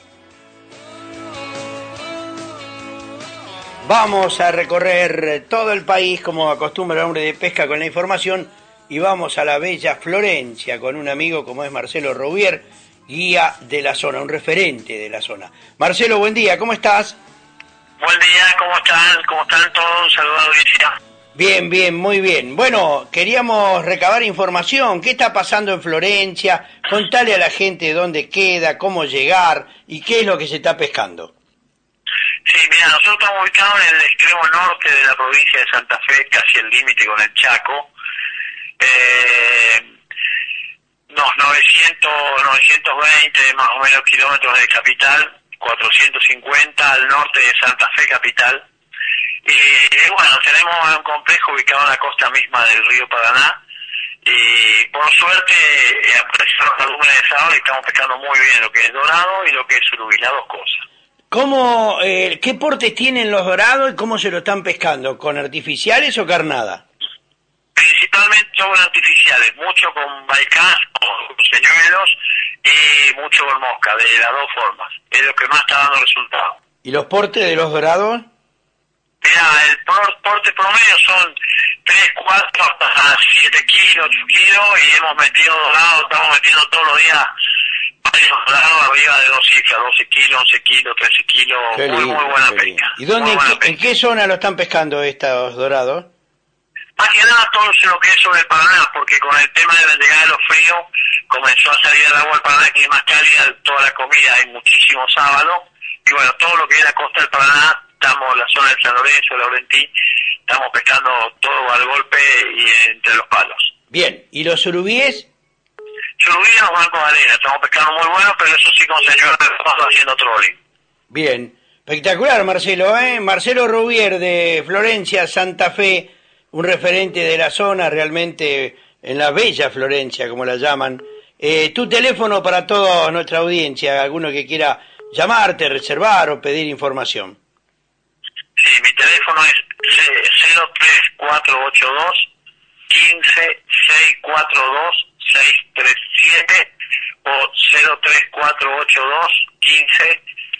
Vamos a recorrer todo el país como acostumbra el hombre de pesca con la información y vamos a la bella Florencia con un amigo como es Marcelo Rouvier, guía de la zona, un referente de la zona. Marcelo, buen día, ¿cómo estás? Buen día, ¿cómo están? ¿Cómo están todos? Saludos a la audiencia. Bien, bien, muy bien. Bueno, queríamos recabar información. ¿Qué está pasando en Florencia? Contale a la gente dónde queda, cómo llegar y qué es lo que se está pescando. Sí, mira, nosotros estamos ubicados en el extremo norte de la provincia de Santa Fe, casi el límite con el Chaco. Eh, unos novecientos, novecientos veinte más o menos kilómetros de capital, cuatrocientos cincuenta al norte de Santa Fe capital. Y bueno, tenemos un complejo ubicado en la costa misma del río Paraná y por suerte aparecieron los volúmenes de sábado y estamos pescando muy bien lo que es dorado y lo que es surubí, las dos cosas. ¿Cómo, eh, ¿Qué portes tienen los dorados y cómo se lo están pescando? ¿Con artificiales o carnada? Principalmente con artificiales, mucho con baicás, con señuelos y mucho con mosca, de las dos formas. Es lo que más está dando resultados. ¿Y los portes de los dorados? Mira, el porte promedio son tres, cuatro, hasta siete kilos, ocho kilos y hemos metido dorados, estamos metiendo todos los días varios dorados arriba de dos cifras, doce kilos, once kilos, trece kilos, Qué muy lindo, muy buena qué pesca. lindo. ¿Y dónde, en qué, en qué zona lo están pescando estos dorados? Más que nada todo lo que es sobre el Paraná, porque con el tema de la llegada de los fríos comenzó a salir el agua del Paraná, que es más cálida, toda la comida, hay muchísimo sábalo, y bueno, todo lo que es la costa del Paraná, estamos en la zona de San Lorenzo, Laurentí, estamos pescando todo al golpe y entre los palos. Bien, ¿y los surubíes? Surubí en los bancos de arena, estamos pescando muy bueno, pero eso sí con señores estamos haciendo trolling. Bien, espectacular Marcelo, ¿eh? Marcelo Rouvier de Florencia, Santa Fe, un referente de la zona, realmente en la bella Florencia, como la llaman. Eh, tu teléfono para toda nuestra audiencia, alguno que quiera llamarte, reservar o pedir información. Sí, mi teléfono es cero tres cuatro ocho dos, uno cinco seis cuatro dos, seis tres siete o cero tres cuatro ocho dos, uno cinco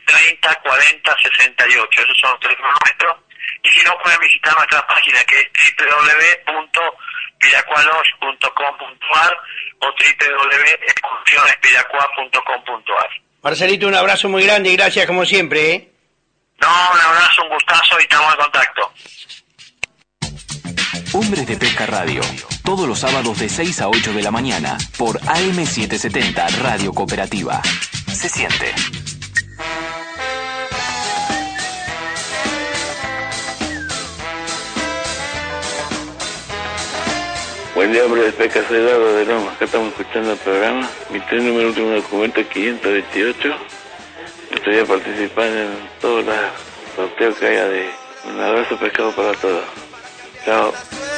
treinta cuarenta sesenta y ocho. Esos son los teléfonos nuestros. Y si no, pueden visitar nuestra página, que es doble u doble u doble u punto piracualos punto com punto a r o doble u doble u doble u punto excursiones piracua punto com punto a r. Marcelito, un abrazo muy grande y gracias como siempre, ¿eh? No, un abrazo, un gustazo y estamos en contacto. Hombres de Pesca Radio, todos los sábados de seis a ocho de la mañana, por A M setecientos setenta Radio Cooperativa. Se siente. Buen día, hombre de pesca, soy Eduardo de Loma. Acá estamos escuchando el programa. Mi tren número último documento es quinientos veintiocho. Estoy a participar en todos los sorteos que haya de un abrazo pescado para todos. Chao.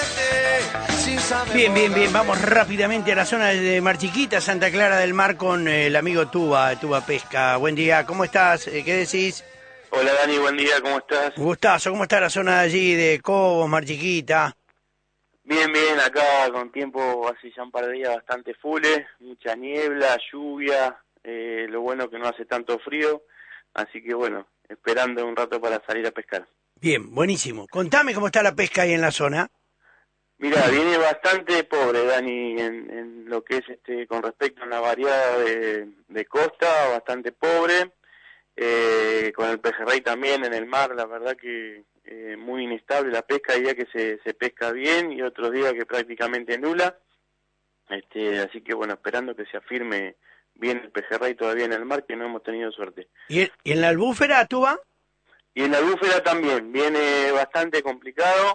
Bien, bien, bien. Vamos rápidamente a la zona de Mar Chiquita, Santa Clara del Mar, con el amigo Tuba, Tuba Pesca. Buen día, ¿cómo estás? ¿Qué decís? Hola Dani, buen día, ¿cómo estás? Gustazo, ¿cómo está la zona de allí de Cobos, Mar Chiquita? Bien, bien, acá con tiempo hace ya un par de días bastante fules, mucha niebla, lluvia, eh, lo bueno que no hace tanto frío, así que bueno, esperando un rato para salir a pescar. Bien, buenísimo. Contame cómo está la pesca ahí en la zona. Mira, viene bastante pobre, Dani, en, en lo que es este con respecto a una variedad de, de costa, bastante pobre, eh, con el pejerrey también en el mar, la verdad que eh, muy inestable la pesca, hay días que se, se pesca bien y otros días que prácticamente nula, este, así que bueno, esperando que se afirme bien el pejerrey todavía en el mar, que no hemos tenido suerte. ¿Y, el, y en la albúfera, Tuba? Y en la albúfera también, viene bastante complicado.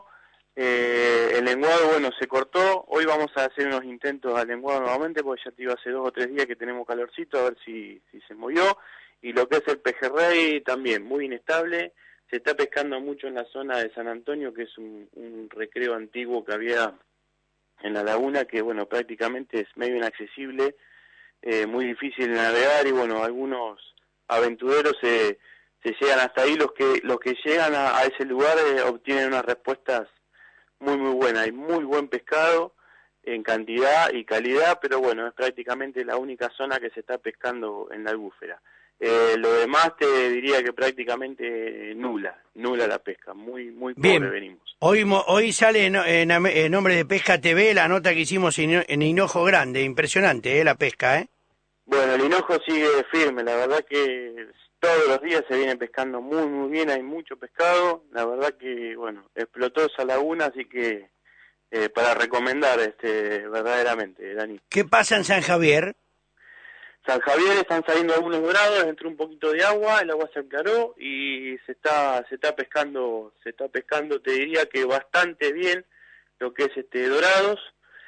Eh, el lenguado, bueno, se cortó. Hoy vamos a hacer unos intentos al lenguado nuevamente, porque ya te digo, hace dos o tres días que tenemos calorcito, a ver si, si se movió. Y lo que es el pejerrey también, muy inestable. Se está pescando mucho en la zona de San Antonio, que es un, un recreo antiguo que había en la laguna, que bueno, prácticamente es medio inaccesible, eh, muy difícil de navegar, y bueno, algunos aventureros se, se llegan hasta ahí. Los que, los que llegan a, a ese lugar eh, obtienen unas respuestas muy muy buena, hay muy buen pescado en cantidad y calidad, pero bueno, es prácticamente la única zona que se está pescando en la albúfera. Eh, lo demás te diría que prácticamente nula, nula la pesca, muy muy pobre Bien. venimos. Hoy hoy sale en, en, en Nombre de Pesca T V la nota que hicimos en, en Hinojo Grande, impresionante, ¿eh? La pesca, ¿eh? Bueno, el hinojo sigue firme, la verdad que todos los días se viene pescando muy muy bien, hay mucho pescado, la verdad que bueno, explotó esa laguna, así que eh, para recomendar este verdaderamente, Dani. ¿Qué pasa en San Javier? San Javier están saliendo algunos dorados, entró un poquito de agua, el agua se aclaró y se está se está pescando, se está pescando, te diría que bastante bien lo que es este dorados.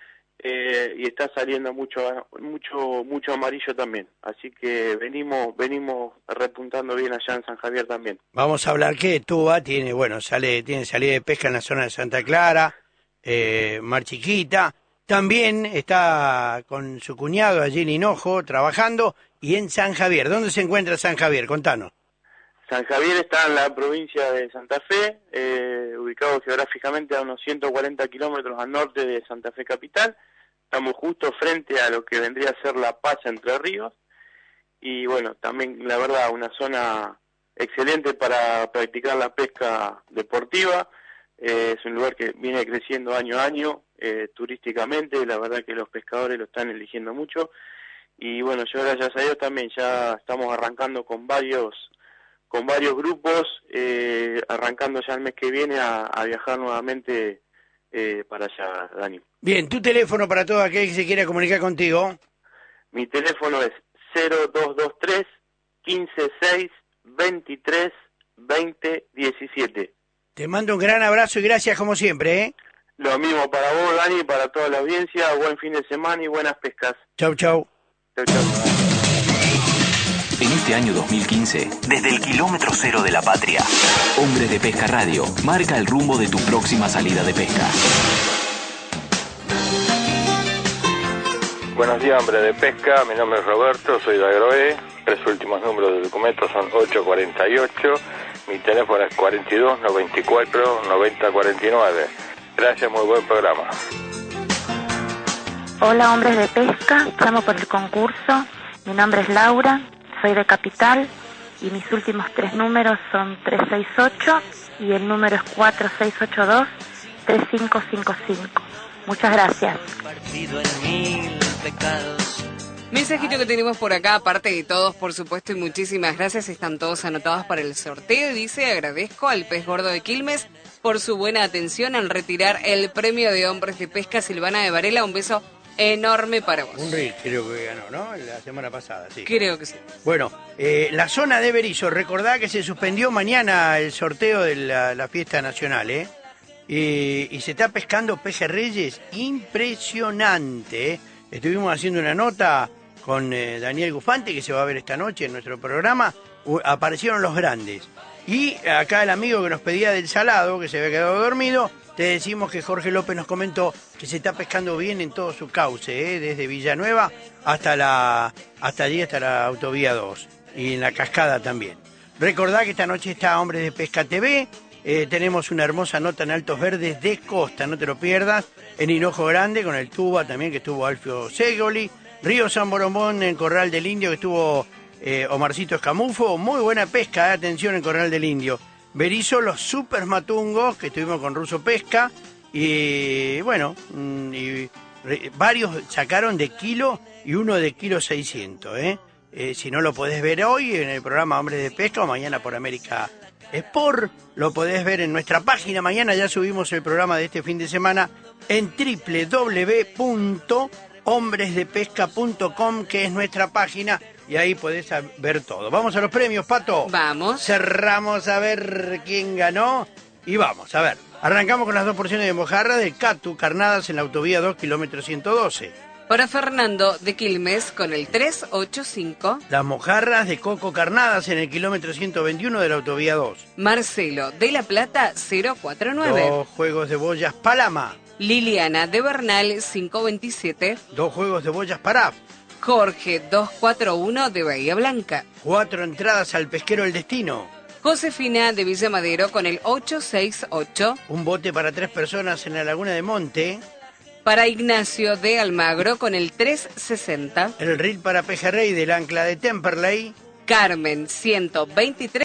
Eh, y está saliendo mucho mucho mucho amarillo también, así que venimos venimos repuntando bien allá en San Javier también. Vamos a hablar que Tuba tiene, bueno, sale tiene salida de pesca en la zona de Santa Clara, eh, Mar Chiquita, también está con su cuñado allí en Hinojo trabajando, y en San Javier. ¿Dónde se encuentra San Javier? Contanos. San Javier está en la provincia de Santa Fe, eh, ubicado geográficamente a unos ciento cuarenta kilómetros al norte de Santa Fe capital. Estamos justo frente a lo que vendría a ser La Paz, Entre Ríos. Y bueno, también la verdad una zona excelente para practicar la pesca deportiva. Eh, es un lugar que viene creciendo año a año eh, turísticamente, la verdad que los pescadores lo están eligiendo mucho. Y bueno, yo gracias a Dios también ya estamos arrancando con varios con varios grupos, eh, arrancando ya el mes que viene a, a viajar nuevamente eh, para allá, Dani. Bien, tu teléfono para todo aquel que se quiera comunicar contigo. Mi teléfono es cero dos dos tres, quince seis, veintitrés, veinte, diecisiete. Te mando un gran abrazo y gracias como siempre, ¿eh? Lo mismo para vos, Dani, y para toda la audiencia. Buen fin de semana y buenas pescas. Chau, chau. Chau, chau. En este año dos mil quince, desde el kilómetro cero de la patria, Hombres de Pesca Radio marca el rumbo de tu próxima salida de pesca. Buenos días, Hombre de Pesca. Mi nombre es Roberto, soy de Agroe. Tres últimos números de documento son ocho cuarenta y ocho. Mi teléfono es cuarenta y dos, noventa y cuatro, noventa, cuarenta y nueve. Gracias, muy buen programa. Hola, Hombres de Pesca. Llamo por el concurso. Mi nombre es Laura. Soy de Capital y mis últimos tres números son tres seis ocho y el número es cuatro seis ocho dos, tres cinco cinco cinco. Muchas gracias. Mensajito que tenemos por acá, aparte de todos, por supuesto, y muchísimas gracias, están todos anotados para el sorteo. Dice, agradezco al Pez Gordo de Quilmes por su buena atención al retirar el premio de hombres de pesca. Silvana de Varela, un beso enorme para vos. Un reel creo que ganó, ¿no? La semana pasada, sí. Creo que sí. Bueno, eh, la zona de Berizo, recordá que se suspendió mañana el sorteo de la, la fiesta nacional, ¿eh? Y, y se está pescando pejerreyes impresionante, ¿eh? Estuvimos haciendo una nota con eh, Daniel Gufante, que se va a ver esta noche en nuestro programa. Uh, aparecieron los grandes. Y acá el amigo que nos pedía del salado, que se había quedado dormido, te decimos que Jorge López nos comentó que se está pescando bien en todo su cauce, ¿eh? Desde Villanueva hasta la hasta allí, hasta la autovía dos, y en la cascada también. Recordá que esta noche está Hombres de Pesca T V, eh, tenemos una hermosa nota en Altos Verdes de Costa, no te lo pierdas, en Hinojo Grande con el Tuba también, que estuvo Alfio Segoli, Río San Borombón en Corral del Indio, que estuvo eh, Omarcito Escamufo, muy buena pesca, eh, atención en Corral del Indio. Berizo, los super matungos, que estuvimos con Ruso Pesca, y bueno, y re, varios sacaron de kilo y uno de kilo seiscientos, ¿eh? Eh, si no lo podés ver hoy en el programa Hombres de Pesca o mañana por América Sport, lo podés ver en nuestra página. Mañana ya subimos el programa de este fin de semana en doble u doble u doble u punto hombres de pesca punto com, que es nuestra página, y ahí podés ver todo. Vamos a los premios, Pato. Vamos. Cerramos a ver quién ganó y vamos, a ver. Arrancamos con las dos porciones de mojarra de Catu, carnadas en la autovía dos, kilómetro ciento doce. Para Fernando de Quilmes con el tres ochenta y cinco. Las mojarras de coco carnadas en el kilómetro ciento veintiuno de la autovía dos. Marcelo de La Plata cero cuarenta y nueve. Dos juegos de boyas Palama. Liliana de Bernal quinientos veintisiete. Dos juegos de boyas Paraf. Jorge doscientos cuarenta y uno de Bahía Blanca. Cuatro entradas al Pesquero El Destino. Josefina de Villa Madero con el ochocientos sesenta y ocho. Un bote para tres personas en la Laguna de Monte. Para Ignacio de Almagro con el trescientos sesenta. El reel para Pejerrey del Ancla de Temperley. Carmen ciento veintitrés.